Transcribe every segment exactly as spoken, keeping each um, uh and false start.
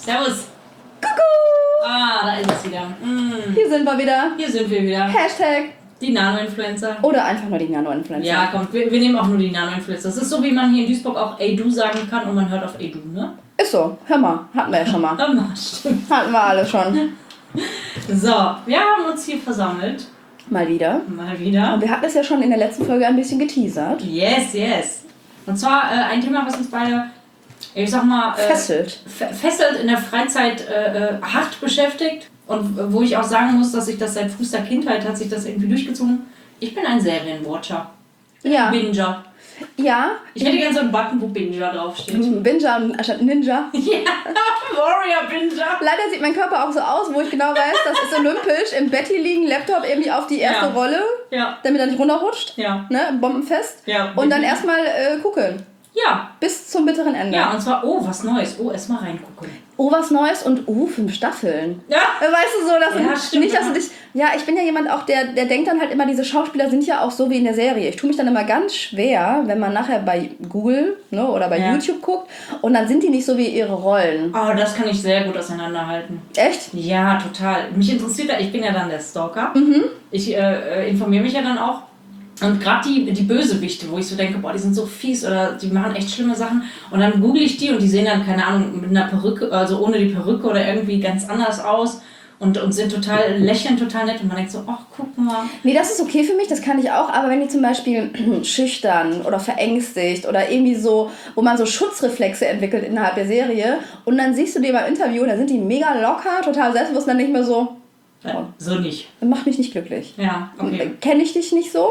Servus. Kuckuck. Ah, da ist es wieder. Mm. Hier sind wir wieder. Hier sind wir wieder. Hashtag. Die Nano-Influencer. Oder einfach nur die Nano-Influencer. Ja, komm, wir, wir nehmen auch nur die Nano-Influencer. Das ist so, wie man hier in Duisburg auch Ey Du sagen kann und man hört auf Ey Du, ne? Ist so. Hör mal. Hatten wir ja schon mal. Hör mal, stimmt. Hatten wir alle schon. So, wir haben uns hier versammelt. Mal wieder. Mal wieder. Und wir hatten es ja schon in der letzten Folge ein bisschen geteasert. Yes, yes. Und zwar äh, ein Thema, was uns beide, ich sag mal, äh, Fesselt. f- fesselt in der Freizeit äh, äh, hart beschäftigt. Und äh, wo ich auch sagen muss, dass ich das seit frühester Kindheit hat sich das irgendwie durchgezogen. Ich bin ein Serienwatcher. Ja. Binger. Ja. Ich hätte gerne so einen Button, wo Binger draufsteht. Binger anstatt Ninja. Ja, Warrior Binger. Leider sieht mein Körper auch so aus, wo ich genau weiß, das ist olympisch. Im Bett hier liegen, Laptop irgendwie auf die erste Ja. Rolle, Ja, damit er nicht runterrutscht. ja, Ne? Bombenfest. ja. Und dann erstmal äh, gucken. Ja, Bis zum bitteren Ende. ja, und zwar, oh, was Neues. Oh, erst mal reingucken. Oh, was Neues und oh, fünf Staffeln. Ja. Weißt du so, dass Ja, du stimmt, nicht, dass ja. du dich. Ja, ich bin ja jemand auch, der, der denkt dann halt immer, diese Schauspieler sind ja auch so wie in der Serie. Ich tue mich dann immer ganz schwer, wenn man nachher bei Google, ne, oder bei Ja. YouTube guckt und dann sind die nicht so wie ihre Rollen. Oh, das kann ich sehr gut auseinanderhalten. Echt? Ja, total. Mich interessiert ja, ich bin ja dann der Stalker. Mhm. Ich äh, informiere mich ja dann auch. Und gerade die, die Bösewichte, wo ich so denke, boah, die sind so fies oder die machen echt schlimme Sachen. Und dann google ich die und die sehen dann, keine Ahnung, mit einer Perücke, also ohne die Perücke oder irgendwie ganz anders aus. Und, und sind total, lächeln total nett. Und man denkt so, ach, guck mal. Nee, das ist okay für mich, das kann ich auch, aber wenn die zum Beispiel schüchtern oder verängstigt oder irgendwie so, wo man so Schutzreflexe entwickelt innerhalb der Serie und dann siehst du die beim Interview, da sind die mega locker, total selbstbewusst und dann nicht mehr so, Äh, So nicht. macht mich nicht glücklich. Ja, okay. Kenne ich dich nicht so?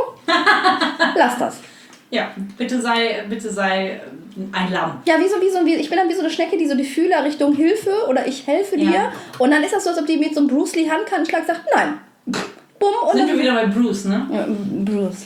Lass das. Ja, bitte sei, bitte sei ein Lamm. Ja, wie so, wie so, wie, ich bin dann wie so eine Schnecke, die so die Fühler Richtung Hilfe oder ich helfe dir. Ja. Und dann ist das so, als ob die mit so einem Bruce Lee Handkantenschlag sagt, nein. Bumm. Und Sind dann, wir wieder bei Bruce, ne? ja, Bruce.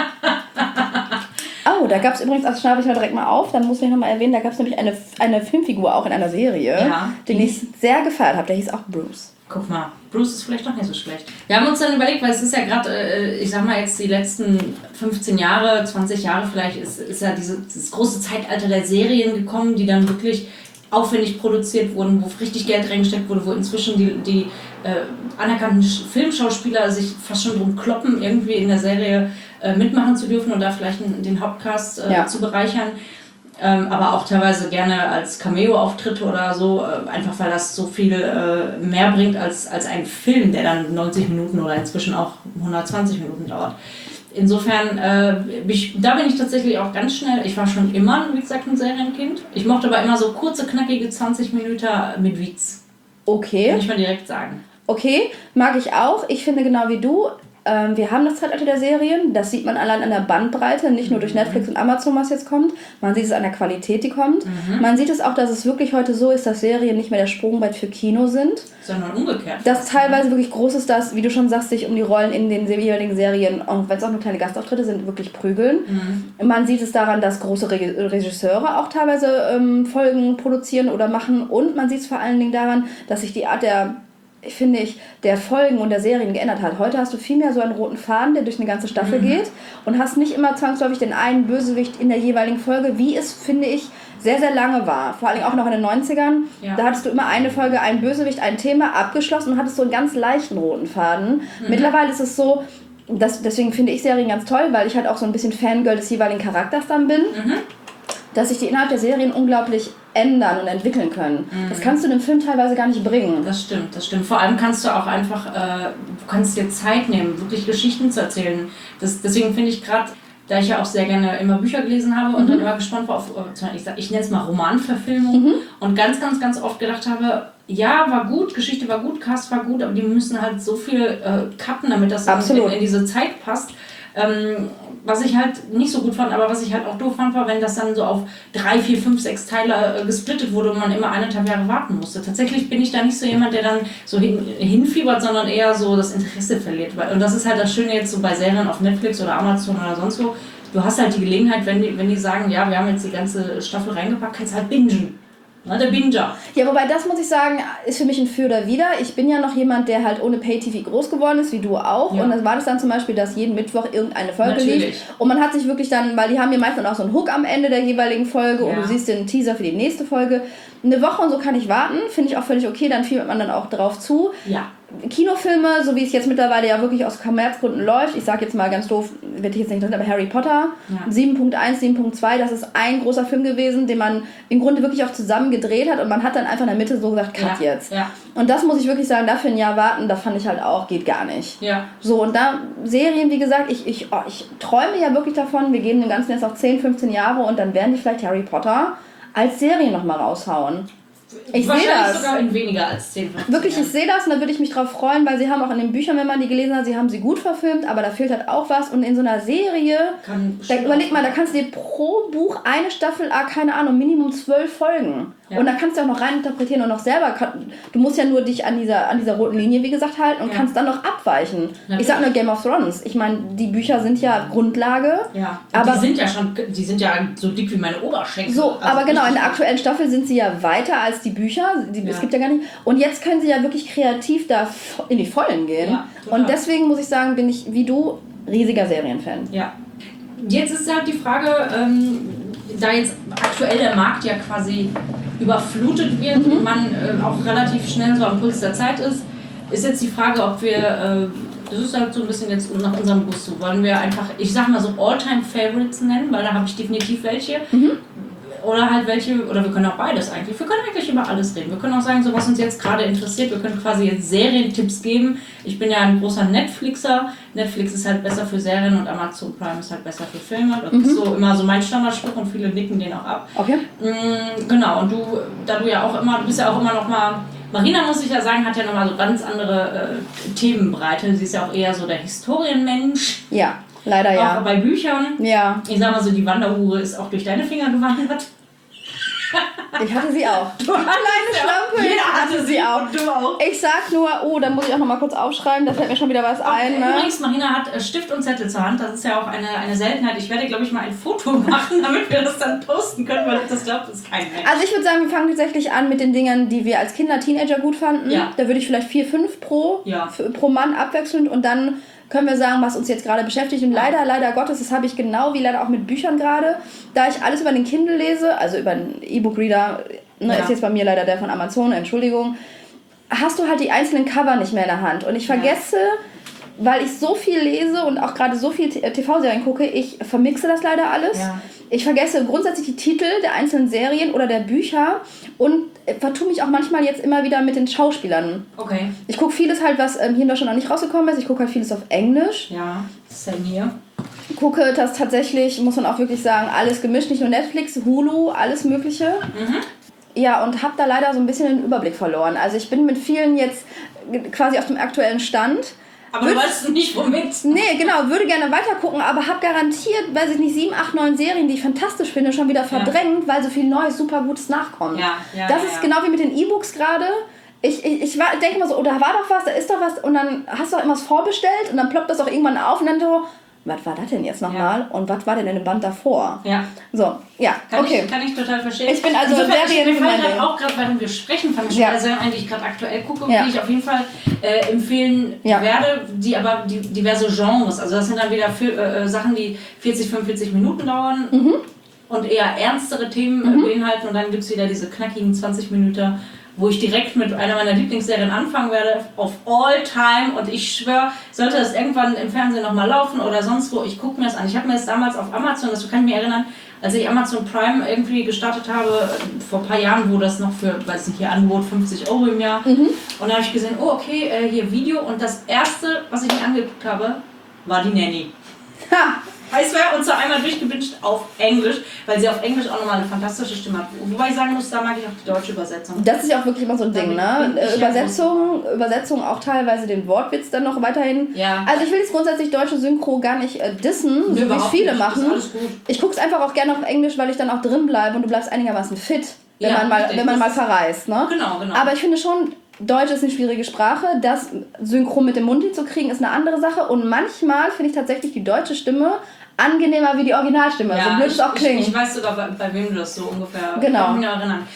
Oh, da gab es übrigens, das schreibe ich mal direkt mal auf, dann muss ich nochmal erwähnen, da gab es nämlich eine, eine Filmfigur auch in einer Serie, Ja. den ich sehr gefeiert habe. Der hieß auch Bruce. Guck mal, Bruce ist vielleicht doch nicht so schlecht. Wir haben uns dann überlegt, weil es ist ja gerade, äh, ich sag mal jetzt die letzten fünfzehn Jahre, zwanzig Jahre vielleicht, ist, ist ja diese, dieses große Zeitalter der Serien gekommen, die dann wirklich aufwendig produziert wurden, wo richtig Geld reingesteckt wurde, wo inzwischen die, die äh, anerkannten Sch- Filmschauspieler sich fast schon drum kloppen, irgendwie in der Serie äh, mitmachen zu dürfen und da vielleicht einen, den Hauptcast äh, Ja. zu bereichern. Ähm, aber auch teilweise gerne als Cameo-Auftritte oder so, äh, einfach weil das so viel äh, mehr bringt als, als ein Film, der dann neunzig Minuten oder inzwischen auch hundertzwanzig Minuten dauert. Insofern, äh, bin ich, da bin ich tatsächlich auch ganz schnell, ich war schon immer, wie gesagt, ein Serienkind. Ich mochte aber immer so kurze, knackige zwanzig Minuten mit Witz. Okay. Kann ich mal direkt sagen. Okay, mag ich auch. Ich finde genau wie du, ähm, wir haben das Zeitalter der Serien. Das sieht man allein an der Bandbreite, nicht nur durch Netflix und Amazon, was jetzt kommt. Man sieht es an der Qualität, die kommt. Mhm. Man sieht es auch, dass es wirklich heute so ist, dass Serien nicht mehr der Sprungbrett für Kino sind. Sondern umgekehrt. Dass teilweise wirklich groß ist, dass, wie du schon sagst, sich um die Rollen in den jeweiligen Serien, auch wenn es auch nur kleine Gastauftritte sind, wirklich prügeln. Mhm. Man sieht es daran, dass große Re- Regisseure auch teilweise ähm, Folgen produzieren oder machen. Und man sieht es vor allen Dingen daran, dass sich die Art der, finde ich, der Folgen und der Serien geändert hat. Heute hast du viel mehr so einen roten Faden, der durch eine ganze Staffel Mhm. geht und hast nicht immer zwangsläufig den einen Bösewicht in der jeweiligen Folge, wie es, finde ich, sehr, sehr lange war. Vor allem auch noch in den neunzigern. Ja. Da hattest du immer eine Folge, ein Bösewicht, ein Thema abgeschlossen und hattest so einen ganz leichten roten Faden. Mhm. Mittlerweile ist es so, das, deswegen finde ich Serien ganz toll, weil ich halt auch so ein bisschen Fangirl des jeweiligen Charakters dann bin, Mhm. dass sich die innerhalb der Serien unglaublich ändern und entwickeln können. Mhm. Das kannst du in einem Film teilweise gar nicht bringen. Das stimmt, das stimmt. Vor allem kannst du auch einfach, äh, du kannst dir Zeit nehmen, wirklich Geschichten zu erzählen. Das, deswegen finde ich gerade, da ich ja auch sehr gerne immer Bücher gelesen habe und Mhm. dann immer gespannt war auf, äh, ich, sag, ich nenne es mal Romanverfilmung Mhm. und ganz, ganz, ganz oft gedacht habe, ja, war gut, Geschichte war gut, Cast war gut, aber die müssen halt so viel äh, cutten, damit das in, Absolut. in, in diese Zeit passt. Ähm, was ich halt nicht so gut fand, aber was ich halt auch doof fand, war, wenn das dann so auf drei, vier, fünf, sechs Teile äh, gesplittet wurde und man immer eineinhalb Jahre warten musste. Tatsächlich bin ich da nicht so jemand, der dann so hin, hinfiebert, sondern eher so das Interesse verliert. Weil- Und das ist halt das Schöne jetzt so bei Serien auf Netflix oder Amazon oder sonst wo. Du hast halt die Gelegenheit, wenn die, wenn die sagen, ja, wir haben jetzt die ganze Staffel reingepackt, kannst halt bingen. Na, der Binger. Ja, wobei das, muss ich sagen, ist für mich ein Für oder Wider. Ich bin ja noch jemand, der halt ohne Pay-T V groß geworden ist, wie du auch. Ja. Und dann war das dann zum Beispiel, dass jeden Mittwoch irgendeine Folge Natürlich. lief. Und man hat sich wirklich dann, weil die haben ja meistens auch so einen Hook am Ende der jeweiligen Folge, ja, und du siehst den Teaser für die nächste Folge. Eine Woche und so kann ich warten, finde ich auch völlig okay, dann fiebert man dann auch drauf zu. Ja. Kinofilme, so wie es jetzt mittlerweile ja wirklich aus Kommerzgründen läuft, ich sage jetzt mal ganz doof, werde ich jetzt nicht drin, aber Harry Potter, ja. sieben Punkt eins, sieben Punkt zwei, das ist ein großer Film gewesen, den man im Grunde wirklich auch zusammen gedreht hat und man hat dann einfach in der Mitte so gesagt, cut ja. jetzt. Ja. Und das muss ich wirklich sagen, dafür ein Jahr warten, da fand ich halt auch, geht gar nicht. Ja. So, und da Serien, wie gesagt, ich, ich, oh, ich träume ja wirklich davon, wir geben dem Ganzen jetzt auch zehn, fünfzehn Jahre und dann werden die vielleicht Harry Potter als Serie nochmal raushauen. Ich sehe das. Sogar in weniger als zehn, fünfzehn Wirklich, ich sehe das und da würde ich mich drauf freuen, weil sie haben auch in den Büchern, wenn man die gelesen hat, sie haben sie gut verfilmt, aber da fehlt halt auch was. Und in so einer Serie, da, überleg mal, da kannst du dir pro Buch eine Staffel, ah, keine Ahnung, Minimum zwölf Folgen. Ja. Und da kannst du auch noch rein interpretieren und noch selber, du musst ja nur dich an dieser, an dieser roten Linie, wie gesagt, halten und ja. kannst dann noch abweichen. Natürlich. Ich sag nur Game of Thrones. Ich meine, die Bücher sind ja Grundlage. Ja, aber die sind ja schon, die sind ja so dick wie meine Oberschenkel. So, also aber genau, in der aktuellen Staffel sind sie ja weiter als die Bücher. Die, ja. Es gibt ja gar nicht. Und jetzt können sie ja wirklich kreativ da in die Vollen gehen. Ja, und deswegen muss ich sagen, bin ich, wie du, riesiger Serienfan. Ja. Jetzt ist halt die Frage, ähm, da jetzt aktuell der Markt ja quasi überflutet wird mhm. und man äh, auch relativ schnell so am Puls der Zeit ist, ist jetzt die Frage, ob wir, äh, das ist halt so ein bisschen jetzt nach unserem Gusto, wollen wir einfach, ich sag mal so All-Time-Favorites nennen, weil da habe ich definitiv welche. Mhm. Oder halt welche, oder wir können auch beides eigentlich. Wir können eigentlich über alles reden. Wir können auch sagen, so was uns jetzt gerade interessiert. Wir können quasi jetzt Serientipps geben. Ich bin ja ein großer Netflixer. Netflix ist halt besser für Serien und Amazon Prime ist halt besser für Filme. Das mhm. ist so immer so mein Standardspruch und viele nicken den auch ab. Okay. Mhm, genau, und du, da du ja auch immer, du bist ja auch immer noch mal, Marina, muss ich ja sagen, hat ja nochmal so ganz andere äh, Themenbreite. Sie ist ja auch eher so der Historienmensch. Ja. Leider ja. Auch bei Büchern. Ja. Ich sag mal so, die Wanderhure ist auch durch deine Finger gewandert. Ich hatte sie auch. Du alleine Schlampe. Jeder hatte sie auch. Du auch. Ich sag nur, oh, da muss ich auch noch mal kurz aufschreiben, da fällt mir schon wieder was ein. Ne? Übrigens, Marina hat Stift und Zettel zur Hand. Das ist ja auch eine, eine Seltenheit. Ich werde, glaube ich, mal ein Foto machen, damit wir das dann posten können, weil ich das glaube, das ist kein Mensch. Also ich würde sagen, wir fangen tatsächlich an mit den Dingen, die wir als Kinder, Teenager gut fanden. Ja. Da würde ich vielleicht vier, fünf pro, ja. pro Mann abwechselnd und dann können wir sagen, was uns jetzt gerade beschäftigt. Und leider, leider Gottes, das habe ich genau wie leider auch mit Büchern gerade, da ich alles über den Kindle lese, also über einen E-Book-Reader, ne, ja. ist jetzt bei mir leider der von Amazon, Entschuldigung, hast du halt die einzelnen Cover nicht mehr in der Hand. Und ich vergesse, ja. weil ich so viel lese und auch gerade so viel T V-Serien gucke, ich vermixe das leider alles. Ja. Ich vergesse grundsätzlich die Titel der einzelnen Serien oder der Bücher und vertue mich auch manchmal jetzt immer wieder mit den Schauspielern. Okay. Ich gucke vieles halt, was ähm, hier in Deutschland noch nicht rausgekommen ist. Ich gucke halt vieles auf Englisch. Ja, same hier. Gucke das tatsächlich, muss man auch wirklich sagen, alles gemischt, nicht nur Netflix, Hulu, alles Mögliche. Mhm. Ja, und habe da leider so ein bisschen den Überblick verloren. Also ich bin mit vielen jetzt quasi auf dem aktuellen Stand. Aber du weißt nicht, womit. Nee, genau, würde gerne weiter gucken, aber habe garantiert, weiß ich nicht, sieben, acht, neun Serien, die ich fantastisch finde, schon wieder verdrängt, ja. weil so viel Neues, super Gutes nachkommt. Ja, ja, das ja, ist ja. genau wie mit den E-Books gerade. Ich, ich, ich, war, ich denke mal so, oh, da war doch was, da ist doch was und dann hast du auch immer was vorbestellt und dann ploppt das auch irgendwann auf und dann so, was war das denn jetzt nochmal? Ja. Und was war denn in dem Band davor? Ja. So, ja, kann okay. Ich, kann ich total verstehen. Ich bin also Serien. Mir fällt gerade auch gerade, während wir sprechen, von ja. Serien ein, die ich gerade aktuell gucke, ja. die ich auf jeden Fall äh, empfehlen ja. werde, die aber die, diverse Genres, also das sind dann wieder für, äh, Sachen, die vierzig, fünfundvierzig Minuten dauern mhm. und eher ernstere Themen mhm. beinhalten und dann gibt es wieder diese knackigen zwanzig Minuten, wo ich direkt mit einer meiner Lieblingsserien anfangen werde, auf all time und ich schwöre, sollte das irgendwann im Fernsehen nochmal laufen oder sonst wo, ich gucke mir das an. Ich habe mir das damals auf Amazon, das kann ich mich erinnern, als ich Amazon Prime irgendwie gestartet habe, vor ein paar Jahren, wo das noch für, weiß nicht, hier Angebot fünfzig Euro im Jahr. Mhm. Und da habe ich gesehen, oh okay, äh, hier Video und das erste, was ich mir angeguckt habe, war die Nanny. Ha! Heißwehr und zwar einmal durchgebinged auf Englisch, weil sie auf Englisch auch nochmal eine fantastische Stimme hat. Wobei ich sagen muss, da mag ich auch die deutsche Übersetzung. Das ist ja auch wirklich immer so ein Ding, ne? Übersetzung, Übersetzung auch teilweise den Wortwitz dann noch weiterhin. Ja. Also ich will jetzt grundsätzlich deutsche Synchro gar nicht äh, dissen, Nö, so wie es viele nicht. machen. Ich gucke es einfach auch gerne auf Englisch, weil ich dann auch drin bleibe und du bleibst einigermaßen fit, wenn ja, man mal, wenn man mal verreist, ne? Genau, genau. Aber ich finde schon, Deutsch ist eine schwierige Sprache, das synchron mit dem Mund zu kriegen ist eine andere Sache und manchmal finde ich tatsächlich die deutsche Stimme angenehmer wie die Originalstimme, ja, so blöd es auch klingt. Ich, ich weiß sogar, bei, bei wem du das so ungefähr genau. kann mich erinnern. So,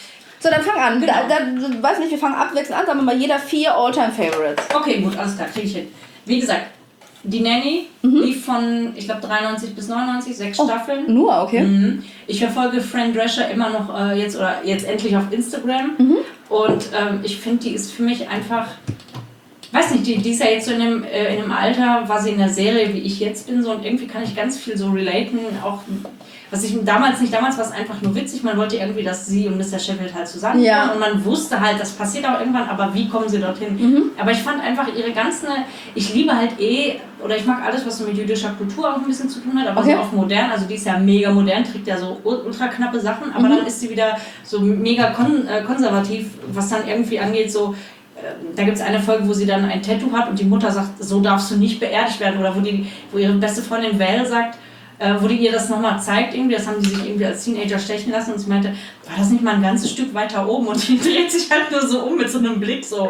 So, dann fang an. Genau. Da, da, weiß nicht, wir fangen abwechselnd an, sagen wir mal jeder vier All-Time-Favorites. Okay, gut, alles klar, krieg ich hin. Wie gesagt, die Nanny mhm. lief von, ich glaube, dreiundneunzig bis neunundneunzig, sechs oh, Staffeln. Nur, okay. Mhm. Ich verfolge Fran Drescher immer noch äh, jetzt oder jetzt endlich auf Instagram. Mhm. Und ähm, ich finde, die ist für mich einfach, weiß nicht, die, die ist ja jetzt so in einem, äh, in einem Alter, war sie in der Serie, wie ich jetzt bin, so und irgendwie kann ich ganz viel so relaten, auch was ich damals nicht, damals war es einfach nur witzig, man wollte irgendwie, dass sie und Mister Sheffield halt zusammenkommen ja. und man wusste halt, das passiert auch irgendwann, aber wie kommen sie dorthin? Mhm. Aber ich fand einfach ihre ganzen, ich liebe halt eh, oder ich mag alles, was so mit jüdischer Kultur auch ein bisschen zu tun hat, aber okay. so auch modern, also die ist ja mega modern, trägt ja so ultra knappe Sachen, aber mhm. dann ist sie wieder so mega kon- äh, konservativ, was dann irgendwie angeht, so da gibt es eine Folge, wo sie dann ein Tattoo hat und die Mutter sagt, so darfst du nicht beerdigt werden. Oder wo, die, wo ihre beste Freundin Val sagt, äh, wo die ihr das nochmal zeigt, irgendwie, das haben die sich irgendwie als Teenager stechen lassen und sie meinte, war das nicht mal ein ganzes Stück weiter oben? Und die dreht sich halt nur so um mit so einem Blick, so,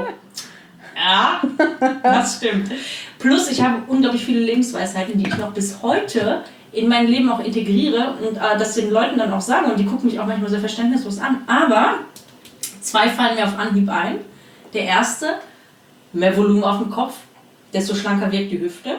ja, das stimmt. Plus, ich habe unglaublich viele Lebensweisheiten, die ich noch bis heute in mein Leben auch integriere und äh, das den Leuten dann auch sage und die gucken mich auch manchmal sehr verständnislos an. Aber zwei fallen mir auf Anhieb ein. Der erste, mehr Volumen auf dem Kopf, desto schlanker wirkt die Hüfte.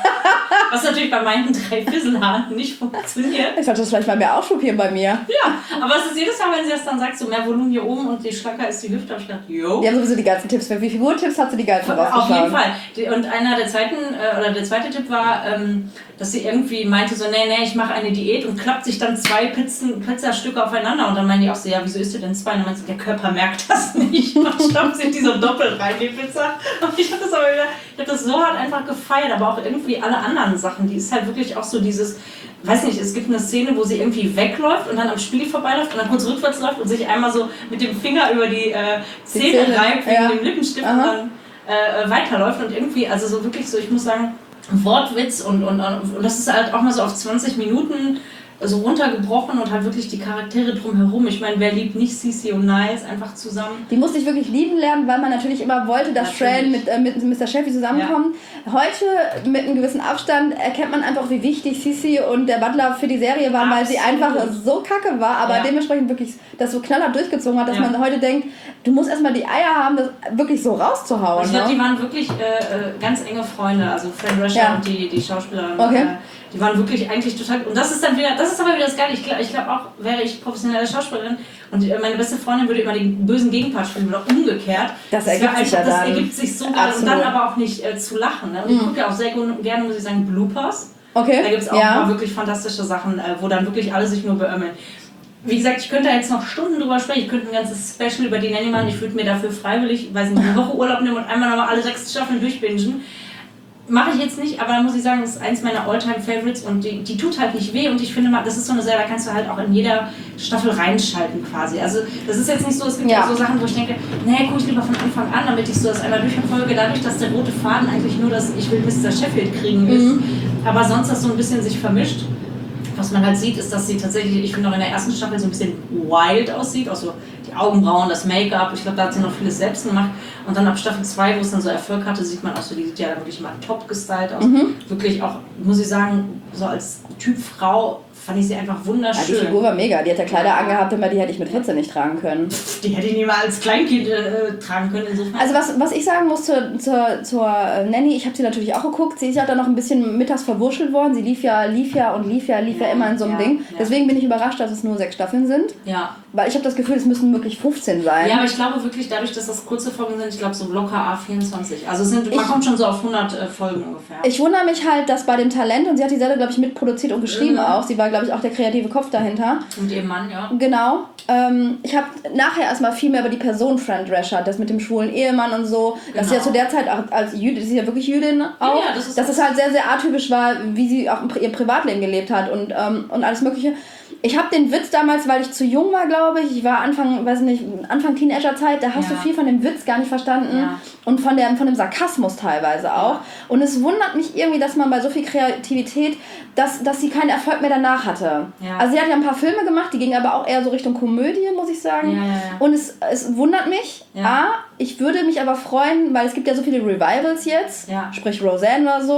Was natürlich bei meinen drei Fisselhaaren nicht funktioniert. Ich sollte das vielleicht mal mehr ausprobieren bei mir. Ja, aber es ist jedes Mal, wenn sie das dann sagt, so mehr Volumen hier oben und je schlanker ist die Hüfte, habe ich gedacht, yo. Die haben sowieso die geilsten Tipps. Wie Figurtipps hat sie die geilsten rausgeschaut? Auf jeden Fall. Und einer der zweiten, oder der zweite Tipp war, dass sie irgendwie meinte so, nee, nee, ich mache eine Diät und klappt sich dann zwei Pizzen, Pizzastücke aufeinander. Und dann meinte ich auch so, ja, wieso isst du denn zwei? Und dann meinte sie, der Körper merkt das nicht. Und dann stoppt sich die so doppelt rein, die Pizza. Und ich habe das aber wieder, ich habe das so hart einfach gefeiert, aber auch irgendwie alle anderen Sachen. Die ist halt wirklich auch so dieses, weiß nicht, es gibt eine Szene, wo sie irgendwie wegläuft und dann am Spiegel vorbeiläuft und dann kurz rückwärts läuft und sich einmal so mit dem Finger über die äh, Zähne reibt, wegen ja. dem Lippenstift Aha. und dann äh, weiterläuft und irgendwie, also so wirklich so, ich muss sagen, Wortwitz und, und, und das ist halt auch mal so auf zwanzig Minuten so runtergebrochen und halt wirklich die Charaktere drumherum. Ich meine, wer liebt nicht Cece und Niles einfach zusammen? Die musste ich wirklich lieben lernen, weil man natürlich immer wollte, dass Fran mit, äh, mit Mister Sheffield zusammenkommen. Ja. Heute, mit einem gewissen Abstand, erkennt man einfach, wie wichtig Cece und der Butler für die Serie waren, Absolut. Weil sie einfach so kacke war, aber ja. dementsprechend wirklich das so knallhart durchgezogen hat, dass ja. man heute denkt, du musst erstmal die Eier haben, das wirklich so rauszuhauen. Ich glaube, ne? Die waren wirklich äh, ganz enge Freunde, also Fran Drescher ja. und die, die Schauspielerin. Okay. Äh, Die waren wirklich eigentlich total... Und das ist dann wieder... Das ist aber wieder das Geile. Ich glaube ich glaub auch, wäre ich professionelle Schauspielerin und meine beste Freundin würde immer den bösen Gegenpart spielen oder umgekehrt. Das ergibt das sich ja Das dann. ergibt sich so geil. Und dann aber auch nicht äh, zu lachen. Ne? Und ich gucke ja auch sehr gerne, muss ich sagen, Bloopers. Okay. Da gibt es auch ja. mal wirklich fantastische Sachen, äh, wo dann wirklich alle sich nur beömmeln. Wie gesagt, ich könnte jetzt noch Stunden drüber sprechen. Ich könnte ein ganzes Special über die Nanny machen. Ich würde mir dafür freiwillig, weiß nicht, eine Woche Urlaub nehmen und einmal nochmal alle sechs Staffeln durchbingen. Mache ich jetzt nicht, aber da muss ich sagen, das ist eins meiner All-Time-Favorites und die, die tut halt nicht weh und ich finde mal, das ist so eine Serie, da kannst du halt auch in jeder Staffel reinschalten quasi. Also das ist jetzt nicht so, es gibt ja auch so Sachen, wo ich denke, nee, gucke ich lieber von Anfang an, damit ich so das einmal durchverfolge, dadurch, dass der rote Faden eigentlich nur das Ich will Mister Sheffield kriegen ist, mhm. aber sonst das so ein bisschen sich vermischt. Was man halt sieht, ist, dass sie tatsächlich, ich finde auch in der ersten Staffel so ein bisschen wild aussieht, auch so die Augenbrauen, das Make-up, ich glaube, da hat sie noch vieles selbst gemacht. Und dann ab Staffel zwei, wo es dann so Erfolg hatte, sieht man auch so, die sieht ja dann wirklich mal top gestylt aus. Mhm. Wirklich auch, muss ich sagen, so als Typ Frau fand ich sie einfach wunderschön. Ja, die Figur war mega, die hat ja Kleider angehabt, immer die hätte ich mit vierzehn nicht tragen können. Die hätte ich nie mal als Kleinkind äh, tragen können, insofern. Also was, was ich sagen muss zur, zur, zur Nanny, ich habe sie natürlich auch geguckt, sie ist ja dann noch ein bisschen mittags verwurschtelt worden, sie lief ja, lief ja und lief ja, lief ja, ja immer in so einem ja, Ding. Ja. Deswegen bin ich überrascht, dass es nur sechs Staffeln sind. Ja. Weil ich habe das Gefühl, es müssen wirklich fünfzehn sein. Ja, aber ich glaube wirklich, dadurch, dass das kurze Folgen sind, ich glaube so locker A vierundzwanzig. Also es sind, man ich, kommt schon so auf hundert äh, Folgen ungefähr. Ich wundere mich halt, dass bei dem Talent, und sie hat die Serie, glaube ich, mitproduziert und geschrieben mhm. auch, sie war, glaube ich, auch der kreative Kopf dahinter. Und ihr Mann, ja. Genau. Ähm, ich habe nachher erstmal viel mehr über die Person Fran Drescher, das mit dem schwulen Ehemann und so, genau. dass sie ja zu der Zeit auch als Jüdin, sie ist ja wirklich Jüdin auch, ja, ja, das ist dass es halt sehr, sehr atypisch war, wie sie auch ihr Privatleben gelebt hat und, ähm, und alles mögliche. Ich habe den Witz damals, weil ich zu jung war, glaube ich, ich war Anfang, weiß nicht, Anfang Teenagerzeit, da hast ja. du viel von dem Witz gar nicht verstanden ja. und von, der, von dem Sarkasmus teilweise auch. Ja. Und es wundert mich irgendwie, dass man bei so viel Kreativität, dass, dass sie keinen Erfolg mehr danach hatte. Ja. Also sie hat ja ein paar Filme gemacht, die gingen aber auch eher so Richtung Komödie, muss ich sagen. Ja, ja, ja. Und es, es wundert mich, ja. A, ich würde mich aber freuen, weil es gibt ja so viele Revivals jetzt, ja. sprich Roseanne oder so,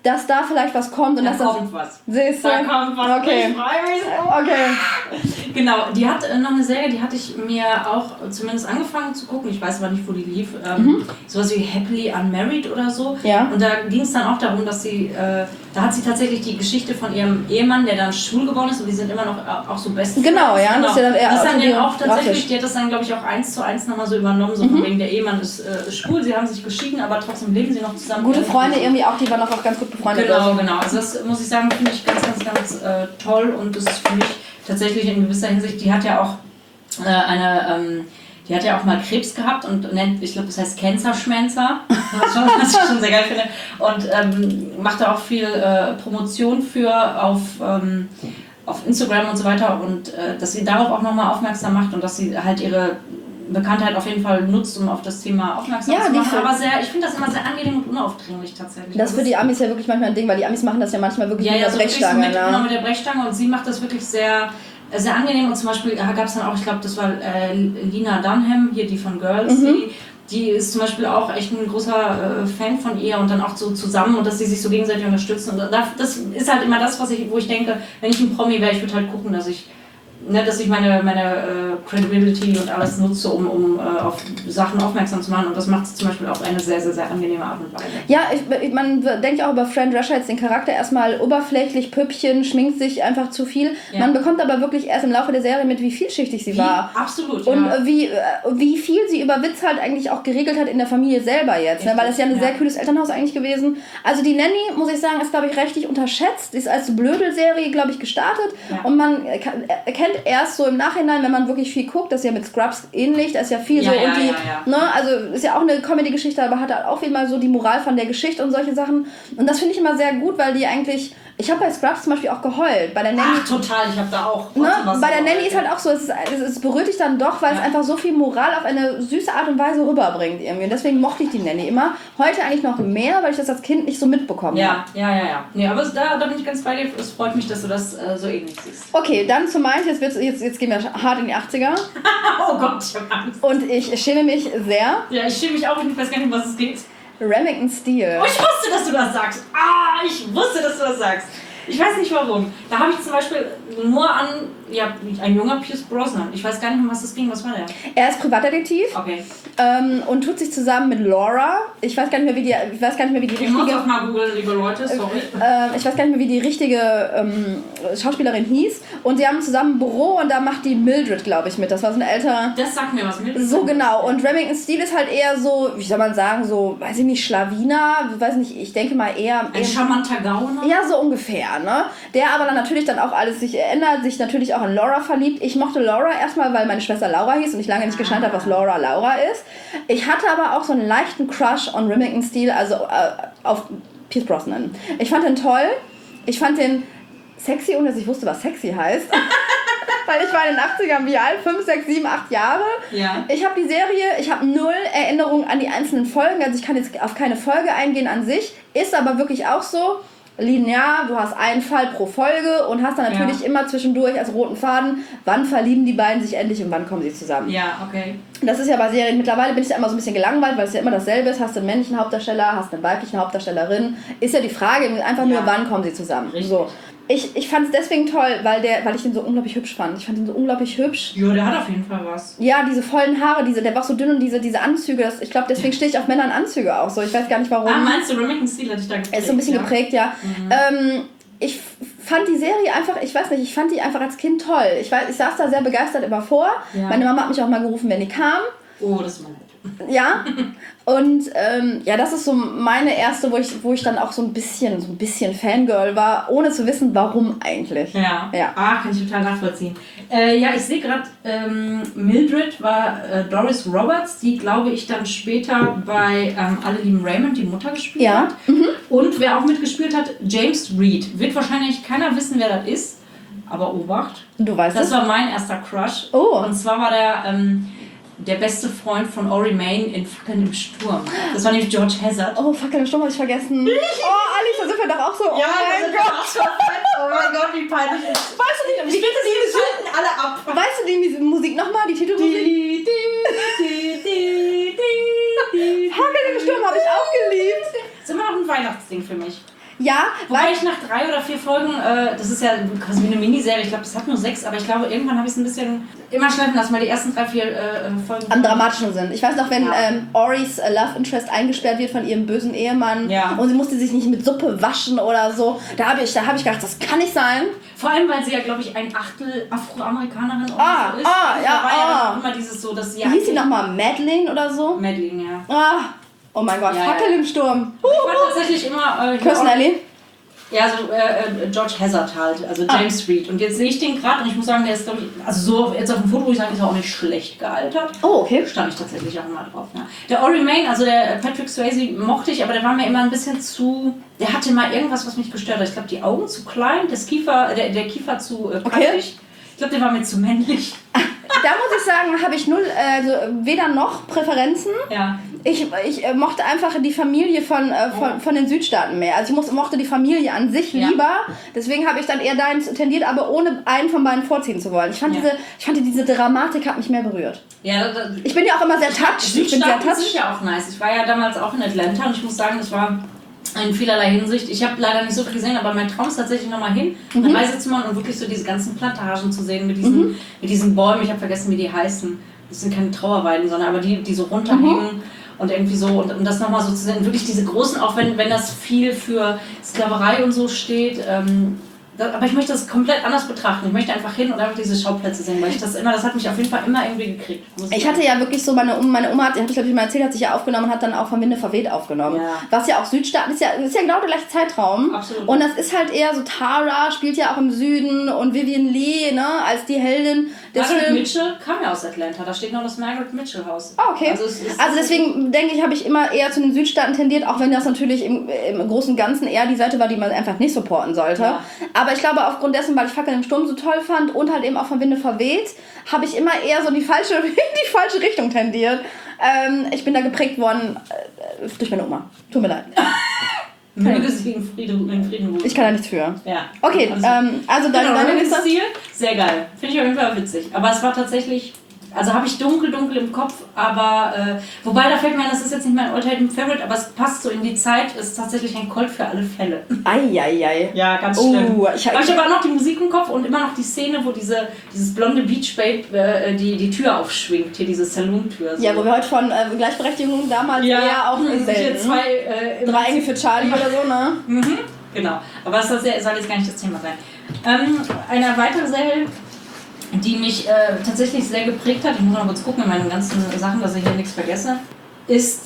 dass da vielleicht was kommt und da dass kommt das. was. Siehst du? Da kommt was. Okay. Ich freu mich so. Okay. Genau, die hat äh, noch eine Serie, die hatte ich mir auch zumindest angefangen zu gucken. Ich weiß aber nicht, wo die lief. Ähm, mhm. Sowas wie Happily Unmarried oder so. Ja. Und da ging es dann auch darum, dass sie, äh, da hat sie tatsächlich die Geschichte von ihrem Ehemann, der dann schwul geworden ist und die sind immer noch äh, auch so best Friends. Genau, ja. Genau. Das ist ja dann eher das dann auch tatsächlich, grafisch. die hat das dann, glaube ich, auch eins zu eins nochmal so übernommen, so mhm. von wegen der Ehemann ist äh, schwul, sie haben sich geschieden, aber trotzdem leben sie noch zusammen. Gute Freunde irgendwie auch, die waren auch ganz gut befreundet. Genau, ist. genau. Also das muss ich sagen, finde ich ganz, ganz, ganz äh, toll und das ist für mich tatsächlich in gewisser Hinsicht, die hat ja auch äh, eine, ähm, die hat ja auch mal Krebs gehabt und nennt, ich glaube, das heißt Cancer-Schmänzer, was ich schon sehr geil finde, und ähm, macht da auch viel äh, Promotion für auf, ähm, auf Instagram und so weiter und äh, dass sie darauf auch nochmal aufmerksam macht und dass sie halt ihre Bekanntheit auf jeden Fall nutzt, um auf das Thema aufmerksam ja, zu machen. Aber sehr, ich finde das immer sehr angenehm und unaufdringlich tatsächlich. Das ist für die Amis ja wirklich manchmal ein Ding, weil die Amis machen das ja manchmal wirklich ja, mit ja, der so Brechstange. Mit, ja. Genau, mit der Brechstange und sie macht das wirklich sehr, sehr angenehm und zum Beispiel gab es dann auch, ich glaube, das war äh, Lena Dunham, hier die von Girls, mhm. die, die ist zum Beispiel auch echt ein großer äh, Fan von ihr und dann auch so zusammen und dass sie sich so gegenseitig unterstützen. Und das ist halt immer das, was ich, wo ich denke, wenn ich ein Promi wäre, ich würde halt gucken, dass ich Ne, dass ich meine, meine uh, Credibility und alles nutze, um, um uh, auf Sachen aufmerksam zu machen. Und das macht es zum Beispiel auf eine sehr, sehr, sehr angenehme Art und Weise. Ja, ich, man denkt auch über Fran Drescher jetzt den Charakter erstmal oberflächlich, Püppchen, schminkt sich einfach zu viel. Ja. Man bekommt aber wirklich erst im Laufe der Serie mit, wie vielschichtig sie wie? war. Absolut, Und ja. wie, wie viel sie über Witz halt eigentlich auch geregelt hat in der Familie selber jetzt. Ne? Weil es ja ein ja. sehr kühles Elternhaus eigentlich gewesen. Also die Nanny, muss ich sagen, ist, glaube ich, rechtlich unterschätzt. Die ist als Blödel-Serie, glaube ich, gestartet. Ja. Und man erkennt erst so im Nachhinein, wenn man wirklich viel guckt, das ist ja mit Scrubs ähnlich, da ist ja viel ja, so ja, und die, ja, ja. ne, also ist ja auch eine Comedy-Geschichte, aber hat halt auch wieder mal so die Moral von der Geschichte und solche Sachen. Und das finde ich immer sehr gut, weil die eigentlich, ich habe bei Scrubs zum Beispiel auch geheult. Bei der Nanny, Ach, total, ich habe da auch. Ne, bei der Nanny ist halt auch so, es, ist, es berührt dich dann doch, weil ja. es einfach so viel Moral auf eine süße Art und Weise rüberbringt irgendwie. Und deswegen mochte ich die Nanny immer. Heute eigentlich noch mehr, weil ich das als Kind nicht so mitbekommen ja, habe. Ja, ja, ja. Nee, aber da, da bin ich ganz bei dir. Es freut mich, dass du das äh, so ähnlich siehst. Okay, dann zu meins. Jetzt, wird's, jetzt, jetzt gehen wir hart in die achtziger. Oh Gott, ich hab Angst. Und ich schäme mich sehr. Ja, ich schäme mich auch. Ich weiß gar nicht, um was es geht. Remington Steele. Oh, ich wusste, dass du das sagst. Ah, ich wusste, dass du das sagst. Ich weiß nicht warum. Da habe ich zum Beispiel nur an, ja, ein junger Pierce Brosnan. Ich weiß gar nicht, um was das ging. Was war der? Er ist Privatdetektiv. Okay. Ähm, und tut sich zusammen mit Laura. Ich weiß gar nicht mehr, wie die, ich weiß gar nicht mehr, wie die ich richtige... Ich muss auch mal googeln, liebe Leute, sorry. Äh, ich weiß gar nicht mehr, wie die richtige ähm, Schauspielerin hieß. Und sie haben zusammen ein Büro und da macht die Mildred, glaube ich, mit. Das war so ein älterer... Das sagt mir was, Mildred. So genau. Und Remington Steele ist halt eher so, wie soll man sagen, so, weiß ich nicht, Schlawiner. Weiß nicht, ich denke mal eher... Ein charmanter Gauner? Ja, so ungefähr, ne? Der aber dann natürlich dann auch alles sich ändert, sich natürlich auch in Laura verliebt. Ich mochte Laura erstmal, weil meine Schwester Laura hieß und ich lange nicht geschnallt habe, was Laura Laura ist. Ich hatte aber auch so einen leichten Crush on Remington Steele, also äh, auf Pierce Brosnan. Ich fand den toll. Ich fand den sexy, ohne dass ich wusste, was sexy heißt. Weil ich war in den achtzigern wie alt? fünf, sechs, sieben, acht Jahre. Ja. Ich habe die Serie, ich habe null Erinnerungen an die einzelnen Folgen. Also ich kann jetzt auf keine Folge eingehen an sich. Ist aber wirklich auch so linear, du hast einen Fall pro Folge und hast dann natürlich ja. immer zwischendurch als roten Faden, wann verlieben die beiden sich endlich und wann kommen sie zusammen. Ja, okay. Das ist ja bei Serien, mittlerweile bin ich ja immer so ein bisschen gelangweilt, weil es ja immer dasselbe ist. Hast du einen männlichen Hauptdarsteller, hast eine weibliche Hauptdarstellerin. Ist ja die Frage einfach nur, ja. wann kommen sie zusammen. Richtig. So. Ich, ich fand es deswegen toll, weil, der, weil ich ihn so unglaublich hübsch fand. Ich fand ihn so unglaublich hübsch. Ja, der hat auf jeden Fall was. Ja, diese vollen Haare, diese, der war so dünn und diese, diese Anzüge. Das, ich glaube, deswegen stehe ich auf Männer in Anzüge auch so. Ich weiß gar nicht warum. Ah, meinst du, Remington Steele hat dich da geprägt? Er ist so ein bisschen ja. geprägt, ja. Mhm. Ähm, ich fand die Serie einfach, ich weiß nicht, ich fand die einfach als Kind toll. Ich, weiß, ich saß da sehr begeistert immer vor. Ja. Meine Mama hat mich auch mal gerufen, wenn die kam. Oh, das ist mein Ja, und ähm, ja, das ist so meine erste, wo ich, wo ich dann auch so ein bisschen, so ein bisschen Fangirl war, ohne zu wissen, warum eigentlich. Ja, ja. Ah, kann ich total nachvollziehen. Äh, ja, ich sehe gerade, ähm, Mildred war äh, Doris Roberts, die, glaube ich, dann später bei ähm, Alle lieben Raymond die Mutter gespielt ja. hat. Mhm. Und wer auch mitgespielt hat, James Reed. Wird wahrscheinlich keiner wissen, wer das ist, aber Obacht. Du weißt das es? Das war mein erster Crush. Oh. Und zwar war der... Ähm, der beste Freund von Ori Main in Fackeln im Sturm. Das war nämlich George Hazard. Oh, Fackeln im Sturm habe ich vergessen. Oh, Alice, da sind wir doch auch so. Oh ja, mein Gott. So oh mein Gott, wie peinlich ist das? Weißt du nicht, ich finde, die schalten alle ab. Weißt du die Musik nochmal, die Titelmusik? Die, die, die, die, die, Fackeln im Sturm habe ich auch geliebt. Das ist immer noch ein Weihnachtsding für mich. Ja, Wobei weil ich nach drei oder vier Folgen, äh, das ist ja quasi wie eine Miniserie, ich glaube, das hat nur sechs, aber ich glaube, irgendwann habe ich es ein bisschen immer schleifen lassen, weil die ersten drei, vier äh, Folgen am dramatischen sind. Ich weiß noch, wenn ja. ähm, Oris äh, Love Interest eingesperrt wird von ihrem bösen Ehemann ja. und sie musste sich nicht mit Suppe waschen oder so, da habe ich, da hab ich gedacht, das kann nicht sein. Vor allem, weil sie ja, glaube ich, ein Achtel Afroamerikanerin ah, so ist. Ah, also, ja, da war ja ah. dann auch immer dieses so, dass sie... Wie hieß sie nochmal? Madeline oder so? Madeline, ja. Ah, oh mein Gott, ja, Fackel ja. im Sturm. Ich war tatsächlich immer... Äh, Kirsten Alley? Ja, so äh, George Hazard halt, also James ah. Reed. Und jetzt sehe ich den gerade und ich muss sagen, der ist, glaube ich, also so jetzt auf dem Foto, wo ich sage, ist er auch nicht schlecht gealtert. Oh, okay. Stand ich tatsächlich auch immer drauf. Ja. Der Ori Main, also der Patrick Swayze, mochte ich, aber der war mir immer ein bisschen zu... Der hatte mal irgendwas, was mich gestört hat. Ich glaube, die Augen zu klein, das Kiefer, der, der Kiefer zu äh, kantig. Okay. Ich glaube, der war mir zu männlich. Da muss ich sagen, habe ich null, also weder noch Präferenzen. Ja. Ich, ich äh, mochte einfach die Familie von, äh, von, von den Südstaaten mehr. Also ich muss, mochte die Familie an sich ja. lieber. Deswegen habe ich dann eher dahin tendiert, aber ohne einen von beiden vorziehen zu wollen. Ich fand, ja. diese, ich fand diese Dramatik hat mich mehr berührt. Ja, das, ich bin ja auch immer sehr touched. Ich bin sehr touched. Sind ja auch nice. Ich war ja damals auch in Atlanta und ich muss sagen, das war in vielerlei Hinsicht. Ich habe leider nicht so viel gesehen, aber mein Traum ist tatsächlich nochmal hin, mhm. eine Reise zu machen und wirklich so diese ganzen Plantagen zu sehen mit diesen, mhm. mit diesen Bäumen. Ich habe vergessen, wie die heißen. Das sind keine Trauerweiden, sondern aber die, die so runterhängen. Mhm. Und irgendwie so, und, und das nochmal so zu sehen, wirklich diese großen, auch wenn, wenn das viel für Sklaverei und so steht, ähm, das, aber ich möchte das komplett anders betrachten. Ich möchte einfach hin und einfach diese Schauplätze sehen, weil ich das immer, das hat mich auf jeden Fall immer irgendwie gekriegt. Ich hatte ja wirklich so, meine, meine Oma hat, habe ich glaube ich mal erzählt, hat sich ja aufgenommen und hat dann auch von Winde verweht aufgenommen. Ja. Was ja auch Südstaaten ist ja, ist ja genau der gleiche Zeitraum. Absolut. Und das ist halt eher so, Tara spielt ja auch im Süden und Vivian Lee, ne, als die Heldin. Margaret Film. Mitchell kam ja aus Atlanta, da steht noch das Margaret Mitchell Haus. Ah, okay. Also, es, es also deswegen denke ich, habe ich immer eher zu den Südstaaten tendiert, auch wenn das natürlich im, im Großen und Ganzen eher die Seite war, die man einfach nicht supporten sollte. Ja. Aber ich glaube, aufgrund dessen, weil ich Fackel im Sturm so toll fand und halt eben auch von Winde verweht, habe ich immer eher so in die falsche, in die falsche Richtung tendiert. Ähm, ich bin da geprägt worden äh, durch meine Oma. Tut mir leid. Möge sie in Frieden, in Frieden ruhen. Ich kann da nichts für. Ja. Okay, also, ähm, also dann genau, deine nächste Stil, sehr geil. Finde ich auf jeden Fall witzig. Aber es war tatsächlich, also habe ich dunkel, dunkel im Kopf, aber äh, wobei, da fällt mir ein, das ist jetzt nicht mein All-Time-Favorite, aber es passt so in die Zeit, ist tatsächlich ein Colt für alle Fälle. Eieiei. Ja, ganz schlimm. Uh, ich habe hab aber auch noch die Musik im Kopf und immer noch die Szene, wo diese, dieses blonde Beach Babe äh, die, die Tür aufschwingt, hier diese Saloon-Tür. So. Ja, wo wir heute von äh, Gleichberechtigung damals ja, eher auch selten. Hier zwei, äh, Drei Engel für Charlie oder so, ne? Mhm, genau. Aber das soll jetzt gar nicht das Thema sein. Ähm, eine weitere Serie, die mich äh, tatsächlich sehr geprägt hat, ich muss noch kurz gucken in meinen ganzen Sachen, dass ich hier nichts vergesse, ist,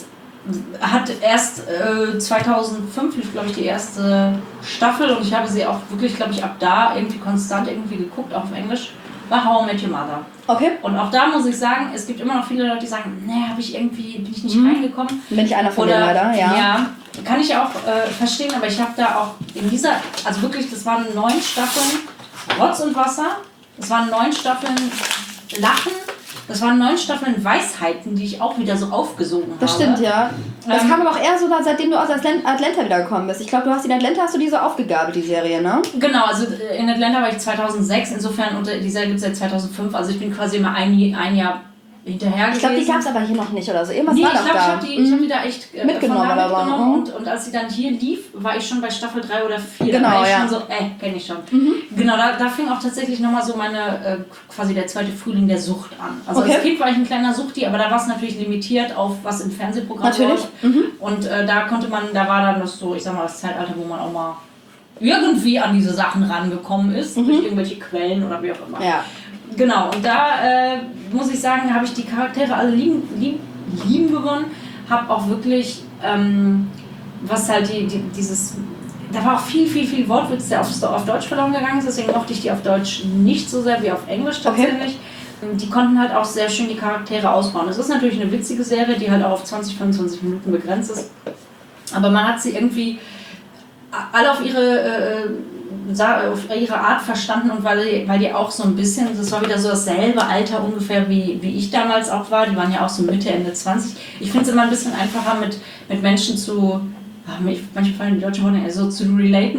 hat erst äh, zweitausendfünf, lief glaube ich die erste Staffel und ich habe sie auch wirklich, glaube ich, ab da irgendwie konstant irgendwie geguckt, auch auf Englisch, war How I Met Your Mother. Okay. Und auch da muss ich sagen, es gibt immer noch viele Leute, die sagen, nee, habe ich irgendwie, bin ich nicht mhm. reingekommen. Bin ich einer von Oder, denen leider, ja. Ja, kann ich auch äh, verstehen, aber ich habe da auch in dieser, also wirklich, das waren neun Staffeln Rotz und Wasser, das waren neun Staffeln Lachen, das waren neun Staffeln Weisheiten, die ich auch wieder so aufgesogen habe. Das stimmt, ja. Das ähm, kam aber auch eher so, seitdem du aus Atlanta wiedergekommen bist. Ich glaube, du hast in Atlanta hast du die so aufgegabelt, die Serie, ne? Genau, also in Atlanta war ich zweitausendsechs, insofern, und die Serie gibt es seit zweitausendfünf, also ich bin quasi immer ein, ein Jahr hinterher Ich glaube, die gab es aber hier noch nicht oder so. Irgendwas nee, war ich doch glaube, da. ich habe die, hab die da echt äh, mitgenommen. Von da oder mitgenommen mhm. und, und als sie dann hier lief, war ich schon bei Staffel drei oder vier. Genau, da war ich ja. schon so, äh, kenne ich schon. Mhm. Genau, da, da fing auch tatsächlich nochmal so meine, äh, quasi der zweite Frühling der Sucht an. Also okay. als Kind war ich ein kleiner Suchti, aber da war es natürlich limitiert auf was im Fernsehprogramm natürlich. war. Mhm. Und äh, da konnte man, da war dann das so, ich sag mal, das Zeitalter, wo man auch mal irgendwie an diese Sachen rangekommen ist, mhm. durch irgendwelche Quellen oder wie auch immer. Ja. Genau, und da äh, muss ich sagen, habe ich die Charaktere alle lieben, lieben, lieben gewonnen. Habe auch wirklich, ähm, was halt die, die, dieses, da war auch viel, viel, viel Wortwitz, der auf, auf Deutsch verloren gegangen ist, deswegen mochte ich die auf Deutsch nicht so sehr wie auf Englisch tatsächlich. Okay. Die konnten halt auch sehr schön die Charaktere ausbauen. Es ist natürlich eine witzige Serie, die halt auch auf zwanzig, fünfundzwanzig Minuten begrenzt ist. Aber man hat sie irgendwie alle auf ihre... Äh, auf ihre Art verstanden und weil die, weil die auch so ein bisschen, das war wieder so dasselbe Alter ungefähr wie, wie ich damals auch war, die waren ja auch so Mitte, Ende zwanzig. Ich finde es immer ein bisschen einfacher mit, mit Menschen zu, ach, manchmal fallen die deutschen Worte so zu relaten,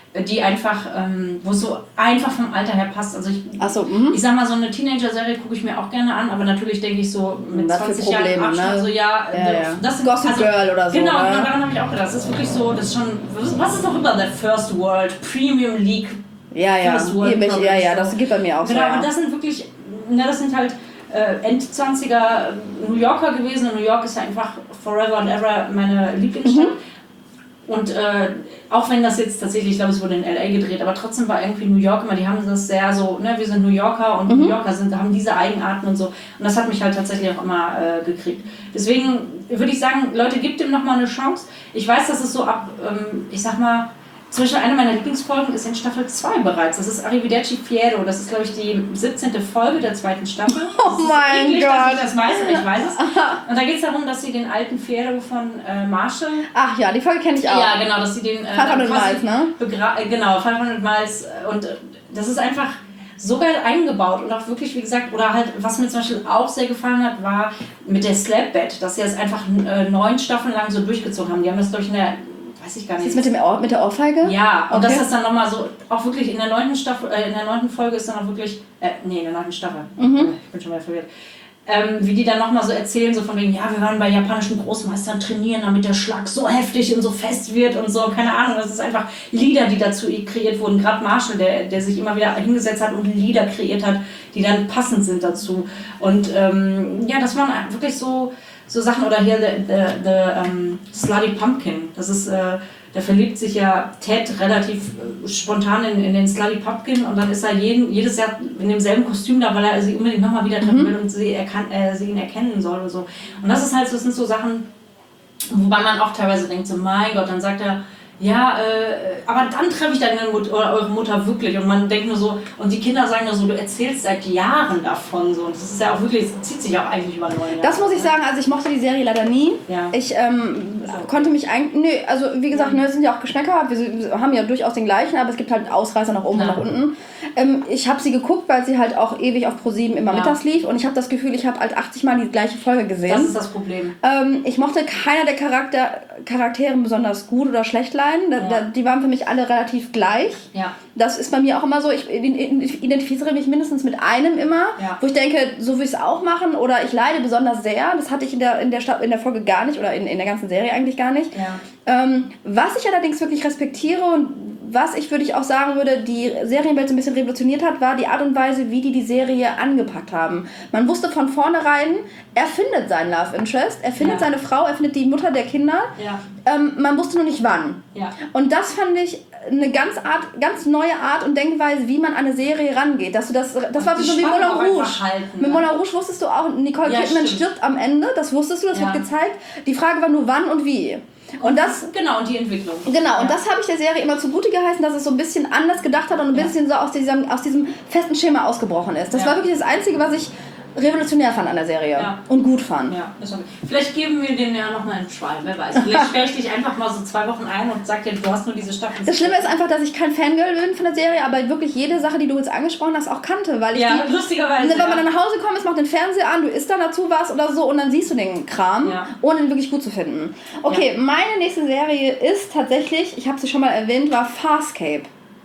die einfach, ähm, wo es so einfach vom Alter her passt. Also ich, Ach so, mhm. ich sag mal, so eine Teenager-Serie gucke ich mir auch gerne an, aber natürlich denke ich so mit Was zwanzig für Probleme, Jahren Abstand, ne? so ja, ja, ja. das sind Gossip also, Girl oder so. Genau, ne? genau daran habe ich auch gedacht. Das ist wirklich so, das ist schon, was ist noch über der First World, Premium League, ja, ja, First World Eben, Problems, ja, ja, so. das geht bei mir auch genau, so. Ja. und das sind wirklich, na, das sind halt äh, Endzwanziger New Yorker gewesen. Und New York ist ja einfach forever and ever meine Lieblingsstadt. Mhm. Und äh, auch wenn das jetzt tatsächlich, ich glaube, es wurde in L A gedreht, aber trotzdem war irgendwie New York immer, die haben das sehr so, ne, wir sind New Yorker und mhm. New Yorker sind, haben diese Eigenarten und so. Und das hat mich halt tatsächlich auch immer äh, gekriegt. Deswegen würde ich sagen, Leute, gebt dem nochmal eine Chance. Ich weiß, dass es so ab, ähm, ich sag mal, zum Beispiel eine meiner Lieblingsfolgen ist in Staffel zwei bereits. Das ist Arrivederci Fiero. Das ist, glaube ich, die siebzehnte Folge der zweiten Staffel. Oh mein eklig, Gott. dass ich das weiß, aber ich weiß es. Und da geht es darum, dass sie den alten Fiero von äh, Marshall... Ach ja, die Folge kenne ich auch. Ja, genau, dass sie den... Äh, fünfhundert Miles, ne? Begra- äh, genau, fünfhundert Miles. Und äh, das ist einfach so geil eingebaut. Und auch wirklich, wie gesagt, oder halt, was mir zum Beispiel auch sehr gefallen hat, war mit der Slap-Bed, dass sie das einfach äh, neun Staffeln lang so durchgezogen haben. Die haben das, glaube ich, in der... weiß ich gar nicht. Ist das mit, dem Ohr, mit der Ohrfeige? Ja, und okay. das ist dann nochmal so, auch wirklich in der neunten Staffel, äh, in der neunten Folge ist dann auch wirklich, äh, nee, in der neunten Staffel, mhm. ich bin schon mal verwirrt, ähm, wie die dann nochmal so erzählen, so von wegen, ja, wir waren bei japanischen Großmeistern trainieren, damit der Schlag so heftig und so fest wird und so, keine Ahnung, das ist einfach Lieder, die dazu kreiert wurden, gerade Marshall, der, der sich immer wieder hingesetzt hat und Lieder kreiert hat, die dann passend sind dazu. Und ähm, ja, das waren wirklich so, so Sachen, oder hier the, the, the um, Slutty Pumpkin, das ist, äh, da verliebt sich ja Ted relativ äh, spontan in, in den Slutty Pumpkin und dann ist er jeden, jedes Jahr in demselben Kostüm da, weil er sie unbedingt nochmal wieder treffen mhm. will und sie, erkan- äh, sie ihn erkennen soll und so. Und das ist halt so, das sind so Sachen, wobei man auch teilweise denkt, so mein Gott, dann sagt er, ja, äh, aber dann treffe ich deine Mutter oder eure Mutter wirklich. Und man denkt nur so, und die Kinder sagen nur so, du erzählst seit Jahren davon. So. Und das ist ja auch wirklich, das zieht sich auch eigentlich über neun Jahre. Das muss ich sagen, also ich mochte die Serie leider nie. Ja. Ich ähm, so. konnte mich eigentlich, nö, also wie gesagt, ja. ne, es sind ja auch Geschmäcker, wir haben ja durchaus den gleichen, aber es gibt halt Ausreißer nach oben ja. und nach unten. Ähm, ich habe sie geguckt, weil sie halt auch ewig auf ProSieben immer ja. mittags lief und ich habe das Gefühl, ich habe halt achtzig Mal die gleiche Folge gesehen. Das ist das Problem. Ähm, ich mochte keiner der Charakter, Charaktere besonders gut oder schlecht leiden. Ja. Die waren für mich alle relativ gleich. Ja. Das ist bei mir auch immer so, ich identifiziere mich mindestens mit einem immer, ja. wo ich denke, so will ich es auch machen oder ich leide besonders sehr. Das hatte ich in der, in der, Stab- in der Folge gar nicht oder in, in der ganzen Serie eigentlich gar nicht. Ja. Ähm, was ich allerdings wirklich respektiere und was ich, würde ich auch sagen würde, die Serienwelt so ein bisschen revolutioniert hat, war die Art und Weise, wie die die Serie angepackt haben. Man wusste von vornherein, er findet seinen Love Interest, er findet ja. seine Frau, er findet die Mutter der Kinder. Ja. Ähm, man wusste nur nicht wann. Ja. Und das fand ich eine ganz, Art, ganz neue Art und Denkweise, wie man an eine Serie rangeht. Dass du das, das war so wie Moulin Rouge. Halten, Mit ne? Moulin Rouge wusstest du auch, Nicole ja, Kidman stimmt. stirbt am Ende, das wusstest du, das ja. wird gezeigt. Die Frage war nur wann und wie. Und, und das, genau, und die Entwicklung. Genau, ja. und das habe ich der Serie immer zugute geheißen, dass es so ein bisschen anders gedacht hat und ein ja. bisschen so aus diesem, aus diesem festen Schema ausgebrochen ist. Das ja. war wirklich das Einzige, was ich revolutionär fand an der Serie ja. und gut fand. Ja, ist okay. Vielleicht geben wir den ja nochmal einen Try, wer weiß. Vielleicht sperre ich dich einfach mal so zwei Wochen ein und sag dir, du hast nur diese Staffel. Das Schlimme ist einfach, dass ich kein Fangirl bin von der Serie, aber wirklich jede Sache, die du jetzt angesprochen hast, auch kannte. Weil ich ja, die, lustigerweise. Wenn man ja. dann nach Hause kommt, macht den Fernseher an, du isst dann dazu was oder so und dann siehst du den Kram, ja. ohne ihn wirklich gut zu finden. Okay, ja. meine nächste Serie ist tatsächlich, ich habe sie schon mal erwähnt, war Farscape.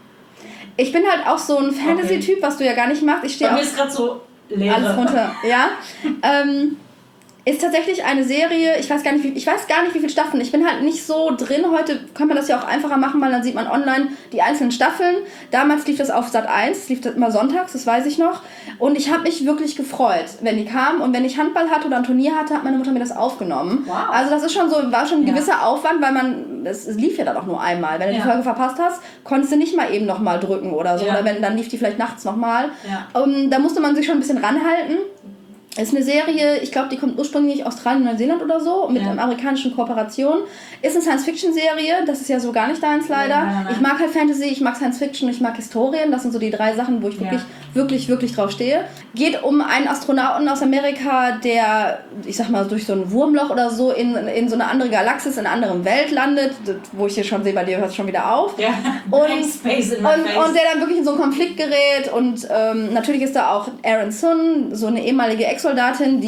Ich bin halt auch so ein Fantasy-Typ, was du ja gar nicht machst. Ich stehe Bei mir ist gerade so Leere. Alles runter, ja. ähm, ist tatsächlich eine Serie, ich weiß gar nicht, wie, ich weiß gar nicht, wie viele Staffeln. Ich bin halt nicht so drin. Heute kann man das ja auch einfacher machen, weil dann sieht man online die einzelnen Staffeln. Damals lief das auf Sat eins, lief das immer sonntags, das weiß ich noch. Und ich habe mich wirklich gefreut, wenn die kamen. Und wenn ich Handball hatte oder ein Turnier hatte, hat meine Mutter mir das aufgenommen. Wow. Also das ist schon so, war schon ein ja. gewisser Aufwand, weil man, es, es lief ja dann auch nur einmal. Wenn du ja. die Folge verpasst hast, konntest du nicht mal eben nochmal drücken oder so. Ja. Oder wenn, dann lief die vielleicht nachts nochmal. Ja. Um, da musste man sich schon ein bisschen ranhalten. Ist eine Serie, ich glaube, die kommt ursprünglich aus Australien, Neuseeland oder so, mit ja. einer amerikanischen Kooperation. Ist eine Science-Fiction-Serie, das ist ja so gar nicht deins leider. Nein, nein, nein. Ich mag halt Fantasy, ich mag Science-Fiction, ich mag Historien. Das sind so die drei Sachen, wo ich wirklich, ja. wirklich, wirklich drauf stehe. Geht um einen Astronauten aus Amerika, der, ich sag mal, durch so ein Wurmloch oder so in, in so eine andere Galaxis, in einer anderen Welt landet. Wo ich hier schon sehe, bei dir hört es schon wieder auf. Ja. Und, Space in my und, face. und der dann wirklich in so einen Konflikt gerät. Und ähm, natürlich ist da auch Aaron Sun, so eine ehemalige Ex-Soldatin, die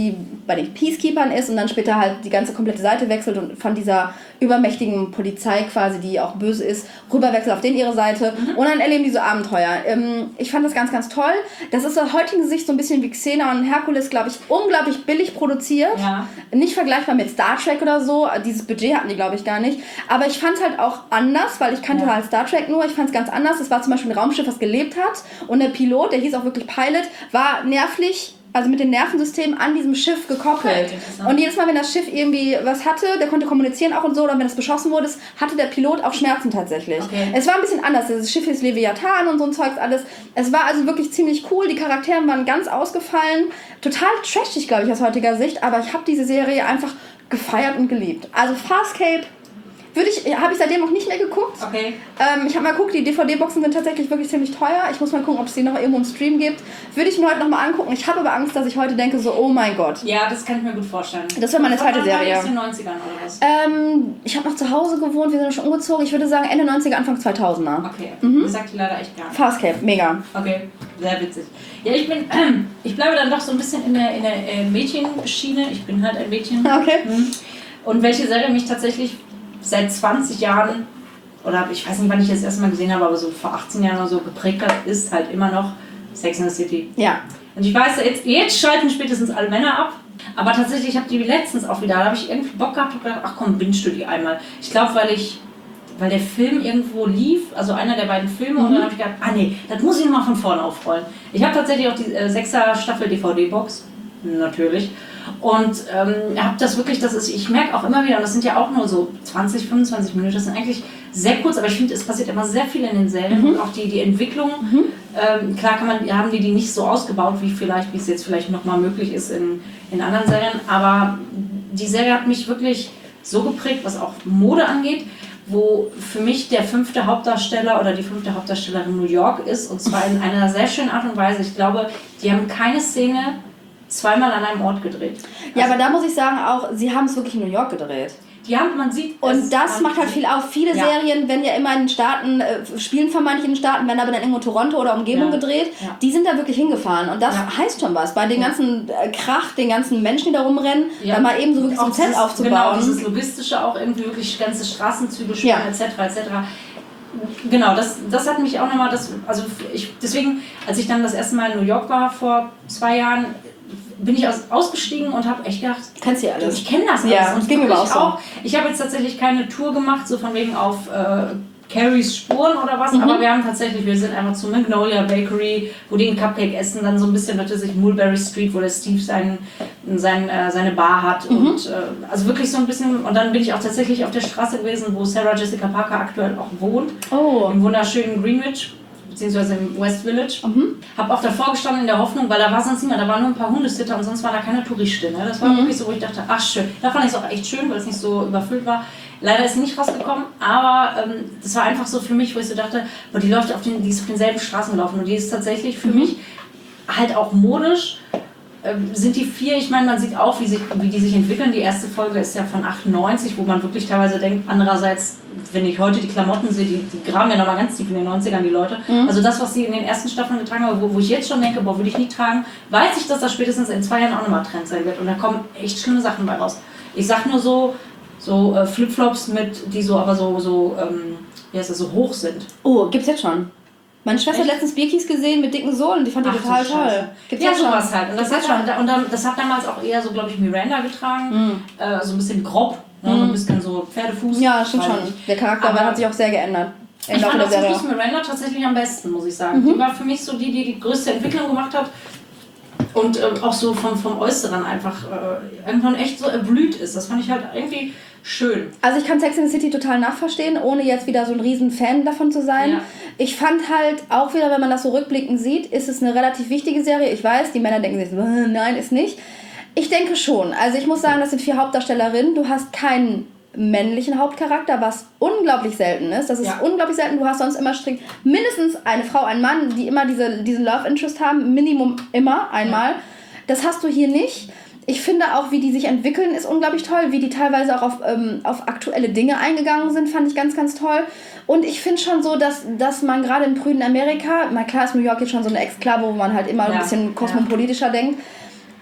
bei den Peacekeepers ist und dann später halt die ganze komplette Seite wechselt und von dieser übermächtigen Polizei quasi, die auch böse ist, rüberwechselt auf denen ihre Seite mhm. und dann erleben die so Abenteuer. Ähm, ich fand das ganz, ganz toll. Das ist aus heutigen Sicht so ein bisschen wie Xena und Herkules, glaube ich, unglaublich billig produziert. Ja. Nicht vergleichbar mit Star Trek oder so. Dieses Budget hatten die, glaube ich, gar nicht. Aber ich fand es halt auch anders, weil ich kannte ja. halt Star Trek nur. Ich fand es ganz anders. Es war zum Beispiel ein Raumschiff, was gelebt hat und der Pilot, der hieß auch wirklich Pilot, war nervlich, also mit den Nervensystemen an diesem Schiff gekoppelt. Okay, und jedes Mal, wenn das Schiff irgendwie was hatte, der konnte kommunizieren auch und so, oder wenn es beschossen wurde, hatte der Pilot auch Schmerzen tatsächlich. Okay. Es war ein bisschen anders. Das Schiff ist Leviathan und so ein Zeugs alles. Es war also wirklich ziemlich cool. Die Charaktere waren ganz ausgefallen. Total trashig, glaube ich, aus heutiger Sicht. Aber ich habe diese Serie einfach gefeiert und geliebt. Also Farscape würde ich, habe ich seitdem noch nicht mehr geguckt. Okay. Ähm, ich habe mal geguckt, die D V D-Boxen sind tatsächlich wirklich ziemlich teuer. Ich muss mal gucken, ob es die noch irgendwo im Stream gibt. Würde ich mir heute noch mal angucken. Ich habe aber Angst, dass ich heute denke so, oh mein Gott. Ja, das kann ich mir gut vorstellen. Das wäre meine zweite Serie. Aus den neunzigern oder was? Ähm, ich habe noch zu Hause gewohnt, wir sind schon umgezogen. Ich würde sagen Ende neunziger, Anfang zweitausender. Okay, mhm. Das sagt die leider echt gar nicht. Farscape, mega. Okay, sehr witzig. Ja, ich bin, ähm, ich bleibe dann doch so ein bisschen in der, in der äh, Mädchenschiene. Ich bin halt ein Mädchen. Okay. Mhm. Und welche Serie mich tatsächlich seit zwanzig Jahren, oder ich weiß nicht, wann ich das erste Mal gesehen habe, aber so vor achtzehn Jahren oder so geprägt hat, ist halt immer noch Sex and the City. Ja. Und ich weiß, jetzt, jetzt schalten spätestens alle Männer ab, aber tatsächlich, ich habe die letztens auch wieder, da habe ich irgendwie Bock gehabt und gedacht, ach komm, binge du die einmal. Ich glaube, weil ich, weil der Film irgendwo lief, also einer der beiden Filme, mhm. und dann habe ich gedacht, ah nee, das muss ich nochmal von vorne aufrollen. Ich habe tatsächlich auch die äh, sechser Staffel D V D-Box, natürlich. Und ähm, habe das wirklich, das ist, ich merke auch immer wieder, und das sind ja auch nur so zwanzig, fünfundzwanzig Minuten, das sind eigentlich sehr kurz, aber ich finde, es passiert immer sehr viel in den Serien mhm. und auch die, die Entwicklung, mhm. ähm, klar kann man, haben die die nicht so ausgebaut, wie vielleicht, wie es jetzt vielleicht nochmal möglich ist in, in anderen Serien, aber die Serie hat mich wirklich so geprägt, was auch Mode angeht, wo für mich der fünfte Hauptdarsteller oder die fünfte Hauptdarstellerin New York ist, und zwar in einer sehr schönen Art und Weise. Ich glaube, die haben keine Szene zweimal an einem Ort gedreht. Ja, also, aber da muss ich sagen auch, sie haben es wirklich in New York gedreht. Die haben, man sieht... Und das macht halt viel auf. Viele ja. Serien, wenn ja immer in den Staaten, äh, spielen vermeintlich in den Staaten, werden aber dann irgendwo Toronto oder Umgebung ja. gedreht, ja. die sind da wirklich hingefahren. Und das ja. heißt schon was. Bei den ganzen äh, Krach, den ganzen Menschen, die da rumrennen, ja. da mal eben so wirklich so ein Set aufzubauen. Genau, dieses Logistische auch irgendwie wirklich ganze Straßenzüge spielen, ja. et cetera et cetera. Genau, das, das hat mich auch nochmal, das, also ich, deswegen, als ich dann das erste Mal in New York war, vor zwei Jahren, bin ich aus, ausgestiegen und habe echt gedacht, du kennst ja alles. Ich kenne das alles. Ja, und ging mir auch so. Auch, ich habe jetzt tatsächlich keine Tour gemacht, so von wegen auf äh, Carries Spuren oder was, mhm. aber wir haben tatsächlich, wir sind einfach zu Magnolia Bakery, wo die einen Cupcake essen, dann so ein bisschen natürlich Mulberry Street, wo der Steve sein, sein, äh, seine Bar hat mhm. und äh, also wirklich so ein bisschen, und dann bin ich auch tatsächlich auf der Straße gewesen, wo Sarah Jessica Parker aktuell auch wohnt, oh. im wunderschönen Greenwich, beziehungsweise im West Village. Mhm. Habe auch davor gestanden in der Hoffnung, weil da war sonst niemand, da waren nur ein paar Hundesitter und sonst war da keine Touristin. Ne? Das war mhm. wirklich so, wo ich dachte, ach schön. Da fand ich es auch echt schön, weil es nicht so überfüllt war. Leider ist sie nicht rausgekommen, aber ähm, das war einfach so für mich, wo ich so dachte, boah, die läuft auf den, die ist auf denselben Straßen gelaufen und die ist tatsächlich für mhm. mich halt auch modisch. Ähm, sind die vier, ich meine, man sieht auch, wie, sich, wie die sich entwickeln. Die erste Folge ist ja von achtundneunzig, wo man wirklich teilweise denkt, andererseits, wenn ich heute die Klamotten sehe, die, die graben ja nochmal ganz tief in den neunzigern, die Leute. Mhm. Also das, was sie in den ersten Staffeln getragen haben, wo, wo ich jetzt schon denke, boah, würde ich nie tragen, weiß ich, dass das spätestens in zwei Jahren auch nochmal Trend sein wird. Und da kommen echt schlimme Sachen bei raus. Ich sag nur so, so äh, Flipflops mit, die so aber so, so, ähm, wie heißt das, so hoch sind. Oh, gibt's jetzt schon. Meine Schwester Echt? hat letztens Birkis gesehen mit dicken Sohlen, die fand die Ach, total toll. Gibt's ja, sowas halt. Und das, hat schon. Und dann, das hat damals auch eher so, glaube ich, Miranda getragen. Mm. Äh, so ein bisschen grob, ne? mm. so ein bisschen so Pferdefuß. Ja, stimmt schon. Der Charakter aber hat sich auch sehr geändert. Ich fand auch wirklich Miranda tatsächlich am besten, muss ich sagen. Mhm. Die war für mich so die, die die größte Entwicklung gemacht hat. Und äh, auch so vom, vom Äußeren einfach äh, irgendwann echt so erblüht ist. Das fand ich halt irgendwie schön. Also ich kann Sex and the City total nachverstehen, ohne jetzt wieder so ein riesen Fan davon zu sein. Ja. Ich fand halt auch wieder, wenn man das so rückblickend sieht, ist es eine relativ wichtige Serie. Ich weiß, die Männer denken sich so, nein, ist nicht. Ich denke schon. Also ich muss sagen, das sind vier Hauptdarstellerinnen. Du hast keinen männlichen Hauptcharakter, was unglaublich selten ist. Das ist ja. unglaublich selten. Du hast sonst immer strikt mindestens eine Frau, einen Mann, die immer diese, diesen Love Interest haben. Minimum immer einmal. Ja. Das hast du hier nicht. Ich finde auch, wie die sich entwickeln, ist unglaublich toll. Wie die teilweise auch auf, ähm, auf aktuelle Dinge eingegangen sind, fand ich ganz, ganz toll. Und ich finde schon so, dass, dass man gerade im prüden Amerika, na klar ist New York jetzt schon so eine Exklave, wo man halt immer ja. ein bisschen kosmopolitischer ja. denkt,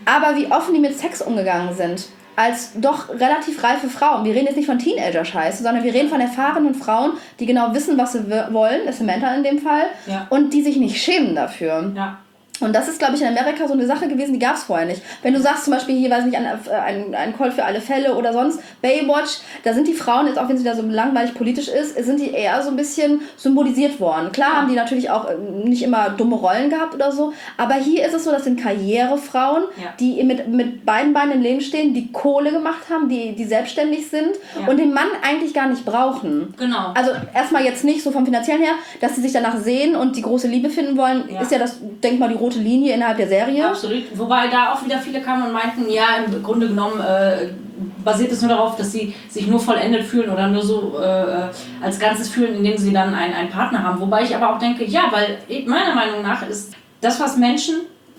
Aber wie offen die mit Sex umgegangen sind, als doch relativ reife Frauen. Wir reden jetzt nicht von Teenager-Scheiße, sondern wir reden von erfahrenen Frauen, die genau wissen, was sie wollen, ist Samantha in dem Fall, ja. und die sich nicht schämen dafür. Ja. Und das ist, glaube ich, in Amerika so eine Sache gewesen, die gab es vorher nicht. Wenn du sagst zum Beispiel hier, weiß nicht, ein, ein, ein Call für alle Fälle oder sonst, Baywatch, da sind die Frauen, jetzt auch wenn sie da so langweilig politisch ist, sind die eher so ein bisschen symbolisiert worden. Klar haben die natürlich auch nicht immer dumme Rollen gehabt oder so, aber hier ist es so, das sind Karrierefrauen, ja. die mit, mit beiden Beinen im Leben stehen, die Kohle gemacht haben, die, die selbstständig sind ja. und den Mann eigentlich gar nicht brauchen. Genau. Also erstmal jetzt nicht so vom Finanziellen her, dass sie sich danach sehen und die große Liebe finden wollen, ja. ist ja das, denk mal, die rote Linie innerhalb der Serie. Absolut. Wobei da auch wieder viele kamen und meinten, ja, im Grunde genommen äh, basiert es nur darauf, dass sie sich nur vollendet fühlen oder nur so äh, als Ganzes fühlen, indem sie dann einen, einen Partner haben. Wobei ich aber auch denke, ja, weil meiner Meinung nach ist das, was Menschen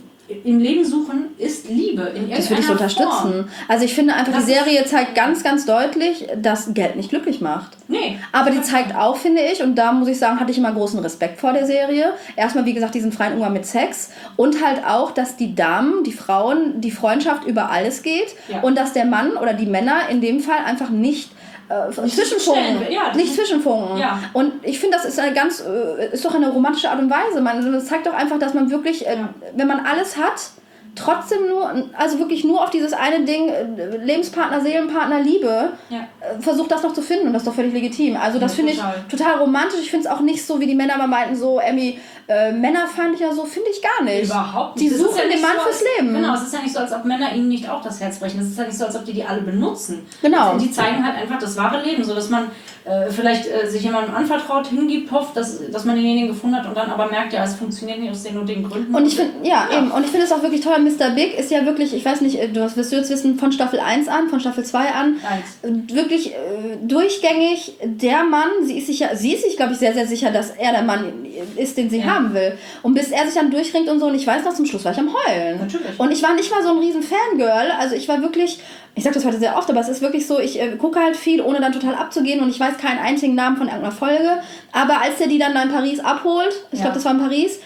im Leben suchen, ist Liebe in irgendeiner Form. Das würde ich so unterstützen. Also ich finde einfach, das die Serie zeigt ganz, ganz deutlich, dass Geld nicht glücklich macht. Nee. Aber die zeigt auch, finde ich, und da muss ich sagen, hatte ich immer großen Respekt vor der Serie. Erstmal, wie gesagt, diesen freien Umgang mit Sex und halt auch, dass die Damen, die Frauen, die Freundschaft über alles geht ja. und dass der Mann oder die Männer in dem Fall einfach nicht Äh, Zwischenfunken, ja, nicht Zwischenfunken. Ja. Und ich finde, das ist eine ganz, äh, ist doch eine romantische Art und Weise. Man, das zeigt doch einfach, dass man wirklich, äh, ja. wenn man alles hat, trotzdem nur, also wirklich nur auf dieses eine Ding, äh, Lebenspartner, Seelenpartner, Liebe, ja. äh, versucht das noch zu finden und das ist doch völlig legitim. Also das ja, finde ich total romantisch. Ich finde es auch nicht so, wie die Männer mal meinten, so, Emmy, äh, männerfeindlich oder so, finde ich gar nicht. Überhaupt nicht. Die das suchen ja den Mann so, fürs Leben. Als, genau, es ist ja nicht so, als ob Männer ihnen nicht auch das Herz brechen. Es ist ja nicht so, als ob die die alle benutzen. Genau. Also die zeigen halt einfach das wahre Leben, so dass man äh, vielleicht äh, sich jemandem anvertraut, hingibt, hofft, dass, dass man denjenigen gefunden hat und dann aber merkt, ja, es funktioniert nicht aus den und den Gründen. Und ich finde, ja, ja, eben, und ich finde es auch wirklich toll, Mister Big ist ja wirklich, ich weiß nicht, du wirst du jetzt wissen, von Staffel eins an, von Staffel zwei an, eins. wirklich äh, durchgängig der Mann, sie ist sich ja, sie ist sich, glaube ich, sehr, sehr sicher, dass er der Mann ist, den sie ja. haben will. Und bis er sich dann durchringt und so, und ich weiß noch, zum Schluss war ich am Heulen. Natürlich. Und ich war nicht mal so ein riesen Fangirl, also ich war wirklich, ich sag das heute sehr oft, aber es ist wirklich so, ich äh, gucke halt viel, ohne dann total abzugehen und ich weiß keinen einzigen Namen von irgendeiner Folge, aber als der die dann da in Paris abholt, ich ja. glaube, das war in Paris,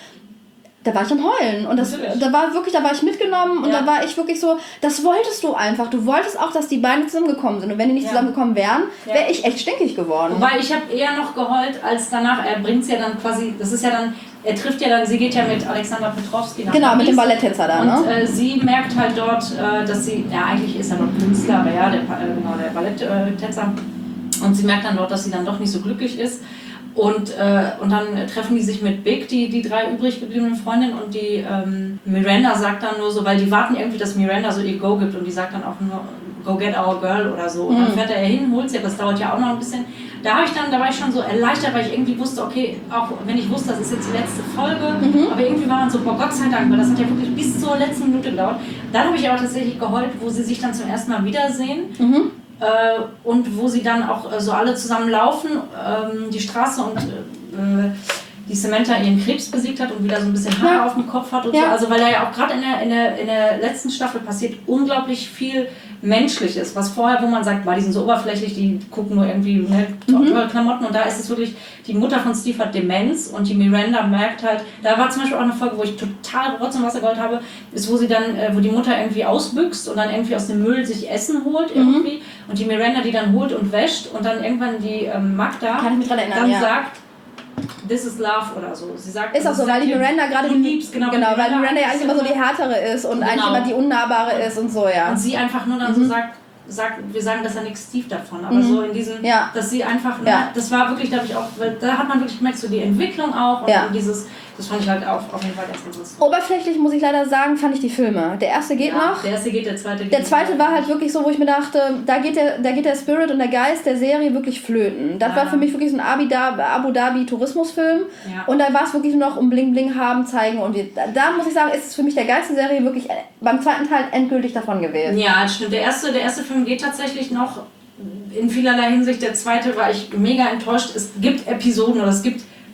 da war ich am Heulen und das, da war wirklich, da war ich mitgenommen und ja. da war ich wirklich so, das wolltest du einfach, du wolltest auch, dass die beiden zusammengekommen sind und wenn die nicht ja. zusammengekommen wären, wäre ja. ich echt stinkig geworden. Wobei ich habe eher noch geheult, als danach, er bringt es ja dann quasi, das ist ja dann, er trifft ja dann, sie geht ja mit Alexander Petrovsky nach Genau, Paris, mit dem Balletttänzer da, ne? Und äh, sie merkt halt dort, äh, dass sie, ja eigentlich ist er dort Künstler, aber ja, der, äh, genau, der Balletttänzer und sie merkt dann dort, dass sie dann doch nicht so glücklich ist. Und, äh, und dann treffen die sich mit Big, die, die drei übrig gebliebenen Freundinnen und die ähm, Miranda sagt dann nur so, weil die warten irgendwie, dass Miranda so ihr Go gibt und die sagt dann auch nur, go get our girl oder so. Und mhm. dann fährt er hin, holt sie, aber das dauert ja auch noch ein bisschen. Da habe ich dann, da war ich schon so erleichtert, weil ich irgendwie wusste, okay, auch wenn ich wusste, das ist jetzt die letzte Folge, mhm. aber irgendwie war man so, boah, Gott sei Dank, weil das hat ja wirklich bis zur letzten Minute gedauert. Dann habe ich aber tatsächlich geheult, wo sie sich dann zum ersten Mal wiedersehen. Mhm. Äh, und wo sie dann auch äh, so alle zusammen laufen, ähm, die Straße und äh, die Samantha ihren Krebs besiegt hat und wieder so ein bisschen Haare ja. auf dem Kopf hat und ja. so. Also weil da ja auch gerade in der, in, der, in der letzten Staffel passiert unglaublich viel Menschliches, was vorher, wo man sagt, boah, die sind so oberflächlich, die gucken nur irgendwie ne, mhm. tolle Klamotten und da ist es wirklich, die Mutter von Steve hat Demenz und die Miranda merkt halt, da war zum Beispiel auch eine Folge, wo ich total Rotz und Wasser geholt habe, ist, wo sie dann, äh, wo die Mutter irgendwie ausbüchst und dann irgendwie aus dem Müll sich Essen holt irgendwie mhm. und die Miranda die dann holt und wäscht und dann irgendwann die ähm, Magda Kann ich mich dran erinnern, dann ja. sagt, this is love oder so. Sie sagt, ist auch so, weil die Miranda gerade die liebst, genau, genau weil die Miranda ja eigentlich immer so die härtere ist und genau. eigentlich immer die unnahbare ist und so, ja. Und sie einfach nur dann mhm. so sagt, sagt, wir sagen das ja nichts Steve davon, aber mhm. so in diesem, ja. dass sie einfach, ja. ne, das war wirklich, glaube ich, auch, weil da hat man wirklich gemerkt, so die Entwicklung auch und ja. dieses, das fand ich halt auch auf jeden Fall ganz interessant. Oberflächlich, muss ich leider sagen, fand ich die Filme. Der erste geht ja, noch. Der erste geht, der zweite geht Der zweite war halt wirklich so, wo ich mir dachte, da geht der, da geht der Spirit und der Geist der Serie wirklich flöten. Das ja. war für mich wirklich so ein Abu Dhabi Tourismusfilm ja. und da war es wirklich nur noch um Bling Bling haben, zeigen und wir, da, da muss ich sagen, ist es für mich der Geist der Serie wirklich beim zweiten Teil endgültig davon gewesen. Ja, stimmt. Der erste, der erste Film geht tatsächlich noch in vielerlei Hinsicht. Der zweite war ich mega enttäuscht. Es gibt Episoden oder es gibt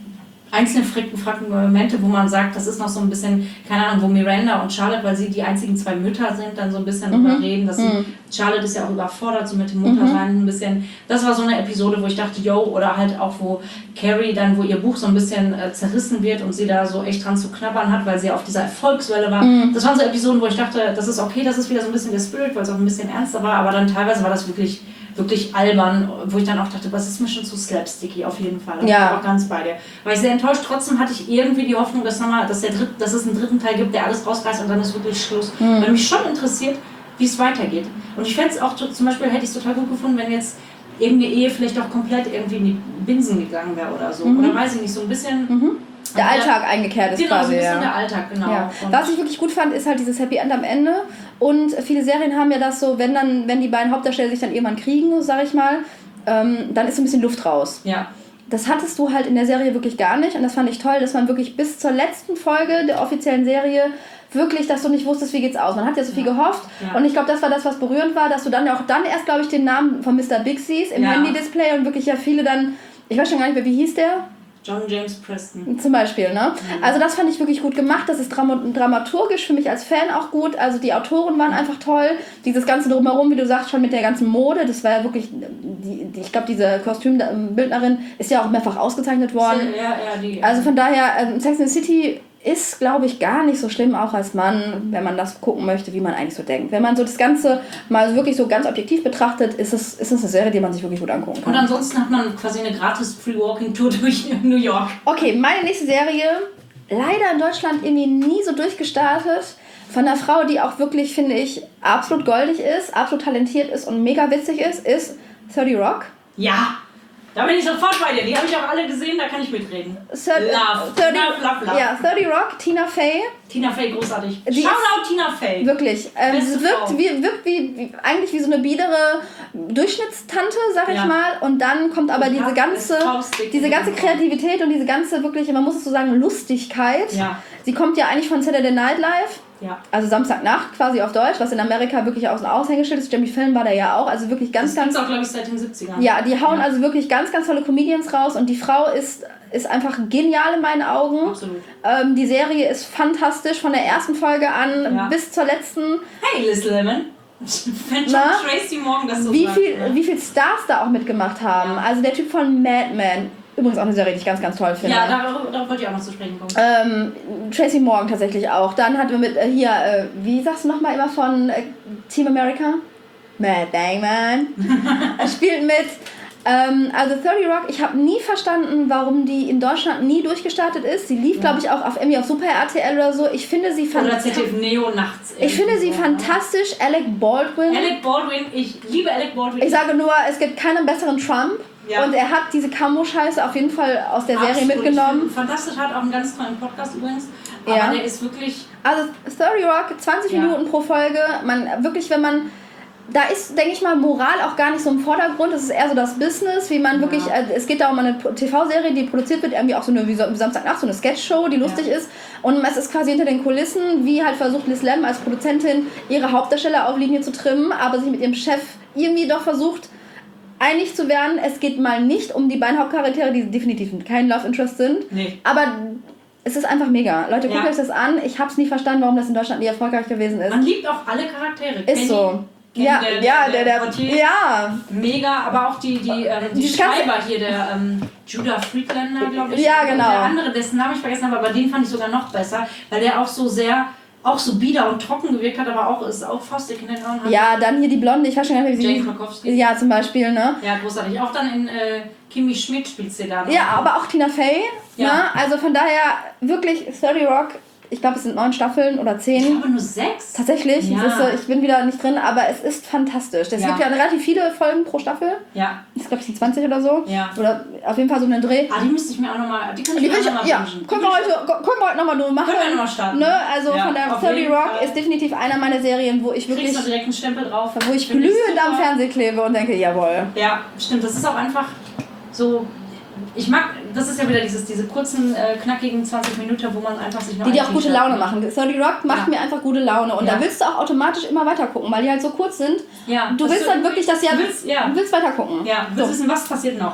einzelne Fragmente, wo man sagt, das ist noch so ein bisschen, keine Ahnung, wo Miranda und Charlotte, weil sie die einzigen zwei Mütter sind, dann so ein bisschen mhm. drüber reden, dass mhm. sie, Charlotte ist ja auch überfordert, so mit dem Muttersein mhm. ein bisschen. Das war so eine Episode, wo ich dachte, yo, oder halt auch, wo Carrie dann, wo ihr Buch so ein bisschen äh, zerrissen wird und sie da so echt dran zu knabbern hat, weil sie auf dieser Erfolgswelle war. Mhm. Das waren so Episoden, wo ich dachte, das ist okay, das ist wieder so ein bisschen der Spirit, weil es auch ein bisschen ernster war, aber dann teilweise war das wirklich wirklich albern, wo ich dann auch dachte, was ist mir schon zu slapsticky auf jeden Fall. Da ja. bin ich auch ganz bei dir. War ich sehr enttäuscht. Trotzdem hatte ich irgendwie die Hoffnung, dass, nochmal, dass, der Dritt, dass es einen dritten Teil gibt, der alles rausreißt und dann ist wirklich Schluss. Mhm. Weil mich schon interessiert, wie es weitergeht. Und ich fände es auch, zum Beispiel hätte ich es total gut gefunden, wenn jetzt irgendeine Ehe vielleicht auch komplett irgendwie in die Binsen gegangen wäre oder so. Mhm. Oder weiß ich nicht, so ein bisschen... Mhm. Der Alltag der, eingekehrt ist genau, quasi. Genau, so ein bisschen ja. der Alltag, genau. Ja. Was ich wirklich gut fand, ist halt dieses Happy End am Ende. Und viele Serien haben ja das so, wenn dann, wenn die beiden Hauptdarsteller sich dann irgendwann kriegen, sag ich mal, ähm, dann ist so ein bisschen Luft raus. Ja. Das hattest du halt in der Serie wirklich gar nicht. Und das fand ich toll, dass man wirklich bis zur letzten Folge der offiziellen Serie wirklich, dass du nicht wusstest, wie geht's aus. Man hat ja so viel ja. gehofft. Ja. Und ich glaube, das war das, was berührend war, dass du dann ja auch dann erst, glaube ich, den Namen von Mister Big siehst im ja. Handy-Display und wirklich ja viele dann, ich weiß schon gar nicht mehr, wie hieß der? John James Preston. Zum Beispiel, ne? Mhm. Also das fand ich wirklich gut gemacht. Das ist dram- dramaturgisch für mich als Fan auch gut. Also die Autoren waren einfach toll. Dieses ganze Drumherum, wie du sagst, schon mit der ganzen Mode, das war ja wirklich, die, die, ich glaube, diese Kostümbildnerin ist ja auch mehrfach ausgezeichnet worden. Ja, ja, die, also von daher, ähm, Sex and the City ist, glaube ich, gar nicht so schlimm, auch als Mann, wenn man das gucken möchte, wie man eigentlich so denkt. Wenn man so das Ganze mal wirklich so ganz objektiv betrachtet, ist es, ist es eine Serie, die man sich wirklich gut angucken kann. Und ansonsten hat man quasi eine gratis Free-Walking-Tour durch New York. Okay, meine nächste Serie, leider in Deutschland irgendwie nie so durchgestartet, von einer Frau, die auch wirklich, finde ich, absolut goldig ist, absolut talentiert ist und mega witzig ist, ist thirty Rock. Ja! Da bin ich sofort bei dir. Die habe ich auch alle gesehen, da kann ich mitreden. thirty, love. thirty, love, love, love. Ja, thirty Rock, Tina Fey. Tina Fey, großartig. Shoutout Tina Fey. Wirklich. Ähm, sie wirkt, wie, wirkt wie, wie, eigentlich wie so eine biedere Durchschnittstante, sag ich ja. mal. Und dann kommt aber diese ganze, diese ganze Kreativität und diese ganze wirklich, man muss es so sagen, Lustigkeit. Ja. Sie kommt ja eigentlich von Saturday Night Live. Ja. Also Samstagnacht quasi auf Deutsch, was in Amerika wirklich auch so ein Aushängeschild ist. Jamie Fallon war da ja auch, also wirklich ganz, das ganz... Das auch, glaube ich, seit den siebzigern. Ja, die hauen ja. also wirklich ganz, ganz tolle Comedians raus und die Frau ist, ist einfach genial in meinen Augen. Absolut. Ähm, die Serie ist fantastisch, von der ersten Folge an ja. bis zur letzten. Hey, Liz Lemon. Wenn schon Tracy Morgan das so wie sagt, viel, ne? wie viele Stars da auch mitgemacht haben. Ja. Also der Typ von Mad Men. Übrigens auch eine Serie, die ich ganz, ganz toll finde. Ja, darauf, darauf wollte ich auch noch zu sprechen kommen. Ähm, Tracy Morgan tatsächlich auch. Dann hatten wir mit äh, hier, äh, wie sagst du nochmal immer von äh, Team America? Matt Damon. Er spielt mit. Ähm, also thirty Rock, ich habe nie verstanden, warum die in Deutschland nie durchgestartet ist. Sie lief, ja. glaube ich, auch auf Emmy auf Super R T L oder so. Ich finde sie fantastisch. Oder Z D F Neo nachts. Ich finde sie fantastisch. Alec Baldwin. Alec Baldwin, ich liebe Alec Baldwin. Ich sage nur, es gibt keinen besseren Trump. Ja. Und er hat diese Camo-Scheiße auf jeden Fall aus der Serie Absolut. mitgenommen. Fantastisch, hat auch einen ganz tollen Podcast übrigens. Aber ja. der ist wirklich... Also thirty Rock, zwanzig ja. Minuten pro Folge. Man wirklich, wenn man... Da ist, denke ich mal, Moral auch gar nicht so im Vordergrund. Es ist eher so das Business, wie man ja. wirklich... Äh, es geht da um eine T V-Serie, die produziert wird, irgendwie auch so eine wie Samstagnacht, so eine Sketch-Show, die lustig ja. ist. Und es ist quasi hinter den Kulissen, wie halt versucht Liz Lemon als Produzentin ihre Hauptdarsteller auf Linie zu trimmen, aber sich mit ihrem Chef irgendwie doch versucht... einig zu werden. Es geht mal nicht um die beiden Hauptcharaktere, die definitiv kein Love Interest sind. Nee. Aber es ist einfach mega. Leute, guckt ja. euch das an. Ich hab's nie verstanden, warum das in Deutschland nie erfolgreich gewesen ist. Man liebt auch alle Charaktere. Ist Kenny, so. Kenny, ja, der, ja, der, der, der, der ja. Mega, aber auch die, die, ähm, die, die Schreiber hier, der ähm, Judah Friedlander, glaube ich. Ja, genau. Und der andere, dessen Namen ich vergessen habe, aber den fand ich sogar noch besser, weil der auch so sehr... auch so bieder und trocken gewirkt hat, aber auch ist auch Faustik in den Ohren hat. Ja, dann hier die Blonde, ich weiß schon gar nicht, wie sie... Jane Krakowski. Ja, zum Beispiel, ne? Ja, großartig. Auch dann in äh, Kimi Schmidt spielt sie da. Ja, aber auch Tina Fey. Ja. Ne? Also von daher wirklich thirty Rock. Ich glaube, es sind neun Staffeln oder zehn. Ich glaube nur sechs. Tatsächlich. Ja. Ist, ich bin wieder nicht drin, aber es ist fantastisch. Es ja. gibt ja relativ viele Folgen pro Staffel. Ja. Ich glaube, es sind zwanzig oder so. Ja. Oder auf jeden Fall so einen Dreh. Ah, die müsste ich mir auch nochmal... Die kann ich die mir auch ich, nochmal ja. wünschen. Können wir heute, können wir heute nochmal nur machen. Können wir nochmal starten. Ne? Also ja, von der thirty Rock Fall. Ist definitiv einer meiner Serien, wo ich wirklich... Kriegst du direkt einen Stempel drauf. Wo ich glühend am Fernsehen klebe und denke, jawohl. Ja, stimmt. Das ist auch einfach so... Ich mag, das ist ja wieder dieses, diese kurzen, äh, knackigen zwanzig Minuten, wo man einfach sich noch... Die dir auch gute Laune machen. thirty Rock macht ja. mir einfach gute Laune. Und ja. da willst du auch automatisch immer weiter gucken, weil die halt so kurz sind. Ja. Du willst dann wirklich das ja... Du willst, ja. du willst weiter gucken. Ja, du willst so. wissen, was passiert noch.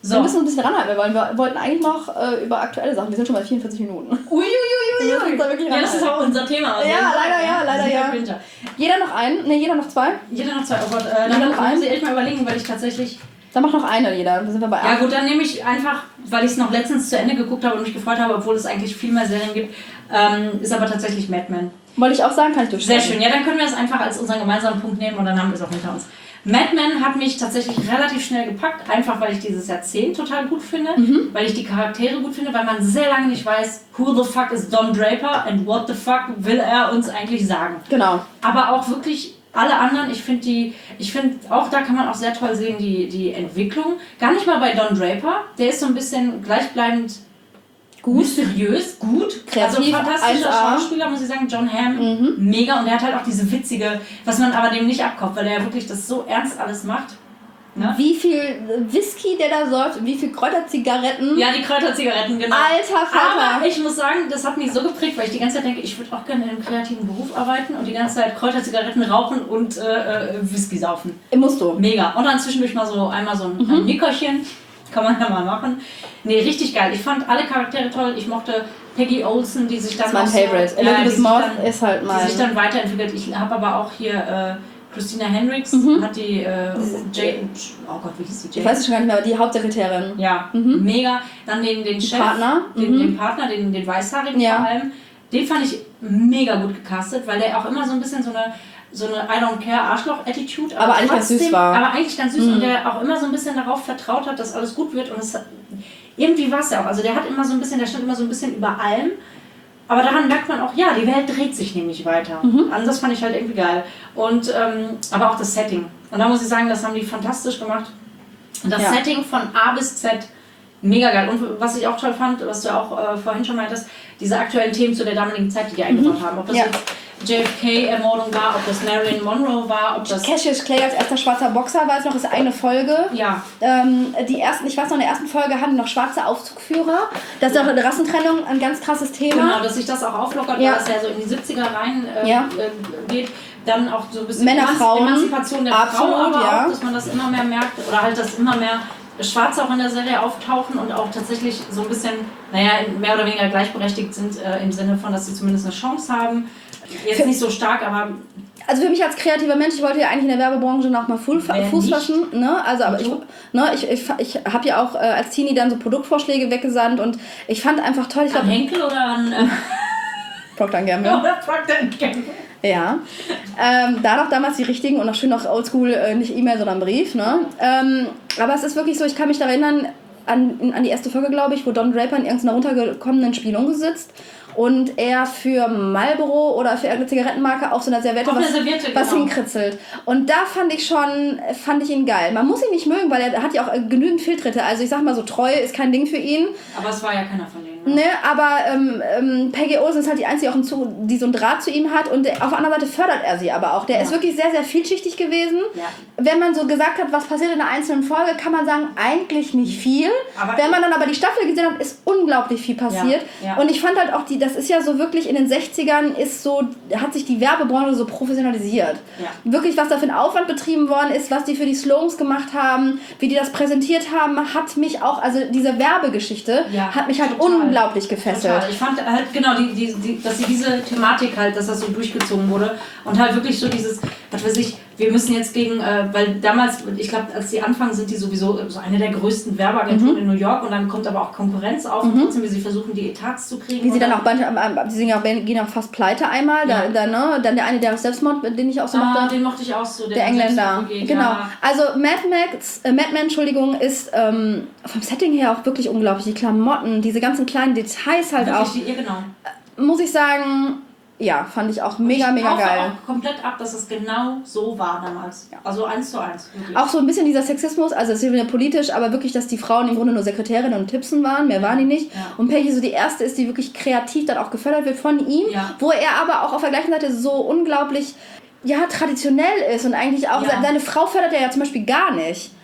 So. Wir müssen uns ein bisschen ranhalten. Wir, wollen, wir wollten eigentlich noch äh, über aktuelle Sachen. Wir sind schon bei vierundvierzig Minuten. Uiuiui. Wir müssen uns da wirklich Ja, das ist auch unser Thema. Also ja, leider ja, leider ja. Winter. Jeder noch einen? Ne, jeder noch zwei? Jeder noch zwei. Oh Gott, äh, dann noch einen? muss ich echt mal überlegen, weil ich tatsächlich... Dann mach noch eine jeder. Dann sind wir bei Ja acht. gut, dann nehme ich einfach, weil ich es noch letztens zu Ende geguckt habe und mich gefreut habe, obwohl es eigentlich viel mehr Serien gibt, ähm, ist aber tatsächlich Mad Men. Wollte ich auch sagen, kann ich durchstellen. Sehr schön. Ja, dann können wir es einfach als unseren gemeinsamen Punkt nehmen und dann haben wir es auch hinter uns. Mad Men hat mich tatsächlich relativ schnell gepackt, einfach weil ich dieses Jahrzehnt total gut finde, mhm. weil ich die Charaktere gut finde, weil man sehr lange nicht weiß, who the fuck is Don Draper and what the fuck will er uns eigentlich sagen. Genau. Aber auch wirklich alle anderen, ich finde die, ich finde auch da kann man auch sehr toll sehen, die, die Entwicklung. Gar nicht mal bei Don Draper, der ist so ein bisschen gleichbleibend gut, mysteriös, gut, kreativ, also fantastischer eins A. Schauspieler, muss ich sagen, John Hamm, Mhm. mega, und er hat halt auch diese witzige, was man aber dem nicht abkauft, weil er ja wirklich das so ernst alles macht. Ne? Wie viel Whisky der da säuft, wie viel Kräuterzigaretten. Ja, die Kräuterzigaretten, genau. Alter Vater. Aber ich muss sagen, das hat mich so geprägt, weil ich die ganze Zeit denke, ich würde auch gerne in einem kreativen Beruf arbeiten und die ganze Zeit Kräuterzigaretten rauchen und äh, Whisky saufen. Musst du. Mega. Und dann zwischendurch mal so einmal so ein, Mhm. ein Nickerchen. Kann man ja mal machen. Nee, richtig geil. Ich fand alle Charaktere toll. Ich mochte Peggy Olsen, die sich dann... Das ist mein Favorite. So, ja, Elizabeth Moss ist halt mein... Die sich dann weiterentwickelt. Ich habe aber auch hier... Äh, Christina Hendricks mhm. hat die äh, Jane, oh Gott, wie hieß die? Jane? Ich weiß es schon gar nicht mehr, aber die Hauptsekretärin. Ja, mhm. mega. Dann den, den Chef, Partner. Den, Mhm. den Partner, den, den Weißhaarigen ja. vor allem. Den fand ich mega gut gecastet, weil der auch immer so ein bisschen so eine, so eine I don't care Arschloch-Attitude, aber, aber eigentlich trotzdem, ganz süß war. Aber eigentlich ganz süß mhm. und der auch immer so ein bisschen darauf vertraut hat, dass alles gut wird. Und es, irgendwie war es ja auch. Also der hat immer so ein bisschen, der stand immer so ein bisschen über allem. Aber daran merkt man auch, ja, die Welt dreht sich nämlich weiter. Mhm. Also das fand ich halt irgendwie geil. Und, ähm, aber auch das Setting. Und da muss ich sagen, das haben die fantastisch gemacht. Und das ja. Setting von A bis Z, mega geil. Und was ich auch toll fand, was du auch äh, vorhin schon meintest, diese aktuellen Themen zu der damaligen Zeit, die die eingebaut mhm. haben. Ob das ja. jetzt J F K-Ermordung war, ob das Marilyn Monroe war, ob das... Cassius Clay als erster schwarzer Boxer, weiß noch, ist eine Folge. Ja. Ähm, die ersten, ich weiß noch, in der ersten Folge hatten noch schwarze Aufzugführer. Das ist auch eine Rassentrennung, ein ganz krasses Thema. Genau, dass sich das auch auflockert, ja. weil das ja so in die siebziger rein äh, ja. äh, geht. Dann auch so ein bisschen Männer, Frauen, Emanzipation der absolut, Frau, aber ja. auch, dass man das immer mehr merkt, oder halt, dass immer mehr Schwarze auch in der Serie auftauchen und auch tatsächlich so ein bisschen, naja, mehr oder weniger gleichberechtigt sind, äh, im Sinne von, dass sie zumindest eine Chance haben. Jetzt für, nicht so stark, aber... Also für mich als kreativer Mensch, ich wollte ja eigentlich in der Werbebranche noch mal Fuß, Fuß fassen. Ne? Also, aber ich, ne, ich, ich, ich habe ja auch äh, als Teenie dann so Produktvorschläge weggesandt und ich fand einfach toll... Ich an glaub, Henkel oder an... Äh Procter and Gamble. Oder Procter and Gamble. Ja, ähm, da noch damals die richtigen und noch schön noch oldschool, äh, nicht E-Mail, sondern Brief. Ne? Ähm, aber es ist wirklich so, ich kann mich daran erinnern, an, an die erste Folge, glaube ich, wo Don Draper in irgendeiner runtergekommenen Spielung sitzt und er für Marlboro oder für irgendeine Zigarettenmarke auf so einer Serviette auf was, Serviette, was genau. hinkritzelt. Und da fand ich schon, fand ich ihn geil. Man muss ihn nicht mögen, weil er hat ja auch genügend Fehltritte. Also ich sag mal so, Treue ist kein Ding für ihn. Aber es war ja keiner von denen. Ne, ne aber ähm, ähm, Peggy Olsen ist halt die Einzige, auch zu, die so einen Draht zu ihm hat. Und auf der anderen Seite fördert er sie aber auch. Der ja. ist wirklich sehr, sehr vielschichtig gewesen. Ja. Wenn man so gesagt hat, was passiert in einer einzelnen Folge, kann man sagen, eigentlich nicht viel. Aber wenn man dann aber die Staffel gesehen hat, ist unglaublich viel passiert. Ja. Ja. Und ich fand halt auch, die, das ist ja so wirklich in den sechzigern ist so, hat sich die Werbebranche so professionalisiert. Ja. Wirklich, was da für ein Aufwand betrieben worden ist, was die für die Slogans gemacht haben, wie die das präsentiert haben, hat mich auch, also diese Werbegeschichte ja, hat mich halt total, unglaublich gefesselt. Total. Ich fand halt, genau, die, die, die, dass sie diese Thematik halt, dass das so durchgezogen wurde und halt wirklich so dieses, was weiß ich, wir müssen jetzt gegen, äh, weil damals, ich glaube, als die anfangen, sind die sowieso so eine der größten Werbeagenturen mhm. in New York und dann kommt aber auch Konkurrenz auf mhm. und trotzdem, wie sie versuchen, die Etats zu kriegen. Wie sie dann auch, die sind ja, gehen auch fast pleite einmal, ja. da, da, ne? Dann der eine, der Selbstmord, den ich auch so ah, mochte. Den mochte ich auch so. Der, der Engländer, geht, genau. Ja. Also Mad Max, äh, Mad Men, Entschuldigung, ist ähm, vom Setting her auch wirklich unglaublich. Die Klamotten, diese ganzen kleinen Details halt wirklich auch. Die, ja, genau. Äh, muss ich sagen... Ja, fand ich auch mega, ich mega geil. Auch komplett ab, dass es genau so war damals. Ja. Also eins zu eins. Wirklich. Auch so ein bisschen dieser Sexismus, also es ist wieder politisch, aber wirklich, dass die Frauen im Grunde nur Sekretärinnen und Tippsen waren, mehr waren die nicht. Ja. Und Peggy so die erste ist, die wirklich kreativ dann auch gefördert wird von ihm, ja. wo er aber auch auf der gleichen Seite so unglaublich ja, traditionell ist und eigentlich auch, ja. seine Frau fördert er ja zum Beispiel gar nicht.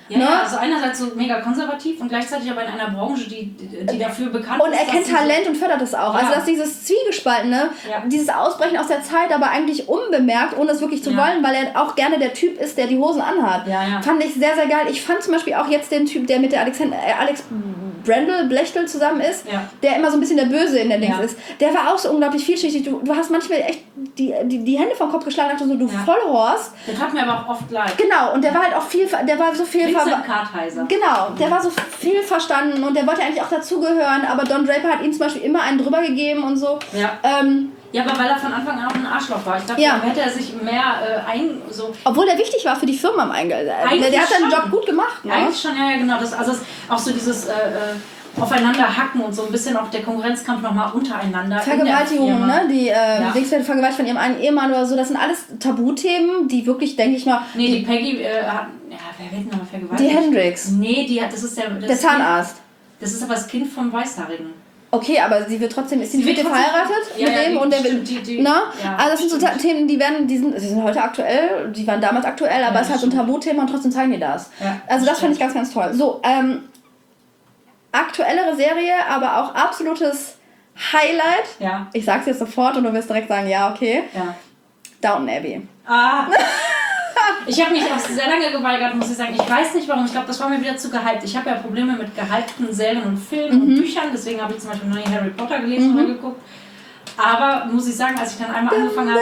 Ja, ne? ja, also einerseits so mega konservativ und gleichzeitig aber in einer Branche, die, die dafür bekannt und ist. Und er kennt Talent so und fördert es auch. Ja. Also dass dieses Zwiegespaltene, ja. dieses Ausbrechen aus der Zeit, aber eigentlich unbemerkt, ohne es wirklich zu ja. wollen, weil er auch gerne der Typ ist, der die Hosen anhat. Ja, ja. Fand ich sehr, sehr geil. Ich fand zum Beispiel auch jetzt den Typ, der mit der Alexander, äh, Alex Brendel, Blechtel zusammen ist, ja. der immer so ein bisschen der Böse in der Dings ja. ist. Der war auch so unglaublich vielschichtig. Du, du hast manchmal echt die, die, die Hände vom Kopf geschlagen, dachte so, du ja. Vollhorst. Der tat mir aber auch oft leid. Genau, und der war halt auch viel, der war so viel... Vincent Kartheiser. Genau, der war so viel verstanden und der wollte eigentlich auch dazugehören, aber Don Draper hat ihm zum Beispiel immer einen drüber gegeben und so. Ja. Ähm, Ja, aber weil er von Anfang an auch ein Arschloch war. Ich glaube, ja. da hätte er sich mehr äh, ein... So Obwohl der wichtig war für die Firma am Eingang. Der, der hat seinen Job gut gemacht. Ne? Eigentlich schon, ja, ja genau. Das, also auch so dieses äh, aufeinander hacken und so ein bisschen auch der Konkurrenzkampf nochmal untereinander. Vergewaltigung, ne? Die äh, ja. Vergewaltigung von ihrem einen Ehemann oder so. Das sind alles Tabuthemen, die wirklich, denke ich mal... Nee, die, die Peggy äh, hat... Ja, wer wird denn nochmal vergewaltigt? Die Hendrix. Nee, die hat... Das ist der... Das der Zahnarzt. Kind, das ist aber das Kind vom Weißhaarigen. Okay, aber sie wird trotzdem, ist sie, sie mit dem verheiratet? Ja, mit ja, dem die, und der stimmt, die, die, ne? Ja, also das sind so stimmt. Themen, die werden, die sind, sie sind heute aktuell, die waren damals aktuell, aber ja, es ist halt so ein Tabuthema und trotzdem zeigen die das. Ja, also das stimmt. fand ich ganz, ganz toll. So, ähm, aktuellere Serie, aber auch absolutes Highlight. Ja. Ich sag's jetzt sofort und du wirst direkt sagen, ja, okay. Ja. Downton Abbey. Ah. Ich habe mich auch sehr lange geweigert, muss ich sagen. Ich weiß nicht warum. Ich glaube, das war mir wieder zu gehypt. Ich habe ja Probleme mit gehypten Serien und Filmen mhm. und Büchern. Deswegen habe ich zum Beispiel noch nie Harry Potter gelesen mhm. oder geguckt. Aber muss ich sagen, als ich dann einmal angefangen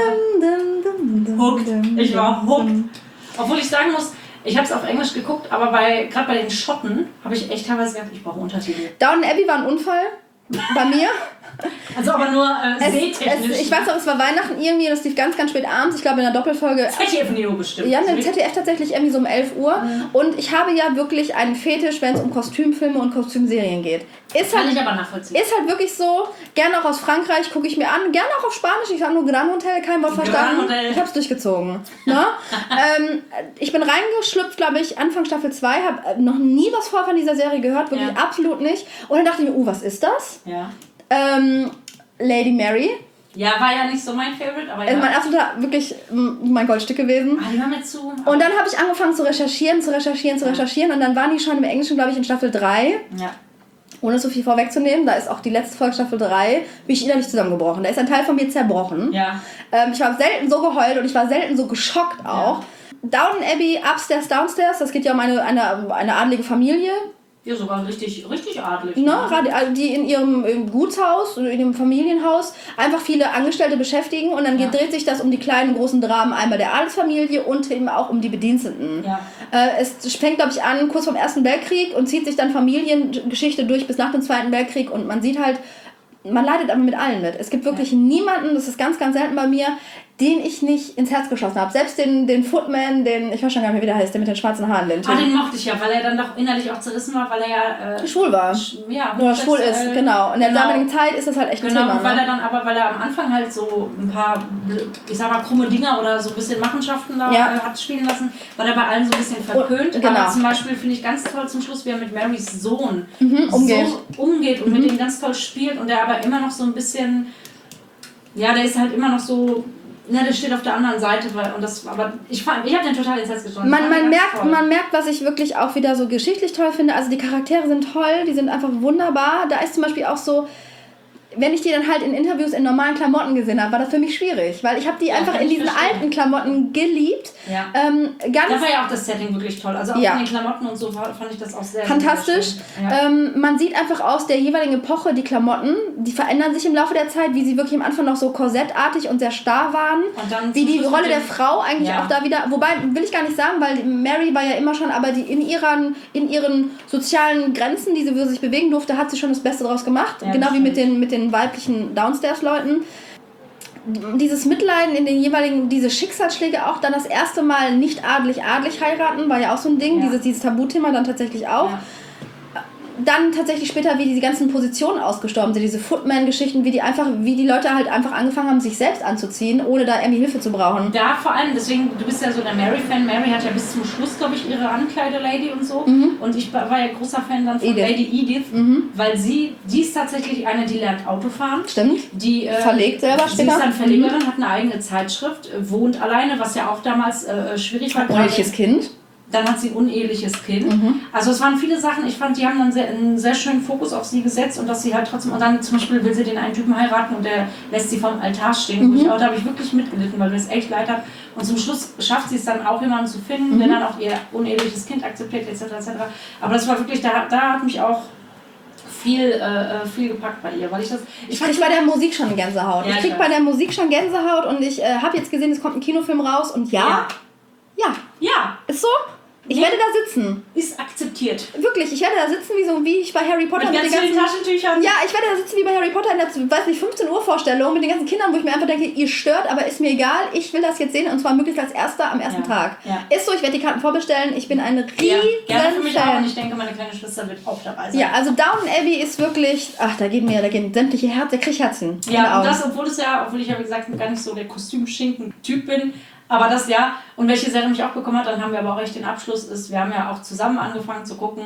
habe, hooked. Ich war hooked. Obwohl ich sagen muss, ich habe es auf Englisch geguckt, aber bei gerade bei den Schotten habe ich echt teilweise gedacht, ich brauche Untertitel. Downton Abbey war ein Unfall. Bei mir. Also aber nur äh, es, sehtechnisch. Es, ich weiß noch, es war Weihnachten irgendwie, das lief ganz, ganz spät abends, ich glaube in der Doppelfolge. Z D F-Neo bestimmt. Ja, in Z D F tatsächlich irgendwie so um elf Uhr. Mhm. Und ich habe ja wirklich einen Fetisch, wenn es um Kostümfilme und Kostümserien geht. Ist Kann halt, ich aber nachvollziehen. Ist halt wirklich so, gerne auch aus Frankreich, gucke ich mir an, gerne auch auf Spanisch, ich habe nur Gran Hotel, kein Wort verstanden. Ich habe es durchgezogen. Ne? ähm, ich bin reingeschlüpft, glaube ich, Anfang Staffel zwei, habe noch nie was vorher von dieser Serie gehört, wirklich ja. absolut nicht. Und dann dachte ich mir, uh, was ist das? Ja. Ähm, Lady Mary. Ja, war ja nicht so mein Favorite, aber ja. Also mein absoluter, wirklich mein Goldstück gewesen. Ah, die war mir zu. Und dann habe ich angefangen zu recherchieren, zu recherchieren, zu ja. recherchieren und dann waren die schon im Englischen, glaube ich, in Staffel drei. Ja. Ohne so viel vorwegzunehmen, da ist auch die letzte Folge Staffel drei, bin ich innerlich zusammengebrochen. Da ist ein Teil von mir zerbrochen. Ja. Ähm, ich war selten so geheult und ich war selten so geschockt auch. Ja. Downton Abbey, Upstairs, Downstairs, das geht ja um eine, eine, eine adlige Familie. Ja, sogar richtig, richtig adlig. Ne? Die in ihrem im Gutshaus, in ihrem Familienhaus einfach viele Angestellte beschäftigen und dann ja. dreht sich das um die kleinen, großen Dramen einmal der Adelsfamilie und eben auch um die Bediensteten. Ja. Äh, es fängt, glaube ich, an kurz vorm Ersten Weltkrieg und zieht sich dann Familiengeschichte durch bis nach dem Zweiten Weltkrieg und man sieht halt, man leidet aber mit allen mit. Es gibt wirklich ja. niemanden, das ist ganz, ganz selten bei mir, den ich nicht ins Herz geschossen habe. Selbst den, den Footman, den, ich weiß schon gar nicht mehr, wie der heißt, der mit den schwarzen Haaren. Den ah, den mochte ich ja, weil er dann doch innerlich auch zerrissen war, weil er ja... Äh, schwul war. Sch- ja, oder schwul ist, äh, genau. In der genau. damaligen Zeit ist das halt echt ein genau, Thema. Genau, weil ne? er dann aber, weil er am Anfang halt so ein paar, ich sag mal, krumme Dinger oder so ein bisschen Machenschaften da ja. äh, hat spielen lassen, war er bei allen so ein bisschen verpönt. Und, genau. Aber zum Beispiel finde ich ganz toll zum Schluss, wie er mit Marys Sohn mhm, umgeht. so umgeht und mhm. mit dem ganz toll spielt und der aber immer noch so ein bisschen, ja, der ist halt immer noch so... Ne, der steht auf der anderen Seite, weil, und das, aber ich, fand, ich habe den total ins Herz geschossen. Man, man, merkt, man merkt, was ich wirklich auch wieder so geschichtlich toll finde. Also die Charaktere sind toll, die sind einfach wunderbar. Da ist zum Beispiel auch so, wenn ich die dann halt in Interviews in normalen Klamotten gesehen habe, war das für mich schwierig, weil ich habe die ja, einfach in diesen verstehen. alten Klamotten geliebt. Ja. Ähm, ganz da war ja auch das Setting wirklich toll. Also auch ja. in den Klamotten und so fand ich das auch sehr fantastisch. Sehr ja. ähm, man sieht einfach aus der jeweiligen Epoche die Klamotten, die verändern sich im Laufe der Zeit, wie sie wirklich am Anfang noch so korsettartig und sehr starr waren. Und dann wie die Rolle der Frau eigentlich ja. auch da wieder, wobei will ich gar nicht sagen, weil Mary war ja immer schon, aber die in ihren, in ihren sozialen Grenzen, die sie für sich bewegen durfte, hat sie schon das Beste draus gemacht. Ja, genau wie mit den, mit den weiblichen Downstairs-Leuten. Dieses Mitleiden in den jeweiligen, diese Schicksalsschläge auch, dann das erste Mal nicht adlig adlig heiraten, war ja auch so ein Ding, ja. dieses, dieses Tabuthema dann tatsächlich auch. Ja. Dann tatsächlich später, wie die ganzen Positionen ausgestorben sind, diese Footman-Geschichten, wie die einfach, wie die Leute halt einfach angefangen haben, sich selbst anzuziehen, ohne da irgendwie Hilfe zu brauchen. Da vor allem, deswegen, du bist ja so der Mary-Fan. Mary hat ja bis zum Schluss, glaube ich, ihre Ankleidelady und so. Mhm. Und ich war ja großer Fan dann von Edith. Lady Edith, mhm. weil sie, die ist tatsächlich eine, die lernt Autofahren. Stimmt. Die äh, verlegt selber später. Sie ist dann Verlegerin, mhm. hat eine eigene Zeitschrift, wohnt alleine, was ja auch damals äh, schwierig war. Welches Kind? Dann hat sie ein uneheliches Kind. Mhm. Also es waren viele Sachen, ich fand, die haben dann sehr, einen sehr schönen Fokus auf sie gesetzt und dass sie halt trotzdem, und dann zum Beispiel will sie den einen Typen heiraten und der lässt sie vom Altar stehen. Mhm. Wo ich auch, da habe ich wirklich mitgelitten, weil mir das echt leid hat. Und zum Schluss schafft sie es dann auch, jemanden zu finden, mhm. der dann auch ihr uneheliches Kind akzeptiert, et cetera et cetera. Aber das war wirklich, da, da hat mich auch viel, äh, viel gepackt bei ihr, weil ich das... Ich, ich krieg bei der Musik schon Gänsehaut. Ja, ich krieg ich bei der Musik schon Gänsehaut und ich äh, habe jetzt gesehen, es kommt ein Kinofilm raus und ja, ja, ja, ja. Ist so? Ich nee. werde da sitzen. Ist akzeptiert. Wirklich, ich werde da sitzen, wie so wie ich bei Harry Potter mit, mit ganz den ganzen Taschentüchern. Ja, ich werde da sitzen wie bei Harry Potter in der, weiß nicht, fünfzehn Uhr Vorstellung mit den ganzen Kindern, wo ich mir einfach denke, ihr stört, aber ist mir egal. Ich will das jetzt sehen und zwar möglichst als Erster am ersten ja. Tag. Ja. Ist so, ich werde die Karten vorbestellen. Ich bin eine riesen ja. Gerne für mich Fan. Auch und ich denke, meine kleine Schwester wird auch dabei sein. Ja, also Downton Abbey ist wirklich, ach, da gehen mir, da gehen sämtliche Herzen, der kriegt Herzen. Ja, und das, obwohl es ja, obwohl ich ja wie gesagt gar nicht so der Kostümschinken-Typ bin. Aber das ja, und welche Serie mich auch bekommen hat, dann haben wir aber auch echt den Abschluss, ist, wir haben ja auch zusammen angefangen zu gucken,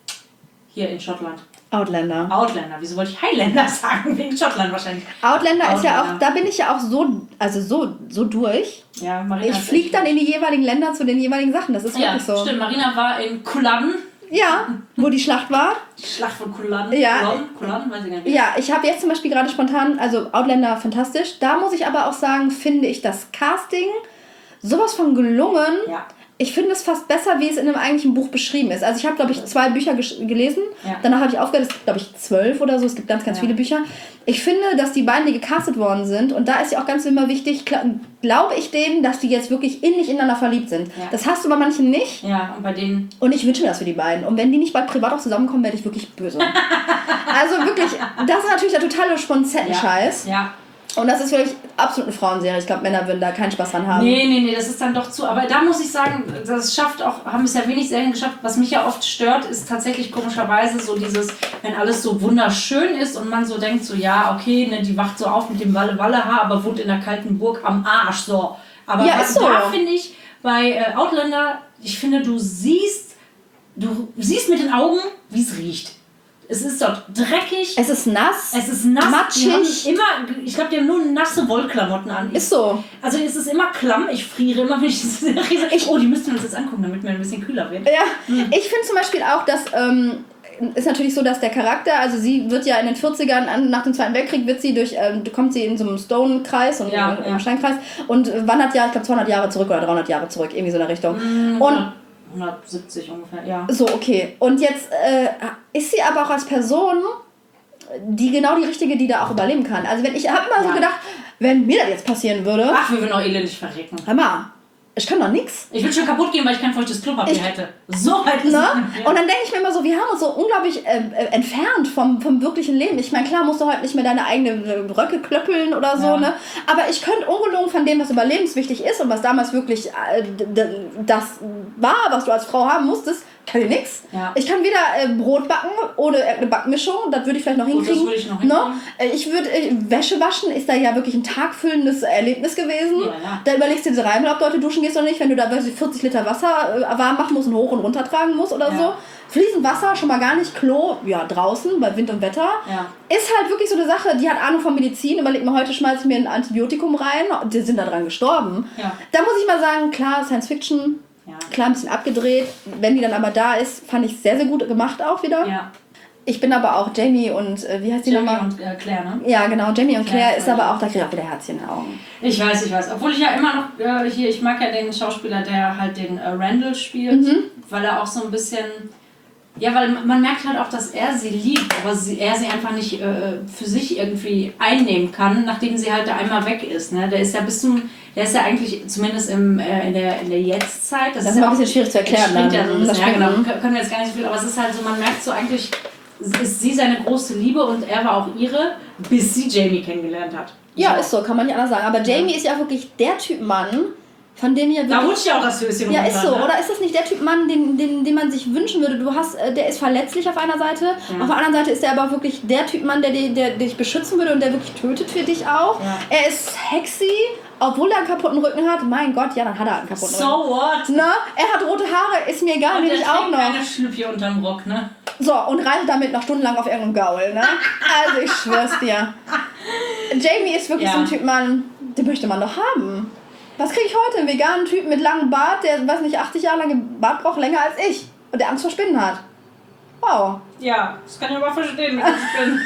hier in Schottland. Outlander. Outlander, wieso wollte ich Highlander sagen? Wegen Schottland wahrscheinlich. Outlander, Outlander ist ja auch, da bin ich ja auch so, also so, so durch. Ja, Marina. Ich fliege dann in die jeweiligen Länder zu den jeweiligen Sachen, das ist ja, wirklich so. Stimmt, Marina war in Culloden. Ja, wo die Schlacht war. Die Schlacht von Culloden. Ja, Culloden, Culloden, weiß ich gar nicht. Ja, ich habe jetzt zum Beispiel gerade spontan, also Outlander fantastisch. Da muss ich aber auch sagen, finde ich das Casting sowas von gelungen. Ja. Ich finde es fast besser, wie es in einem eigentlichen Buch beschrieben ist. Also ich habe, glaube ich, zwei Bücher gesch- gelesen. Ja. Danach habe ich aufgehört, es gibt, glaube ich, zwölf oder so. Es gibt ganz, ganz ja. viele Bücher. Ich finde, dass die beiden, die gecastet worden sind, und da ist ja auch ganz immer wichtig, gl- glaube ich denen, dass die jetzt wirklich innig ineinander verliebt sind. Ja. Das hast du bei manchen nicht. Ja, und bei denen... Und ich wünsche mir das für die beiden. Und wenn die nicht bald privat auch zusammenkommen, werde ich wirklich böse. Also wirklich, das ist natürlich der totale Sponzettenscheiß. Ja. ja. Und das ist wirklich absolut eine Frauenserie. Ich glaube, Männer würden da keinen Spaß dran haben. Nee, nee, nee, das ist dann doch zu. Aber da muss ich sagen, das schafft auch, haben es ja wenig Serien geschafft. Was mich ja oft stört, ist tatsächlich komischerweise so dieses, wenn alles so wunderschön ist und man so denkt, so ja, okay, ne, die wacht so auf mit dem Walle-Walle-Haar, aber wohnt in der kalten Burg am Arsch, so. Aber ja, was, so. da finde ich, bei äh, Outlander, ich finde, du siehst, du siehst mit den Augen, wie es riecht. Es ist dort dreckig. Es ist nass. Es ist nass. Matschig. Immer, ich glaube, die haben nur nasse Wollklamotten an. Ist so. Also es ist immer klamm. Ich friere immer, wenn ich diese Serie sehe. Oh, die müssten wir uns jetzt angucken, damit mir ein bisschen kühler wird. Ja, hm. Ich finde zum Beispiel auch, dass... Ähm, ist natürlich so, dass der Charakter, also sie wird ja in den vierzigern, nach dem Zweiten Weltkrieg, wird sie durch, ähm, kommt sie in so einem Stone-Kreis und ja, einem ja. Steinkreis und wandert ja, ich glaube, zweihundert Jahre zurück oder dreihundert Jahre zurück, irgendwie so in der Richtung. Mm, und hundertsiebzig ungefähr, ja. So, okay. Und jetzt äh, ist sie aber auch als Person die genau die richtige, die da auch überleben kann. Also wenn ich habe immer ja. so gedacht, wenn mir das jetzt passieren würde... Ach, wir würden auch elendig verrecken. Hör mal, ich kann doch nix. Ich würde schon kaputt gehen, weil ich kein feuchtes Klopapier hätte. So weit ist ne? es. Ja. Und dann denke ich mir immer so, wir haben uns so unglaublich äh, äh, entfernt vom, vom wirklichen Leben. Ich meine, klar musst du heute nicht mehr deine eigenen Röcke klöppeln oder so, ja. ne? Aber ich könnte ungelogen von dem, was überlebenswichtig ist und was damals wirklich äh, d- d- das war, was du als Frau haben musstest, kann ich nix. Ja. Ich kann wieder äh, Brot backen oder eine Backmischung, das würde ich vielleicht noch Gut, hinkriegen. das würde ich noch hinkriegen. No? Ich würde äh, Wäsche waschen, ist da ja wirklich ein tagfüllendes Erlebnis gewesen. Ja, ja. Da überlegst du dir dreimal, ob du heute duschen gehst oder nicht, wenn du da vierzig Liter Wasser äh, warm machen musst und hoch und runter tragen musst oder ja. so. Fließend Wasser, schon mal gar nicht. Klo, ja, draußen, bei Wind und Wetter. Ja. Ist halt wirklich so eine Sache, die hat Ahnung von Medizin. Überleg mal, heute schmeiße ich mir ein Antibiotikum rein. Die sind da dran gestorben. Ja. Da muss ich mal sagen, klar, Science Fiction, ja. klar, ein bisschen abgedreht. Wenn die dann aber da ist, fand ich sehr, sehr gut gemacht auch wieder. Ja. Ich bin aber auch Jamie und, äh, wie heißt die Jamie nochmal? und äh, Claire, ne? Ja, genau, Jamie und Claire Claire ist aber auch, da kriege ich auch wieder Herzchen in den Augen. Ich weiß, ich weiß. Obwohl ich ja immer noch äh, hier, ich mag ja den Schauspieler, der halt den äh, Randall spielt, mhm. weil er auch so ein bisschen, ja, weil man merkt halt auch, dass er sie liebt, aber sie, er sie einfach nicht äh, für sich irgendwie einnehmen kann, nachdem sie halt da einmal weg ist. Ne? Der ist ja bis zum, der ist ja eigentlich, zumindest im, äh, in der, in der Jetztzeit, das, das ist ist ja ein bisschen schwierig zu erklären. Dann, ja, so ein bisschen, ja, genau, mhm. können wir jetzt gar nicht so viel, aber es ist halt so, man merkt so eigentlich, ist sie seine große Liebe und er war auch ihre, bis sie Jamie kennengelernt hat. Ja, so. Ist so, kann man nicht anders sagen. Aber Jamie ja. ist ja wirklich der Typ Mann, von dem ihr wirklich... Da rutscht ja auch das Höschen Ja, runter, ist so. ne? Oder ist das nicht der Typ Mann, den, den, den man sich wünschen würde? Du hast, der ist verletzlich auf einer Seite, ja. auf der anderen Seite ist er aber auch wirklich der Typ Mann, der, der, der dich beschützen würde und der wirklich tötet für dich auch. Ja. Er ist sexy, obwohl er einen kaputten Rücken hat. Mein Gott, ja, dann hat er einen kaputten so Rücken. So what? Ne? Er hat rote Haare, ist mir egal, nehme ich auch noch. keine Schlüppchen unterm Rock, ne? So, und reitet damit noch stundenlang auf irgendeinem Gaul, ne? Also ich schwör's dir. Jamie ist wirklich ja. so ein Typ Mann, den möchte man doch haben. Was kriege ich heute? Einen veganen Typen mit langem Bart, der, weiß nicht, achtzig Jahre lang Bart braucht, länger als ich. Und der Angst vor Spinnen hat. Wow. Ja, das kann ich aber verstehen mit den Spinnen.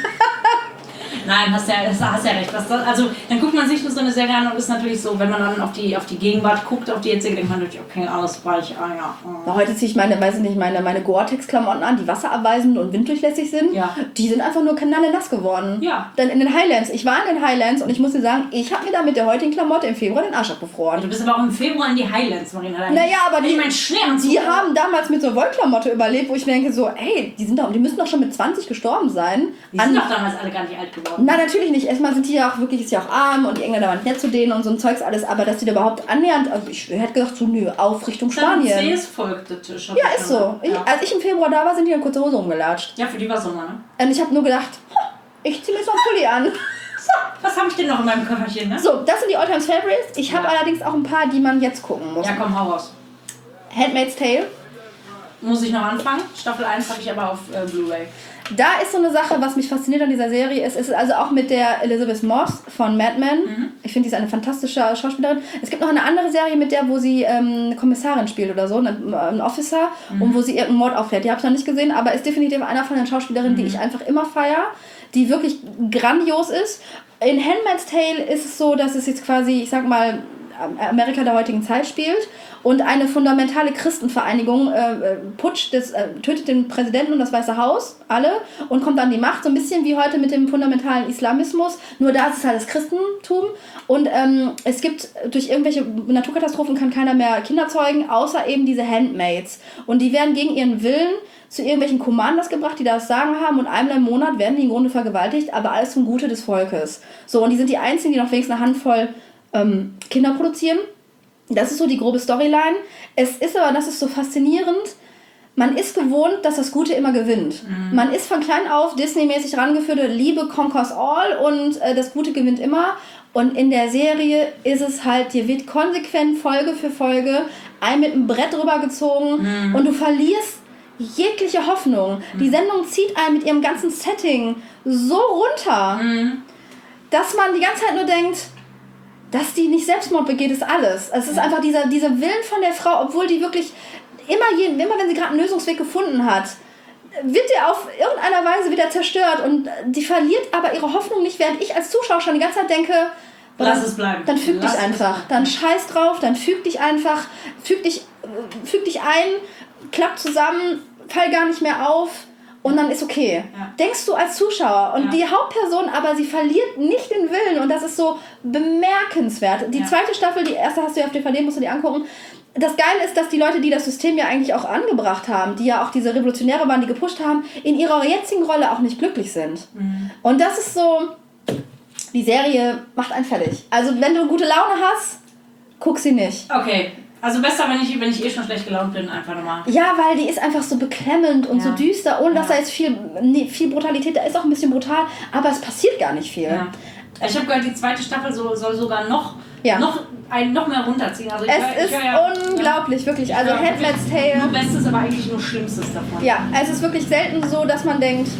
Nein, hast ja, hast ja recht. Das, also, dann guckt man sich nur so eine Serie an und ist natürlich so, wenn man dann auf die, auf die Gegenwart guckt, auf die jetzige, denkt man natürlich, okay, alles weich, ah ja. Oh. Heute ziehe ich meine, weiß ich nicht, meine, meine Gore-Tex-Klamotten an, die wasserabweisend und winddurchlässig sind. Ja. Die sind einfach nur nass geworden. Ja. Dann in den Highlands. Ich war in den Highlands und ich muss dir sagen, ich habe mir da mit der heutigen Klamotte im Februar den Arsch abgefroren. Du bist aber auch im Februar in die Highlands, Marina. Naja, aber die, ich mein Schnee die haben damals mit so Wollklamotte überlebt, wo ich mir denke so, ey, die, sind doch, die müssen doch schon mit zwanzig gestorben sein. Die sind doch damals alle gar nicht alt geworden. Nein, natürlich nicht. Erstmal sind die ja auch wirklich, ist ja auch arm und die Engländer waren nett zu denen und so ein Zeugs alles, aber dass die da überhaupt annähernd, also ich hätte gesagt so, nö, auf Richtung Spanien. Dann ist Volk der Tisch. Ja, ist so. Ich, ja. Als ich im Februar da war, sind die in kurze Hose rumgelatscht. Ja, für die war Sommer, ne? Und ich habe nur gedacht, ich ziehe mir so einen Pulli an. So, was habe ich denn noch in meinem Köfferchen, ne? So, das sind die All-Time Favorites. Ich habe ja. allerdings auch ein paar, die man jetzt gucken muss. Ja, komm, hau raus. Handmaid's Tale. Muss ich noch anfangen. Staffel eins habe ich aber auf äh, Blu-ray. Da ist so eine Sache, was mich fasziniert an dieser Serie, ist, ist also auch mit der Elizabeth Moss von Mad Men. Mhm. Ich finde, die ist eine fantastische Schauspielerin. Es gibt noch eine andere Serie mit der, wo sie ähm, eine Kommissarin spielt oder so, ein, ein Officer, mhm. und wo sie irgendeinen Mord aufklärt. Die habe ich noch nicht gesehen, aber ist definitiv einer von den Schauspielerinnen, mhm. die ich einfach immer feiere, die wirklich grandios ist. In Handmaid's Tale ist es so, dass es jetzt quasi, ich sag mal, Amerika der heutigen Zeit spielt und eine fundamentale Christenvereinigung äh, putscht, das, äh, tötet den Präsidenten und das Weiße Haus, alle, und kommt an die Macht, so ein bisschen wie heute mit dem fundamentalen Islamismus, nur da ist es halt das Christentum und ähm, es gibt, durch irgendwelche Naturkatastrophen kann keiner mehr Kinder zeugen, außer eben diese Handmaids und die werden gegen ihren Willen zu irgendwelchen Commanders gebracht, die das Sagen haben und einmal im Monat werden die im Grunde vergewaltigt, aber alles zum Gute des Volkes. So, und die sind die einzigen, die noch wenigstens eine Handvoll ähm, Kinder produzieren. Das ist so die grobe Storyline. Es ist aber, das ist so faszinierend, man ist gewohnt, dass das Gute immer gewinnt. Mhm. Man ist von klein auf Disney-mäßig rangeführt, Liebe conquers all und äh, das Gute gewinnt immer. Und in der Serie ist es halt, dir wird konsequent Folge für Folge ein mit einem Brett drüber gezogen mhm. und du verlierst jegliche Hoffnung. Mhm. Die Sendung zieht einen mit ihrem ganzen Setting so runter, mhm. dass man die ganze Zeit nur denkt, dass die nicht Selbstmord begeht, ist alles. Es ist einfach dieser, dieser Willen von der Frau, obwohl die wirklich immer, jeden, immer wenn sie gerade einen Lösungsweg gefunden hat, wird der auf irgendeiner Weise wieder zerstört und die verliert aber ihre Hoffnung nicht, während ich als Zuschauer schon die ganze Zeit denke, lass dann, es bleiben. Dann füg Lass dich einfach. Dann scheiß drauf, dann füg dich einfach, füg dich, füg dich ein, klapp zusammen, fall gar nicht mehr auf. Und dann ist okay. Ja. Denkst du als Zuschauer. Und ja. die Hauptperson, aber sie verliert nicht den Willen. Und das ist so bemerkenswert. Die ja. zweite Staffel, die erste hast du ja auf D V D, musst du dir angucken. Das Geile ist, dass die Leute, die das System ja eigentlich auch angebracht haben, die ja auch diese Revolutionäre waren, die gepusht haben, in ihrer jetzigen Rolle auch nicht glücklich sind. Mhm. Und das ist so, die Serie macht einen fertig. Also wenn du gute Laune hast, guck sie nicht. Okay. Also besser, wenn ich, wenn ich eh schon schlecht gelaunt bin, einfach nochmal. Ja, weil die ist einfach so beklemmend und ja. so düster, ohne dass ja. da jetzt viel, nee, viel Brutalität, da ist auch ein bisschen brutal, aber es passiert gar nicht viel. Ja. Ich habe gehört, die zweite Staffel soll, soll sogar noch, ja. noch, ein, noch mehr runterziehen. Also ich es hör, ist ich ja, unglaublich, wirklich. Ich Also hör, Handmaid's Tale. Nur Bestes, aber eigentlich nur Schlimmstes davon. Ja, es ist wirklich selten so, dass man denkt,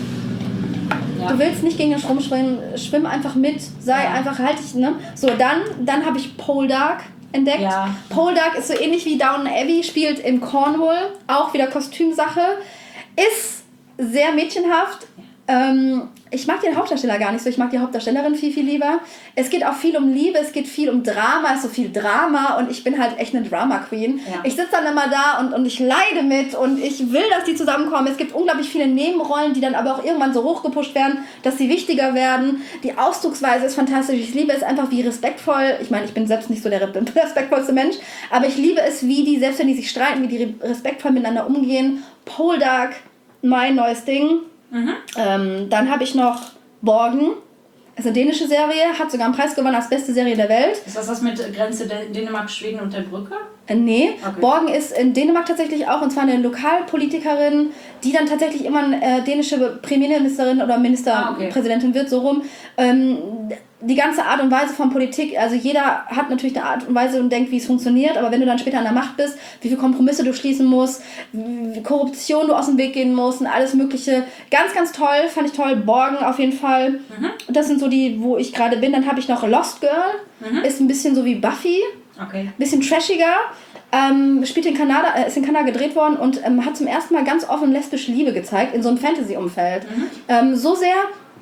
ja. du willst nicht gegen den Strom schwimmen, schwimm einfach mit, sei ja. einfach, halt dich, ne? So, dann, dann habe ich Poldark entdeckt. Ja. Poldark ist so ähnlich wie Downton Abbey, spielt in Cornwall, auch wieder Kostümsache, ist sehr mädchenhaft. Ähm, ich mag den Hauptdarsteller gar nicht so, ich mag die Hauptdarstellerin viel, viel lieber. Es geht auch viel um Liebe, es geht viel um Drama, es ist so viel Drama und ich bin halt echt eine Drama-Queen. Ja. Ich sitze dann immer da und, und ich leide mit und ich will, dass die zusammenkommen. Es gibt unglaublich viele Nebenrollen, die dann aber auch irgendwann so hochgepusht werden, dass sie wichtiger werden. Die Ausdrucksweise ist fantastisch. Ich liebe es einfach, wie respektvoll, ich meine, ich bin selbst nicht so der respektvollste Mensch, aber ich liebe es, wie die, selbst wenn die sich streiten, wie die respektvoll miteinander umgehen. Poldark, mein neues Ding. Mhm. Ähm, dann habe ich noch Borgen. Das ist eine dänische Serie, hat sogar einen Preis gewonnen als beste Serie der Welt. Ist das das mit Grenze Dänemark, Schweden und der Brücke? Äh, nee, okay. Borgen ist in Dänemark tatsächlich auch, und zwar eine Lokalpolitikerin, die dann tatsächlich immer eine äh, dänische Premierministerin oder Ministerpräsidentin ah, okay. wird, so rum. Ähm, die ganze Art und Weise von Politik, also jeder hat natürlich eine Art und Weise und denkt, wie es funktioniert, aber wenn du dann später an der Macht bist, wie viele Kompromisse du schließen musst, wie Korruption du aus dem Weg gehen musst und alles mögliche. Ganz, ganz toll, fand ich toll. Borgen auf jeden Fall. Mhm. Das sind so die, wo ich gerade bin. Dann habe ich noch Lost Girl, mhm. ist ein bisschen so wie Buffy. Okay. Bisschen trashiger. Ähm, spielt in Kanada, äh, ist in Kanada gedreht worden und ähm, hat zum ersten Mal ganz offen lesbische Liebe gezeigt in so einem Fantasy-Umfeld. Mhm. Ähm, so sehr,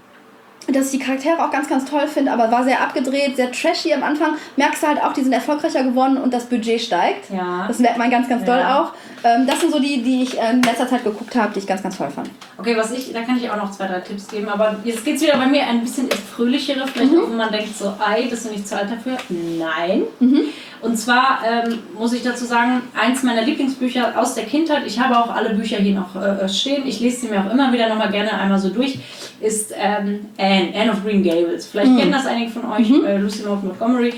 dass ich die Charaktere auch ganz, ganz toll finde, aber war sehr abgedreht, sehr trashy am Anfang. Merkst du halt auch, die sind erfolgreicher geworden und das Budget steigt. Ja. Das merkt man ganz, ganz ja. doll auch. Ähm, das sind so die, die ich in letzter Zeit geguckt habe, die ich ganz, ganz toll fand. Okay, was ich, da kann ich auch noch zwei, drei Tipps geben, aber jetzt geht es wieder bei mir ein bisschen ins Fröhlichere, vielleicht mhm. auch, wenn man denkt so, ei, bist du nicht zu alt dafür? Nein. Mhm. Und zwar ähm, muss ich dazu sagen, eins meiner Lieblingsbücher aus der Kindheit, ich habe auch alle Bücher hier noch äh, stehen, ich lese sie mir auch immer wieder nochmal gerne einmal so durch, ist ähm, Anne, Anne of Green Gables. Vielleicht mhm. kennen das einige von euch, mhm. äh, Lucy Maud Montgomery.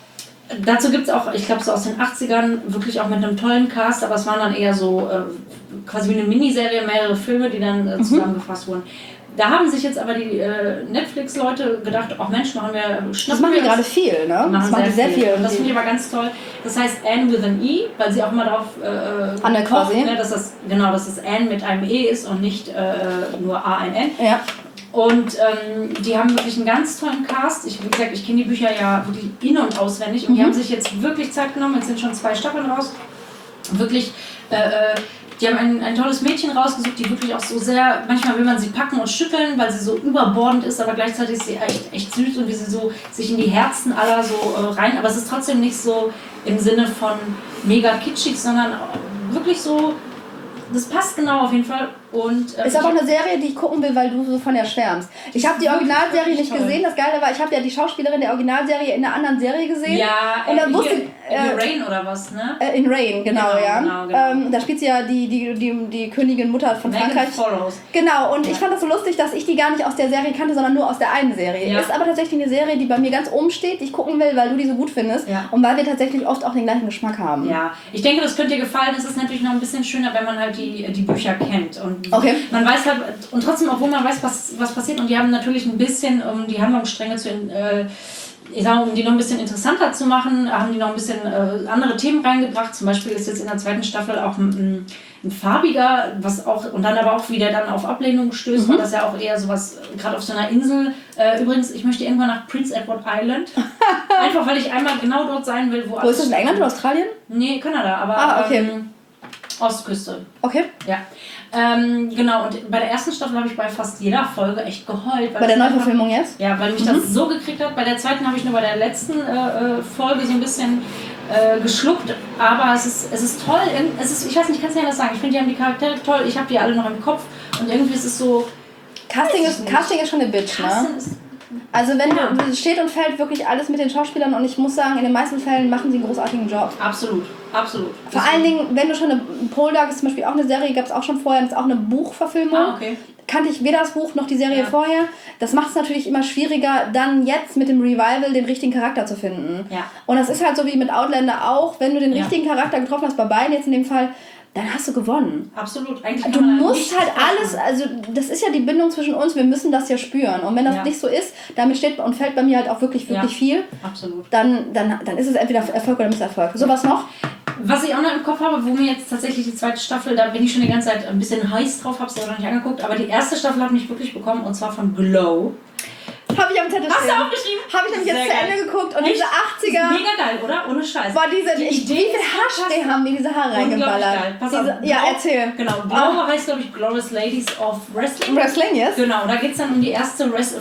Dazu gibt es auch, ich glaube so aus den achtzigern, wirklich auch mit einem tollen Cast, aber es waren dann eher so äh, quasi wie eine Miniserie, mehrere Filme, die dann äh, zusammengefasst mhm. wurden. Da haben sich jetzt aber die äh, Netflix-Leute gedacht, ach Mensch, machen wir Schnappen. Das machen die gerade viel, ne? Machen das machen sehr, sehr viel. viel. Und das finde ich aber ganz toll. Das heißt Anne with an E, weil sie auch immer darauf äh, Anne quasi. Ne, dass das, genau, dass das Anne mit einem E ist und nicht äh, nur A N N. Ja. Und ähm, die haben wirklich einen ganz tollen Cast. Ich, wie gesagt, ich kenne die Bücher ja wirklich in- und auswendig. Und mhm. die haben sich jetzt wirklich Zeit genommen. Jetzt sind schon zwei Staffeln raus. Wirklich, äh, die haben ein, ein tolles Mädchen rausgesucht, die wirklich auch so sehr, manchmal will man sie packen und schütteln, weil sie so überbordend ist, aber gleichzeitig ist sie echt, echt süß und wie sie so sich in die Herzen aller so äh, rein. Aber es ist trotzdem nicht so im Sinne von mega kitschig, sondern wirklich so, das passt genau auf jeden Fall. Und, äh, ist aber auch eine Serie, die ich gucken will, weil du so von der schwärmst. Ich habe die Originalserie nicht toll. gesehen. Das Geile war, ich habe ja die Schauspielerin der Originalserie in einer anderen Serie gesehen. Ja, und dann in, wusste, in, in äh, Rain oder was, ne? Äh, in Rain, genau, genau ja. Genau, genau. Ähm, da spielt sie ja die, die, die, die Königin Mutter von Megan Frankreich. Follows. Genau, und ja. ich fand das so lustig, dass ich die gar nicht aus der Serie kannte, sondern nur aus der einen Serie. Ja. Ist aber tatsächlich eine Serie, die bei mir ganz oben steht, die ich gucken will, weil du die so gut findest. Ja. Und weil wir tatsächlich oft auch den gleichen Geschmack haben. Ja, ich denke, das könnte dir gefallen. Es ist natürlich noch ein bisschen schöner, wenn man halt die, die Bücher kennt. Und okay. man weiß halt, und trotzdem, obwohl man weiß, was, was passiert, und die haben natürlich ein bisschen, um die Handlungsstränge zu, äh, ich sag mal, um die noch ein bisschen interessanter zu machen, haben die noch ein bisschen äh, andere Themen reingebracht. Zum Beispiel ist jetzt in der zweiten Staffel auch ein, ein farbiger, was auch, und dann aber auch wieder dann auf Ablehnung stößt, mhm. weil das ja auch eher sowas, gerade auf so einer Insel, äh, übrigens, ich möchte irgendwann nach Prince Edward Island, einfach weil ich einmal genau dort sein will, wo Wo ist das, in England oder Australien? Nee, Kanada, aber ah, okay. ähm, Ostküste. Okay. Ja. Ähm, genau, und bei der ersten Staffel habe ich bei fast jeder Folge echt geheult. Bei der Neuverfilmung jetzt? Ja, weil mich mhm. das so gekriegt hat. Bei der zweiten habe ich nur bei der letzten äh, Folge so ein bisschen äh, geschluckt. Aber es ist, es ist toll. Es ist, ich weiß nicht, ich kann es nicht anders sagen. Ich finde, die haben die Charaktere toll. Ich habe die alle noch im Kopf. Und irgendwie ist es so... Casting ist, Casting ist schon eine Bitch, Casting ne? Ist, also wenn ja. du, steht und fällt wirklich alles mit den Schauspielern und ich muss sagen, in den meisten Fällen machen sie einen großartigen Job. Absolut, absolut. Vor allen Dingen, wenn du schon eine, Poldark ist zum Beispiel auch eine Serie, gab es auch schon vorher, das ist auch eine Buchverfilmung. Ah, okay. Kannte ich weder das Buch noch die Serie ja. vorher. Das macht es natürlich immer schwieriger, dann jetzt mit dem Revival den richtigen Charakter zu finden. Ja. Und das ist halt so wie mit Outlander auch, wenn du den richtigen ja. Charakter getroffen hast, bei beiden jetzt in dem Fall, dann hast du gewonnen. Absolut. Eigentlich du musst halt alles, also das ist ja die Bindung zwischen uns, wir müssen das ja spüren. Und wenn das ja. nicht so ist, damit steht und fällt bei mir halt auch wirklich, wirklich ja. viel. Absolut. Dann, dann, dann ist es entweder Erfolg oder Misserfolg. So was noch? Was ich auch noch im Kopf habe, wo mir jetzt tatsächlich die zweite Staffel, da bin ich schon die ganze Zeit ein bisschen heiß drauf, habe es ja noch nicht angeguckt, aber die erste Staffel hat mich wirklich bekommen, und zwar von Glow. Habe ich am Zettel Hast stehen. du aufgeschrieben? Habe ich nämlich jetzt zu Ende geguckt und Echt? Diese achtziger... Mega geil, oder? Ohne Scheiß. Boah, diese... Die ich, Idee wie viel Haarspray haben die diese Haare reingeballert? Geil. Pass diese, auf, ja, Glow, erzähl. Genau, Glow oh. heißt, glaube ich, Glorious Ladies of Wrestling. Wrestling, yes. Genau, da geht es dann um die erste Res-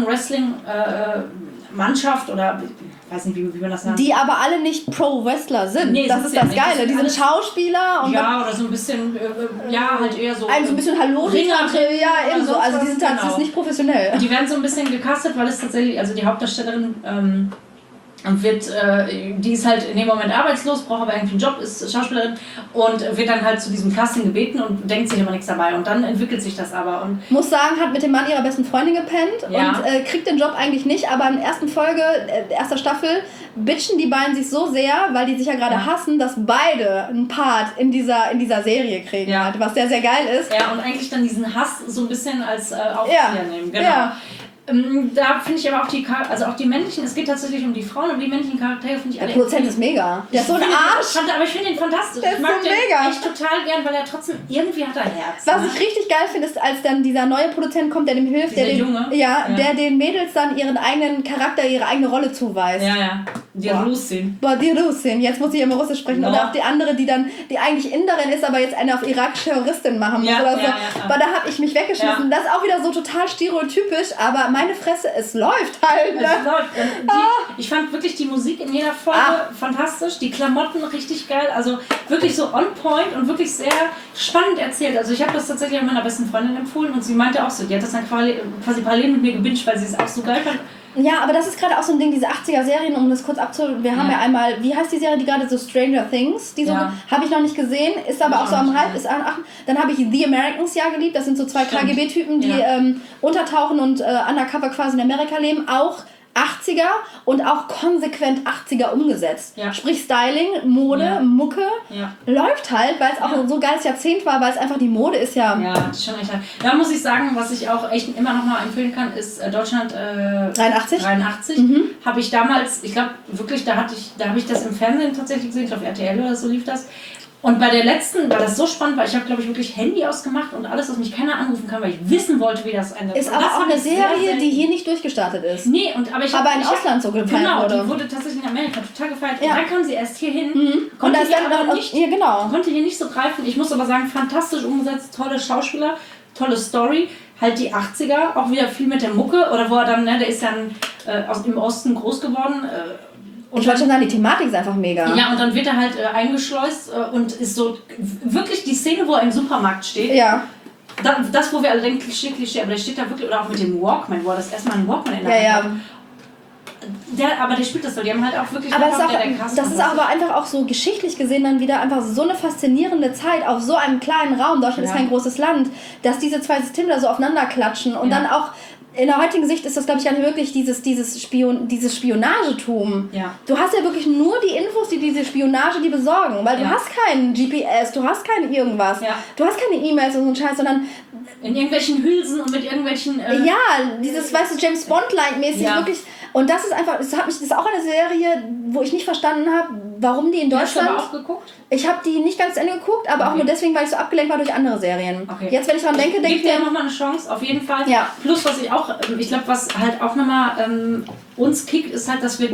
Frauen-Wrestling-Mannschaft äh, oder... Ich weiß nicht, wie, wie man das nennt. Die aber alle nicht Pro-Wrestler sind. Nee, das ist das Geile. Das die sind Schauspieler. Und ja, oder so ein bisschen, äh, ja, halt eher so... Also ein bisschen Hallo, Ringer, ja, eben so. Also die sind halt genau. nicht professionell. Und die werden so ein bisschen gecastet, weil es tatsächlich, also die Hauptdarstellerin ähm, wird, äh, die ist halt in dem Moment arbeitslos, braucht aber irgendwie einen Job, ist Schauspielerin und wird dann halt zu diesem Casting gebeten und denkt sich immer nichts dabei. Und dann entwickelt sich das aber. Und muss sagen, hat mit dem Mann ihrer besten Freundin gepennt ja. und äh, kriegt den Job eigentlich nicht, aber in der ersten Folge, äh, erster Staffel, bitchen die beiden sich so sehr, weil die sich ja gerade ja. hassen, dass beide einen Part in dieser, in dieser Serie kriegen, ja. was sehr, sehr geil ist. Ja, und eigentlich dann diesen Hass so ein bisschen als äh, Aufzieher ja. nehmen. Genau. Ja. Ähm, da finde ich aber auch die, Char- also auch die männlichen, es geht tatsächlich um die Frauen, und die männlichen Charaktere finde ich Der alle... Produzent ist mega. Der ist so ein Arsch. Fand, aber ich finde ihn fantastisch. Der ich ist mag so den mega. echt total gern, weil er trotzdem, irgendwie hat er Herz. Was ne? ich richtig geil finde, ist, als dann dieser neue Produzent kommt, der dem hilft, der Dieser den, Junge? ja, Ja. der den Mädels dann ihren eigenen Charakter, ihre eigene Rolle zuweist. Ja, ja. Die Boah. Rusin. Boah, die Russin, jetzt muss ich immer Russisch sprechen. Ja. Oder auch die andere, die dann, die eigentlich Inderin ist, aber jetzt eine auf irakische Terroristin machen muss Ja, oder ja, so. ja, ja. Aber da habe ich mich weggeschmissen. Ja. Das ist auch wieder so total stereotypisch, aber meine Fresse, es läuft halt. Es Ne? läuft. Ähm, Die, ich fand wirklich die Musik in jeder Folge Ah. fantastisch, die Klamotten richtig geil, also wirklich so on point und wirklich sehr spannend erzählt. Also ich habe das tatsächlich auch meiner besten Freundin empfohlen und sie meinte auch so, die hat das dann quasi, quasi parallel mit mir gebinged, weil sie es auch so geil fand. Ja, aber das ist gerade auch so ein Ding, diese achtziger-Serien, um das kurz abzu... Wir haben Ja. ja einmal, wie heißt die Serie, die gerade so Stranger Things, die so... Ja. Habe ich noch nicht gesehen, ist aber Hab auch ich so auch am nicht Hype. gesehen. Ist an, ach, dann habe ich The Americans ja geliebt, das sind so zwei Stimmt. K G B-Typen, die Ja. ähm, untertauchen und äh, undercover quasi in Amerika leben, auch achtziger und auch konsequent achtziger umgesetzt. Ja. Sprich Styling, Mode, Ja. Mucke, Ja. läuft halt, weil es auch Ja. ein so geiles Jahrzehnt war, weil es einfach die Mode ist ja... Ja, das ist schon echt. Da muss ich sagen, was ich auch echt immer noch mal empfehlen kann, ist äh, Deutschland äh, dreiundachtzig? dreiundachtzig. Mhm. Habe ich damals, ich glaube wirklich, da hatte ich, da habe ich das im Fernsehen tatsächlich gesehen, ich glaube R T L oder so lief das. Und bei der letzten war das so spannend, weil ich habe, glaube ich, wirklich Handy ausgemacht und alles, dass mich keiner anrufen kann, weil ich wissen wollte, wie das endet. Ist Und aber das auch fand eine ich sehr, Serie, sehr- die hier nicht durchgestartet ist. Nee, und, aber ich Aber hab, im ich hab- Ausland so gefeiert Genau, wurde. die wurde tatsächlich in Amerika total gefeiert. Ja. Und dann kam sie erst hier hin. Mhm. Und Konnte da ist hier dann aber noch... nicht, Ja, genau. konnte hier nicht so greifen. Ich muss aber sagen, fantastisch umgesetzt, tolle Schauspieler, tolle Story. Halt die achtziger, auch wieder viel mit der Mucke. Oder wo er dann, ne, der ist dann äh, aus, im Osten groß geworden. Äh, und Ich wollte schon dann- sagen, die Thematik ist einfach mega. Ja, und dann wird er halt äh, eingeschleust äh, und ist so wirklich die Szene, wo er im Supermarkt steht. Ja, Da, das, wo wir alle denken, Klischee, Klischee, aber der steht da wirklich, oder auch mit dem Walkman, wo er das erstmal einen Walkman in der ja, Hand ja. hat. Der, aber der spielt das so, die haben halt auch wirklich Aber das ist, nochmal auch, wieder der Cast das ist gemacht. aber einfach auch so geschichtlich gesehen dann wieder einfach so eine faszinierende Zeit auf so einem kleinen Raum. Deutschland Ja. ist kein großes Land, dass diese zwei Systeme da so aufeinander klatschen und Ja. dann auch in der heutigen Sicht ist das, glaube ich, gar nicht wirklich dieses, dieses, Spion, dieses Spionagetum. Ja. Du hast ja wirklich nur die Infos, die diese Spionage die besorgen, weil du Ja. hast keinen G P S, du hast kein irgendwas, Ja. du hast keine E-Mails und so einen Scheiß, sondern In irgendwelchen Hülsen und mit irgendwelchen... Äh, ja, dieses, weißt du, James Bond-like-mäßig Ja. wirklich. Und das ist einfach, das hat mich, das ist auch eine Serie, wo ich nicht verstanden habe, warum die in Hast du Deutschland. aber auch geguckt? Ich habe die nicht ganz zu Ende geguckt, aber auch Okay. nur deswegen, weil ich so abgelenkt war durch andere Serien. Okay. Jetzt, wenn ich dran denke, denke Gib ich dir mir, nochmal eine Chance, auf jeden Fall. Ja. Plus, was ich auch, ähm, ich glaube, was halt auch nochmal ähm, uns kickt, ist halt, dass wir,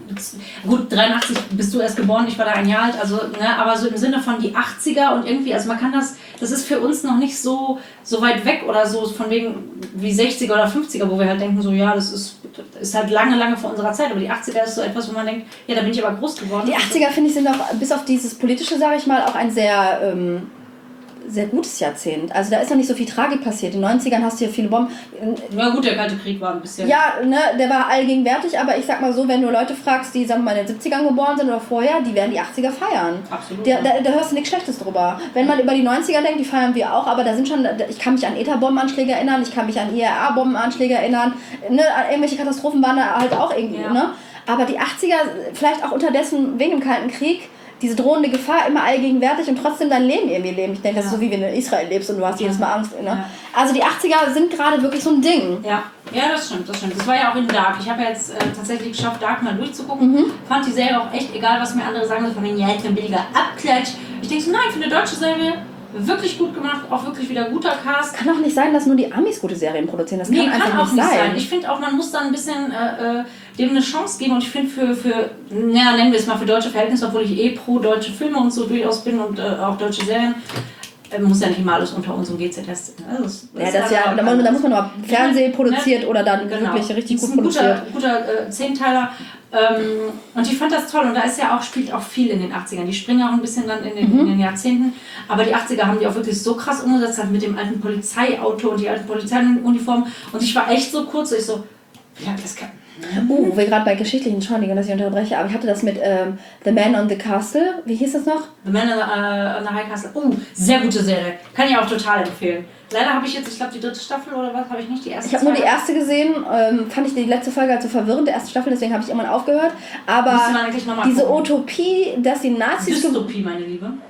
gut, dreiundachtzig bist du erst geboren, ich war da ein Jahr alt, also, ne, aber so im Sinne von die achtziger und irgendwie, also man kann das, das ist für uns noch nicht so, so weit weg oder so, von wegen wie sechziger oder fünfziger, wo wir halt denken, so, ja, das ist, ist halt lange, lange vor unserer Zeit, aber die achtziger ist so etwas, wo man denkt, ja, da bin ich aber groß geworden. die achtziger, finde ich, sind auch, bis auf dieses politische, sage ich mal, auch ein sehr, ähm, sehr gutes Jahrzehnt. Also da ist noch nicht so viel Tragik passiert. In den neunzigern hast du ja viele Bomben. Ja gut, der Kalte Krieg war ein bisschen... Ja, ne, der war allgegenwärtig, aber ich sag mal so, wenn du Leute fragst, die sagen wir mal in den siebzigern geboren sind oder vorher, die werden die achtziger feiern. Absolut. Da, da, da hörst du nichts Schlechtes drüber. Wenn man über die neunziger denkt, die feiern wir auch, aber da sind schon, ich kann mich an ETA-Bombenanschläge erinnern, ich kann mich an I R A-Bombenanschläge erinnern, ne, an irgendwelche Katastrophen waren da halt auch irgendwie, Ja. ne? Aber die achtziger, vielleicht auch unterdessen wegen dem Kalten Krieg, diese drohende Gefahr immer allgegenwärtig und trotzdem dein Leben irgendwie leben. Ich denke, das ist Ja. so wie wenn du in Israel lebst und du hast Ja. jedes Mal Angst. Ne? Ja. Also die achtziger sind gerade wirklich so ein Ding. Ja, ja, das stimmt, das stimmt. Das war ja auch in Dark. Ich habe ja jetzt äh, tatsächlich geschafft, Dark mal durchzugucken. Mhm. Fand die Serie auch echt, egal was mir andere sagen, so von wegen, ja, jetzt ein billiger Abklatsch. Ich denke so, nein, für eine deutsche Serie wirklich gut gemacht, auch wirklich wieder guter Cast. Kann auch nicht sein, dass nur die Amis gute Serien produzieren. Das kann Nee, einfach kann auch nicht nicht sein. sein. Ich finde auch, man muss da ein bisschen äh, äh, dem eine Chance geben und ich finde für, für, naja, nennen wir es mal für deutsche Verhältnisse, obwohl ich eh pro deutsche Filme und so durchaus bin und äh, auch deutsche Serien, äh, muss ja nicht immer alles unter unserem G Z S. Also, das, Ja, das also ja, auch da, muss, da muss man noch Fernsehen ne? produziert oder dann Genau. wirklich richtig Das gut ist ein produziert. guter, guter äh, Zehnteiler. Ähm, und ich fand das toll. Und da ist ja auch, spielt auch viel in den achtzigern. Die springen auch ein bisschen dann in den, Mhm. in den Jahrzehnten. Aber die achtziger haben die auch wirklich so krass umgesetzt, halt mit dem alten Polizeiauto und die alten Polizeiuniformen. Und ich war echt so kurz, so ich so, wie lange das kann. Oh, wo wir gerade bei geschichtlichen, Entschuldigung, dass ich unterbreche, aber ich hatte das mit ähm, The Man on the Castle. Wie hieß das noch? The Man on the, uh, on the High Castle. Oh, sehr gute Serie. Kann ich auch total empfehlen. Leider habe ich jetzt, ich glaube, die dritte Staffel oder was, habe ich nicht die erste. Ich habe nur die zweite. erste gesehen, ähm, fand ich die letzte Folge halt so verwirrend, der erste Staffel, deswegen habe ich irgendwann aufgehört. Aber Müsste man eigentlich noch mal diese gucken. Utopie, dass die Nazis... Dystopie, meine Liebe.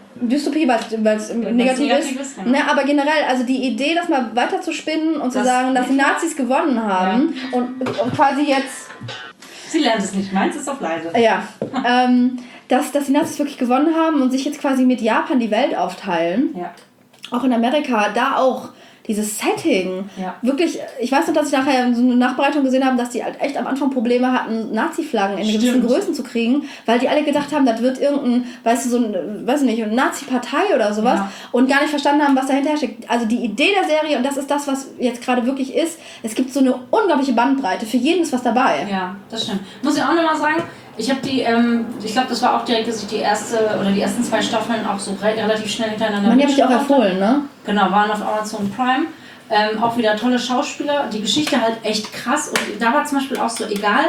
Dystopie, weil es negativ, negativ ist. ist genau. Ne, aber generell, also die Idee, das mal weiter zu spinnen und das zu sagen, dass die Nazis gewonnen haben ja. und, und quasi jetzt... Sie lernt es nicht, meins ist auf leise. Ja, ähm, dass, dass die Nazis wirklich gewonnen haben und sich jetzt quasi mit Japan die Welt aufteilen. Ja. Auch in Amerika, da auch dieses Setting. Ja. Wirklich, ich weiß noch, dass ich nachher so eine Nachbereitung gesehen habe, dass die halt echt am Anfang Probleme hatten, Nazi-Flaggen in Stimmt. gewissen Größen zu kriegen, weil die alle gedacht haben, das wird irgendein, weißt du, so ein, weiß ich nicht, eine Nazi-Partei oder sowas ja. und gar nicht verstanden haben, was dahinter steckt. Also die Idee der Serie, und das ist das, was jetzt gerade wirklich ist, es gibt so eine unglaubliche Bandbreite. Für jeden ist was dabei. Ja, das stimmt. Muss ich auch nochmal sagen, ich habe die, ähm, ich glaube, das war auch direkt, dass ich die erste oder die ersten zwei Staffeln auch so re- relativ schnell hintereinander. Man, die habe ich auch empfohlen, ne? Genau, waren auf Amazon Prime. Ähm, auch wieder tolle Schauspieler. Die Geschichte halt echt krass. Und da war zum Beispiel auch so, egal,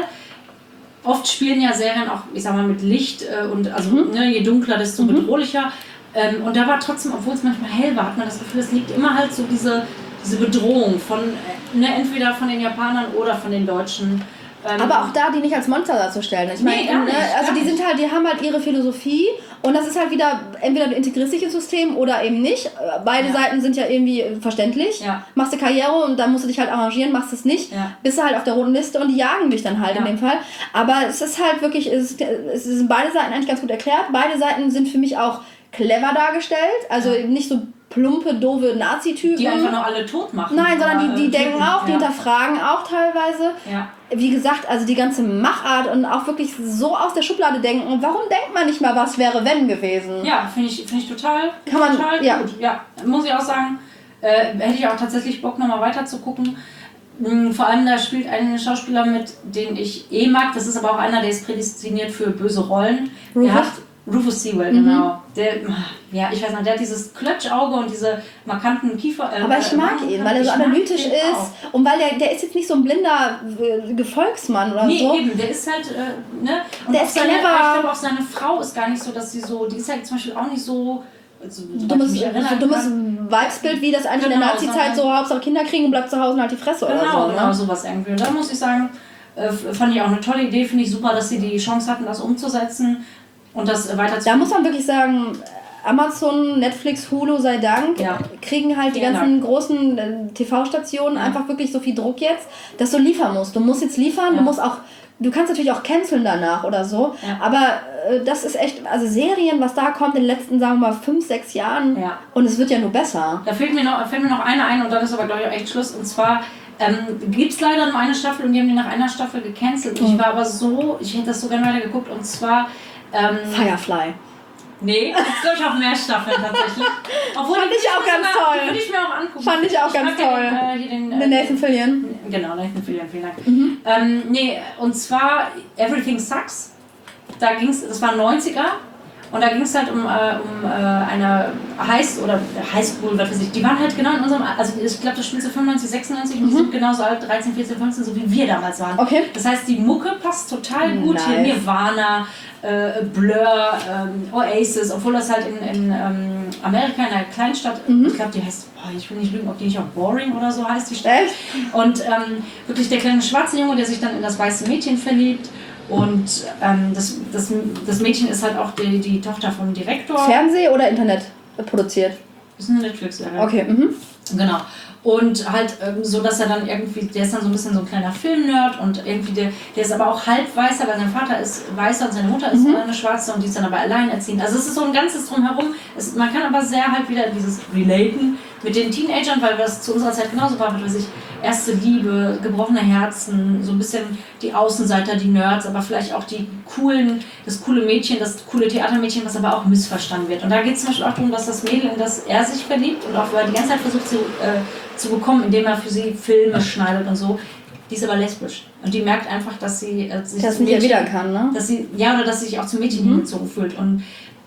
oft spielen ja Serien auch, ich sag mal, mit Licht äh, und also mhm. ne, je dunkler, desto mhm. bedrohlicher. Ähm, und da war trotzdem, obwohl es manchmal hell war, hat man das Gefühl, es liegt immer halt so diese, diese Bedrohung von, äh, ne, entweder von den Japanern oder von den Deutschen. Ähm, aber auch da, die nicht als Monster darzustellen. Ich meine, nee, ne, also die sind halt, die haben halt ihre Philosophie und das ist halt wieder, entweder du integrierst dich ins System oder eben nicht. Beide ja. Seiten sind ja irgendwie verständlich. Ja. Machst du Karriere und dann musst du dich halt arrangieren, machst es nicht, ja. bist du halt auf der roten Liste und die jagen dich dann halt ja. in dem Fall. Aber es ist halt wirklich, es, es sind beide Seiten eigentlich ganz gut erklärt. Beide Seiten sind für mich auch clever dargestellt, also ja. nicht so plumpe, doofe Nazi-Typen. Die einfach nur alle tot machen. Nein, sondern die, die denken Typen. auch, die ja. hinterfragen auch teilweise. Ja. Wie gesagt, also die ganze Machart und auch wirklich so aus der Schublade denken. Warum denkt man nicht mal, was wäre, wenn gewesen? Ja, finde ich, find ich total, Kann man, total ja. gut. Ja, muss ich auch sagen, äh, hätte ich auch tatsächlich Bock, nochmal weiter zu gucken. Mhm, vor allem, da spielt ein Schauspieler mit, den ich eh mag. Das ist aber auch einer, der ist prädestiniert für böse Rollen. Rufus? Der hat Rufus Sewell, mhm. genau. Der, ja, ich weiß nicht, der hat dieses Klötschauge und diese markanten Kiefer. Äh, aber ich mag ihn, weil er so analytisch ist auch. Und weil der, der ist jetzt nicht so ein blinder äh, Gefolgsmann oder nee, so. Nee, eben, der ist halt, äh, ne? Und der ist seine, clever. Ich glaube auch seine Frau ist gar nicht so, dass sie so, die ist halt zum Beispiel auch nicht so... Also, dummes, so dummes Weibsbild, wie das eigentlich genau, in der Nazi-Zeit so, Hauptsache Kinder kriegen und bleibt zu Hause und halt die Fresse genau, oder so. Genau, ne? sowas irgendwie. Und da muss ich sagen, äh, fand ich auch eine tolle Idee, finde ich super, dass sie die Chance hatten, das umzusetzen. Und das weiter zu. Da muss man wirklich sagen, Amazon, Netflix, Hulu sei Dank, ja. kriegen halt die ganzen Dank. großen äh, T V-Stationen ja. einfach wirklich so viel Druck jetzt, dass du liefern musst. Du musst jetzt liefern, ja. du musst auch, du kannst natürlich auch canceln danach oder so, ja. aber äh, das ist echt, also Serien, was da kommt in den letzten, sagen wir mal, fünf, sechs Jahren ja. und es wird ja nur besser. Da fällt mir noch, fällt mir noch eine ein und dann ist aber, glaube ich, auch echt Schluss. Und zwar ähm, gibt es leider nur eine Staffel und die haben die nach einer Staffel gecancelt. Mhm. Ich war aber so, ich hätte das so gerne weiter geguckt und zwar Ähm, Firefly. Nee, jetzt glaube ich auch mehr Staffeln tatsächlich. Obwohl Fand ich auch ganz sogar, toll. Würde ich mir auch angucken. Fand ich auch ich ganz toll. Den, äh, hier den, den Nathan Fillion. Genau, Nathan Fillion, vielen Dank. Mhm. Ähm, nee, und zwar Everything Sucks. Da ging's, das war neunziger. Und da ging es halt um, äh, um äh, eine High- oder Highschool, was weiß ich. Die waren halt genau in unserem, also ich glaube, das spielt so fünfundneunzig, sechsundneunzig mhm. und die sind genauso alt, dreizehn, vierzehn, fünfzehn, so wie wir damals waren. Okay. Das heißt, die Mucke passt total gut. Nice. Hier Nirvana, äh, Blur, ähm, Oasis, obwohl das halt in, in ähm, Amerika, in einer Kleinstadt, mhm. ich glaube, die heißt, boah, ich will nicht lügen, ob die nicht auch Boring oder so heißt, die Stadt. Echt? Und ähm, wirklich der kleine schwarze Junge, der sich dann in das weiße Mädchen verliebt. Und ähm, das, das, das Mädchen ist halt auch die, die Tochter vom Direktor. Fernseh- oder Internet produziert? Das ist eine Netflix-Serie. Okay, mhm. Genau. Und halt ähm, so, dass er dann irgendwie, der ist dann so ein bisschen so ein kleiner Film-Nerd und irgendwie, der, der ist aber auch halb weißer, weil sein Vater ist weißer und seine Mutter ist mhm. eine schwarze und die ist dann aber alleinerziehend. Also es ist so ein ganzes Drumherum. Es, man kann aber sehr halt wieder dieses Relaten mit den Teenagern, weil das zu unserer Zeit genauso war, was ich erste Liebe, gebrochene Herzen, so ein bisschen die Außenseiter, die Nerds, aber vielleicht auch die coolen, das coole Mädchen, das coole Theatermädchen, was aber auch missverstanden wird. Und da geht es zum Beispiel auch darum, dass das Mädel, in das er sich verliebt und auch die ganze Zeit versucht zu, äh, zu bekommen, indem er für sie Filme schneidet und so, die ist aber lesbisch. Und die merkt einfach, dass sie äh, sich das zum nicht Mädchen, erwidern kann, ne? Dass sie, ja, oder dass sie sich auch zum Mädchen mhm. hingezogen fühlt. Und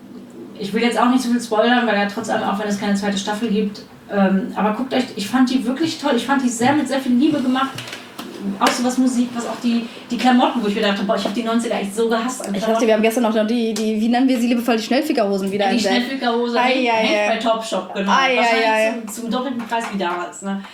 ich will jetzt auch nicht zu viel spoilern, weil ja trotz allem, auch wenn es keine zweite Staffel gibt, ähm, aber guckt euch, ich fand die wirklich toll. Ich fand die sehr mit sehr viel Liebe gemacht. Auch so was Musik, was auch die, die Klamotten, wo ich mir dachte, boah, ich habe die neunziger echt so gehasst. Ich dachte, wir haben gestern noch die, die, wie nennen wir sie liebevoll, die Schnellfickerhosen wieder entdeckt. Die Schnellfickerhose hängt bei Topshop, genau. Ai, Wahrscheinlich ai, ai. Zum, zum doppelten Preis wie damals. Ne?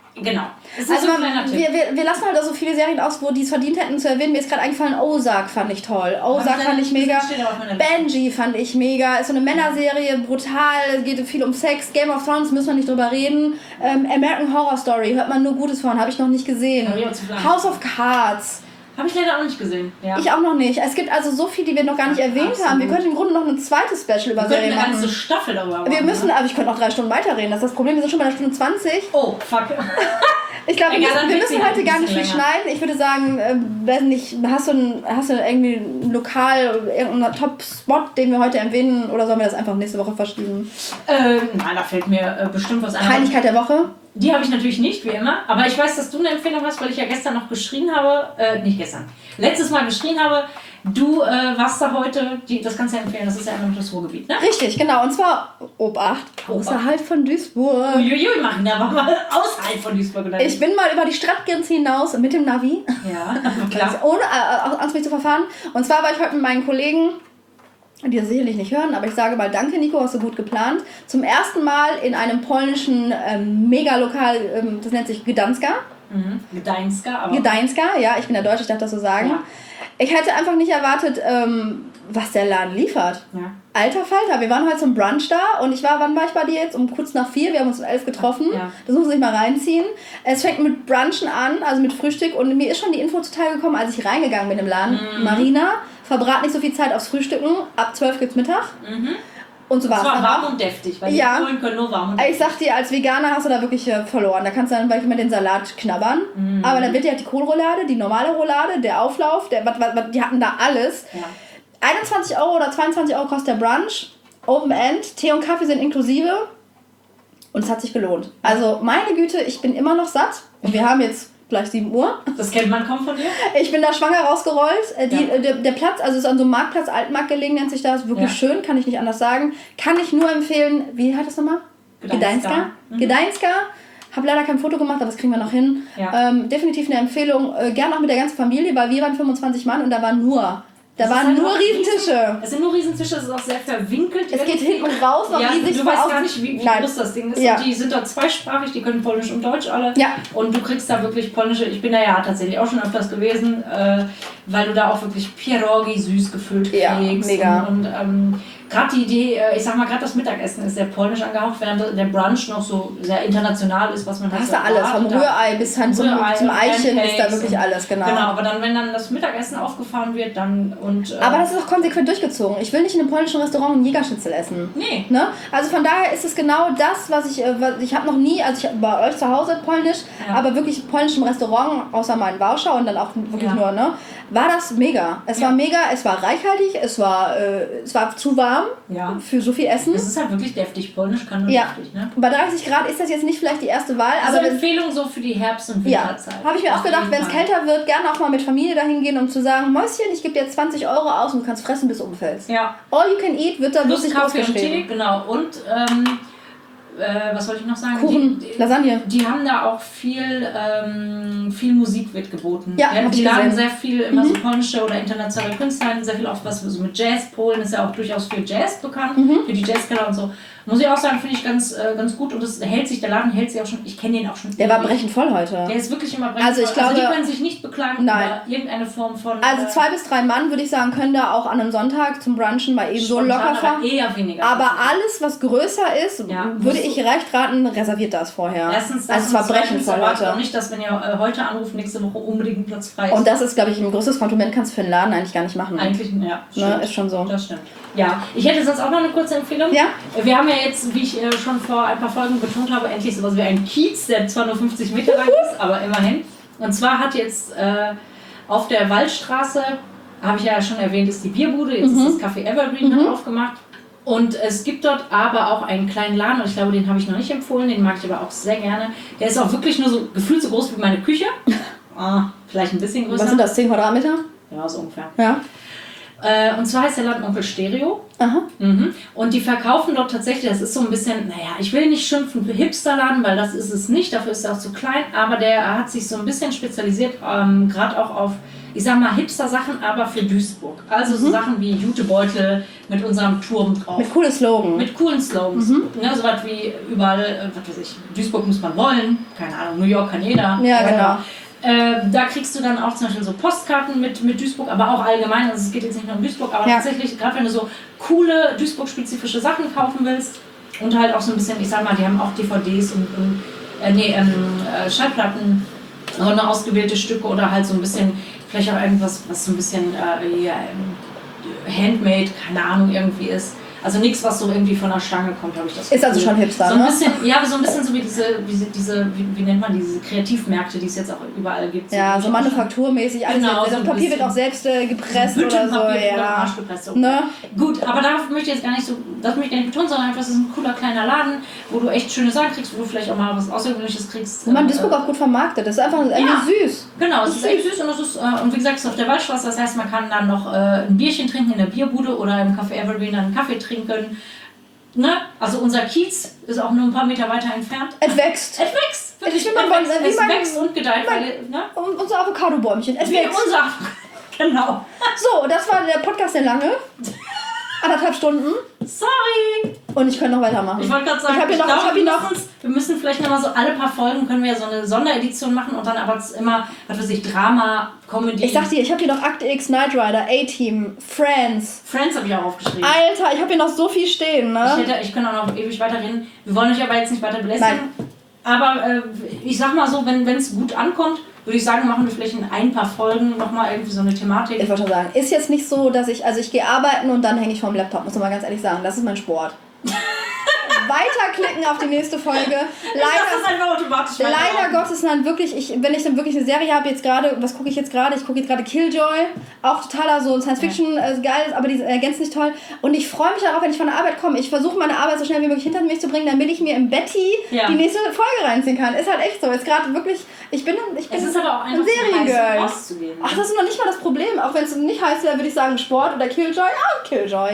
Genau. Das ist Also so ein kleiner man, Tipp. wir, wir, wir lassen halt auch so viele Serien aus, wo die es verdient hätten zu erwähnen. Mir ist gerade eingefallen, Ozark fand ich toll. Ozark fand ich mega. Benji fand ich mega. Ist so eine Männerserie, brutal, geht viel um Sex. Game of Thrones müssen wir nicht drüber reden. Ähm, American Horror Story, hört man nur Gutes von, habe ich noch nicht gesehen. House of Cards. Habe ich leider auch nicht gesehen. Ja. Ich auch noch nicht. Es gibt also so viel, die wir noch gar nicht ja, erwähnt absolut. haben. Wir könnten im Grunde noch ein zweites Special über Serien machen. eine ganze Staffel darüber machen. Wir müssen, aber ich könnte noch drei Stunden weiterreden. Das ist das Problem, wir sind schon bei einer Stunde zwanzig. Oh, fuck. Ich glaube, wir, wir müssen heute gar nicht viel länger. schneiden. Ich würde sagen, äh, weiß nicht, hast du, ein, hast du irgendwie ein Lokal, irgendeinen Top-Spot, den wir heute erwähnen, oder sollen wir das einfach nächste Woche verschieben? Äh, nein, da fällt mir äh, bestimmt was ein. Peinlichkeit der Woche? Die habe ich natürlich nicht, wie immer. Aber ich weiß, dass du eine Empfehlung hast, weil ich ja gestern noch geschrien habe. Äh, nicht gestern. Letztes Mal geschrien habe. Du äh, warst da heute, die, das kannst du ja empfehlen, das ist ja immer noch das Ruhrgebiet, ne? Richtig, genau. Und zwar, Obacht, außerhalb von Duisburg. Uiuiui, machen da war mal außerhalb von Duisburg. Oder? Ich bin mal über die Stadtgrenze hinaus mit dem Navi. Ja, klar. Ohne äh, Angst, mich zu verfahren. Und zwar war ich heute mit meinen Kollegen, die das sicherlich nicht hören, aber ich sage mal, danke Nico, hast du gut geplant. Zum ersten Mal in einem polnischen ähm, Megalokal, ähm, das nennt sich Gdanska. Mhm. Gdańska, aber... Gdańska, ja, ich bin ja Deutsch, ich darf das so sagen. Ja. Ich hätte einfach nicht erwartet, ähm, was der Laden liefert. Ja. Alter Falter, wir waren heute zum Brunch da und ich war, wann war ich bei dir jetzt? Um kurz nach vier, wir haben uns um elf getroffen. Ja. Das muss man sich mal reinziehen. Es fängt mit Brunchen an, also mit Frühstück, und mir ist schon die Info zuteil gekommen, als ich reingegangen bin im Laden. Mhm. Marina, verbrat nicht so viel Zeit aufs Frühstücken, ab zwölf gibt's Mittag. Mhm. Und so war es. Das war warm und deftig, weil ja. die Polen können nur warm und deftig. Ich sag dir, als Veganer hast du da wirklich äh, verloren. Da kannst du dann wirklich mit den Salat knabbern. Mhm. Aber dann wird dir halt die Kohlroulade, die normale Roulade, der Auflauf, der, wat, wat, wat, die hatten da alles. Ja. einundzwanzig Euro oder zweiundzwanzig Euro kostet der Brunch. Open End, Tee und Kaffee sind inklusive. Und es hat sich gelohnt. Also meine Güte, ich bin immer noch satt. Und wir haben jetzt gleich sieben Uhr. Das kennt man kaum von dir. Ich bin da schwanger rausgerollt. Die, ja. der, der Platz, also es ist an so einem Marktplatz, Altmarkt gelegen, nennt sich das. Wirklich ja. schön, kann ich nicht anders sagen. Kann ich nur empfehlen, wie hat das nochmal? Gdańska. Mhm. Gdańska. Habe leider kein Foto gemacht, aber das kriegen wir noch hin. Ja. Ähm, definitiv eine Empfehlung. Äh, gerne auch mit der ganzen Familie, weil wir waren fünfundzwanzig Mann und da waren nur... Da das waren halt nur Riesentische. Es sind nur Riesentische, es ist auch sehr verwinkelt. Es geht hinten und raus, noch ja, riesig. Du weißt gar nicht, wie, wie groß das Ding ist. Ja. Und die sind dort zweisprachig, die können Polnisch und Deutsch alle. Ja. Und du kriegst da wirklich polnische, ich bin da ja tatsächlich auch schon öfters gewesen, äh, weil du da auch wirklich Pierogi süß gefüllt kriegst. Ja, mega. Und, und ähm, gerade die Idee, ich sag mal, gerade das Mittagessen ist sehr polnisch angehaucht, während der Brunch noch so sehr international ist, was man halt so hast du alles, vom Rührei bis hin zum, zum Eichen ist da wirklich alles, genau. Genau, aber dann, wenn dann das Mittagessen aufgefahren wird, dann und... Äh, aber das ist auch konsequent durchgezogen. Ich will nicht in einem polnischen Restaurant einen Jägerschnitzel essen. Nee. Ne? Also von daher ist es genau das, was ich... Was ich habe noch nie, also ich bei euch zu Hause polnisch, ja. aber wirklich polnisch im Restaurant, außer mal in Warschau und dann auch wirklich ja. nur, ne? War das mega. Es ja. war mega, es war reichhaltig, es war, äh, es war zu warm. Ja. Für so viel Essen. Es ist halt wirklich deftig. Polnisch kann nur ja. deftig, ne? Bei dreißig Grad ist das jetzt nicht vielleicht die erste Wahl. Also aber eine Empfehlung so für die Herbst- und Winterzeit. Ja, habe ich mir auch gedacht, wenn es kälter wird, gerne auch mal mit Familie dahin gehen, um zu sagen, Mäuschen, ich gebe dir zwanzig Euro aus und du kannst fressen, bis du umfällst. Ja. All you can eat wird da Plus wirklich Kaffee und Tee, genau. Und, ähm, äh, was wollte ich noch sagen? Kuchen, die, Lasagne. Die haben da auch viel, ähm, viel Musik wird geboten. Ja, ja, die laden sehr viel, immer mhm. so polnische oder internationale Künstler, sehr viel auf was so mit Jazz. Polen ist ja auch durchaus für Jazz bekannt, mhm. für die Jazzkeller und so. Muss ich auch sagen, finde ich ganz, äh, ganz gut und das hält sich, der Laden hält sich auch schon, ich kenne den auch schon. Der war brechend voll heute. Der ist wirklich immer brechend also ich voll. Glaube, also die können sich nicht beklagen nein. über irgendeine Form von... Also zwei bis drei Mann, würde ich sagen, können da auch an einem Sonntag zum Brunchen mal eben so locker fahren. Eher weniger. Aber alles, was größer ist, ja, würde ich recht raten, reserviert das vorher. Erstens, das also es war brechend voll heute. Auch nicht, dass wenn ihr äh, heute anruft, nächste Woche unbedingt ein Platz frei ist. Und das ist, glaube ich, ein größeres Kompliment kannst du für den Laden eigentlich gar nicht machen. Eigentlich, ja. Ne, ist schon so. Das stimmt. Ja, ich hätte sonst auch noch eine kurze Empfehlung. Ja. Wir haben ja jetzt, wie ich äh, schon vor ein paar Folgen betont habe, endlich sowas wie einen Kiez, der zwar nur fünfzig Meter lang ist, aber immerhin. Und zwar hat jetzt äh, auf der Waldstraße, habe ich ja schon erwähnt, ist die Bierbude, jetzt mhm. ist das Café Evergreen mhm. aufgemacht. Und es gibt dort aber auch einen kleinen Laden, und ich glaube, den habe ich noch nicht empfohlen, den mag ich aber auch sehr gerne. Der ist auch wirklich nur so gefühlt so groß wie meine Küche. Ah, vielleicht ein bisschen größer. Was sind das, zehn Quadratmeter? Ja, so ungefähr. Ja. Äh, und zwar heißt der Laden Onkel Stereo. Aha. Mhm. Und die verkaufen dort tatsächlich, das ist so ein bisschen, naja, ich will nicht schimpfen für Hipsterladen, weil das ist es nicht, dafür ist er auch zu klein, aber der hat sich so ein bisschen spezialisiert, ähm, gerade auch auf, ich sag mal, Hipster-Sachen, aber für Duisburg. Also so Mhm. Sachen wie Jutebeutel mit unserem Turm drauf. Mit coolen Slogan. Mit coolen Slogans. Mhm. Ne, so was wie überall, äh, was weiß ich, Duisburg muss man wollen, keine Ahnung, New York kann jeder. Ja, Oder, genau. Äh, da kriegst du dann auch zum Beispiel so Postkarten mit, mit Duisburg, aber auch allgemein, also es geht jetzt nicht nur um Duisburg, aber Ja. tatsächlich, gerade wenn du so coole Duisburg-spezifische Sachen kaufen willst und halt auch so ein bisschen, ich sag mal, die haben auch D V Ds und, und äh, nee, ähm, äh, Schallplatten, so eine ausgewählte Stücke oder halt so ein bisschen, vielleicht auch irgendwas, was so ein bisschen äh, ja, ähm, handmade, keine Ahnung, irgendwie ist. Also nichts, was so irgendwie von der Stange kommt, habe ich das Ist also Gefühl. schon Hipster, so ein ne? bisschen, ja, aber so ein bisschen so wie diese, wie diese wie, wie nennt man diese Kreativmärkte, die es jetzt auch überall gibt. Ja, so manufakturmäßig. Alles Genau, das so ein Papier bisschen. wird auch selbst äh, gepresst oder so. Büttenpapier wird am Ja. Arsch gepresst. So. Ne? Gut, aber darauf möchte ich jetzt gar nicht so, das möchte ich gar nicht betonen, sondern einfach, es ist ein cooler kleiner Laden, wo du echt schöne Sachen kriegst, wo du vielleicht auch mal was Außergewöhnliches kriegst. Und man äh, Duisburg auch gut vermarktet. Das ist einfach irgendwie Ja. süß. Genau, es Das ist ist echt süß und es ist, äh, und wie gesagt, es ist auf der Waldstraße, das heißt, man kann dann noch äh, ein Bierchen trinken in der Bierbude oder im Café Evergreen einen Kaffee trinken. Ne? Also unser Kiez ist auch nur ein paar Meter weiter entfernt. Es wächst. Es wächst. Wirklich, Ich will mal es wollen, wächst, wie es mein- wächst und gedeiht. mein- Weil, ne? Und unser Avocado-Bäumchen. Es Wie wächst. unser. Genau. So, das war der Podcast der lange. Anderthalb Stunden. Sorry. Und ich könnte noch weitermachen. Ich wollte gerade sagen, Ich hab hier noch- glaube, ich hab wir, hier noch- müssen- wir müssen vielleicht noch mal so alle paar Folgen können wir ja so eine Sonderedition machen und dann aber immer, was weiß ich, Drama, Comedy. Ich sag dir, ich habe hier noch Akte X, Knight Rider, A-Team, Friends. Friends habe ich auch aufgeschrieben. Alter, ich habe hier noch so viel stehen, ne? Ich, hätte, ich kann auch noch ewig weiterreden. Wir wollen euch aber jetzt nicht weiter belästigen. Aber äh, ich sag mal so, wenn es gut ankommt, würde ich sagen, machen wir vielleicht in ein paar Folgen nochmal irgendwie so eine Thematik. Ich wollte schon sagen, ist jetzt nicht so, dass ich, also ich gehe arbeiten und dann hänge ich vorm Laptop, muss man mal ganz ehrlich sagen. Das ist mein Sport. Weiterklicken auf die nächste Folge. Ich Leider, lasse das einfach automatisch leider weiterlaufen. Gottes dann wirklich, ich, wenn ich dann wirklich eine Serie habe, jetzt gerade, was gucke ich jetzt gerade? Ich gucke jetzt gerade Killjoy, auch totaler so Science-Fiction, äh, geil, aber die ergänzt nicht toll. Und ich freue mich darauf, wenn ich von der Arbeit komme. Ich versuche meine Arbeit so schnell wie möglich hinter mich zu bringen, damit ich mir im Betty Ja. die nächste Folge reinziehen kann. Ist halt echt so. Ist gerade wirklich, ich bin, ich bin Es ist aber auch ein einfach zu heiß, um Seriengirl. rauszugehen. Ach, das ist noch nicht mal das Problem. Auch wenn es nicht heißt, wäre, würde ich sagen Sport oder Killjoy. Ja, Killjoy.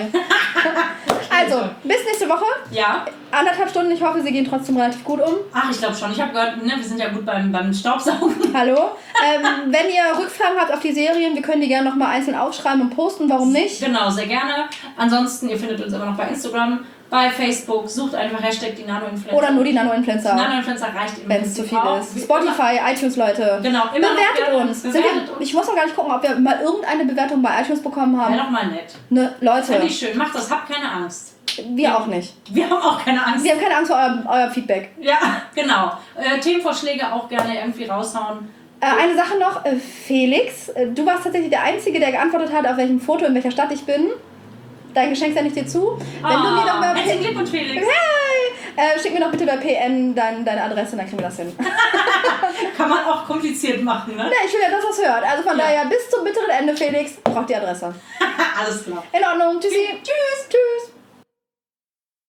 Also, bis nächste Woche. Ja. Anderthalb Stunden. Ich hoffe, sie gehen trotzdem relativ gut um. Ach, ich glaube schon. Ich habe gehört, ne, wir sind ja gut beim, beim Staubsaugen. Hallo. Ähm, wenn ihr Rückfragen habt auf die Serien, wir können die gerne nochmal einzeln aufschreiben und posten. Warum nicht? Genau, sehr gerne. Ansonsten, ihr findet uns immer noch bei Instagram, bei Facebook. Sucht einfach Hashtag die Nano-Influencer. Oder nur die Nano-Influencer. Nano-Influencer reicht im Wenn es zu Prinzip viel auch. ist. Spotify, iTunes, Leute. Genau, immer noch Bewertet gerne. uns. Sind Bewertet wir, uns. ich muss noch gar nicht gucken, ob wir mal irgendeine Bewertung bei iTunes bekommen haben. Wäre doch mal nett. Ne, Leute, Finde ich schön. Macht das, habt keine Angst. wir auch nicht. Wir haben auch keine Angst. Wir haben keine Angst vor euer, euer Feedback. Ja, genau. Äh, Themenvorschläge auch gerne irgendwie raushauen. Äh, eine Sache noch, äh, Felix, äh, du warst tatsächlich der Einzige, der geantwortet hat, auf welchem Foto in welcher Stadt ich bin. Dein Geschenk sende ich dir zu. Wenn du mir doch mal Herzlichen Glückwunsch, Felix. hey, äh, schick mir doch bitte bei P N dein, deine Adresse und dann kriegen wir das hin. Kann man auch kompliziert machen, ne? Ne, ich will ja, dass das hört. Also von Ja. daher bis zum bitteren Ende, Felix, braucht die Adresse. Alles klar. In Ordnung. Tschüssi. Tschüss. Tschüss.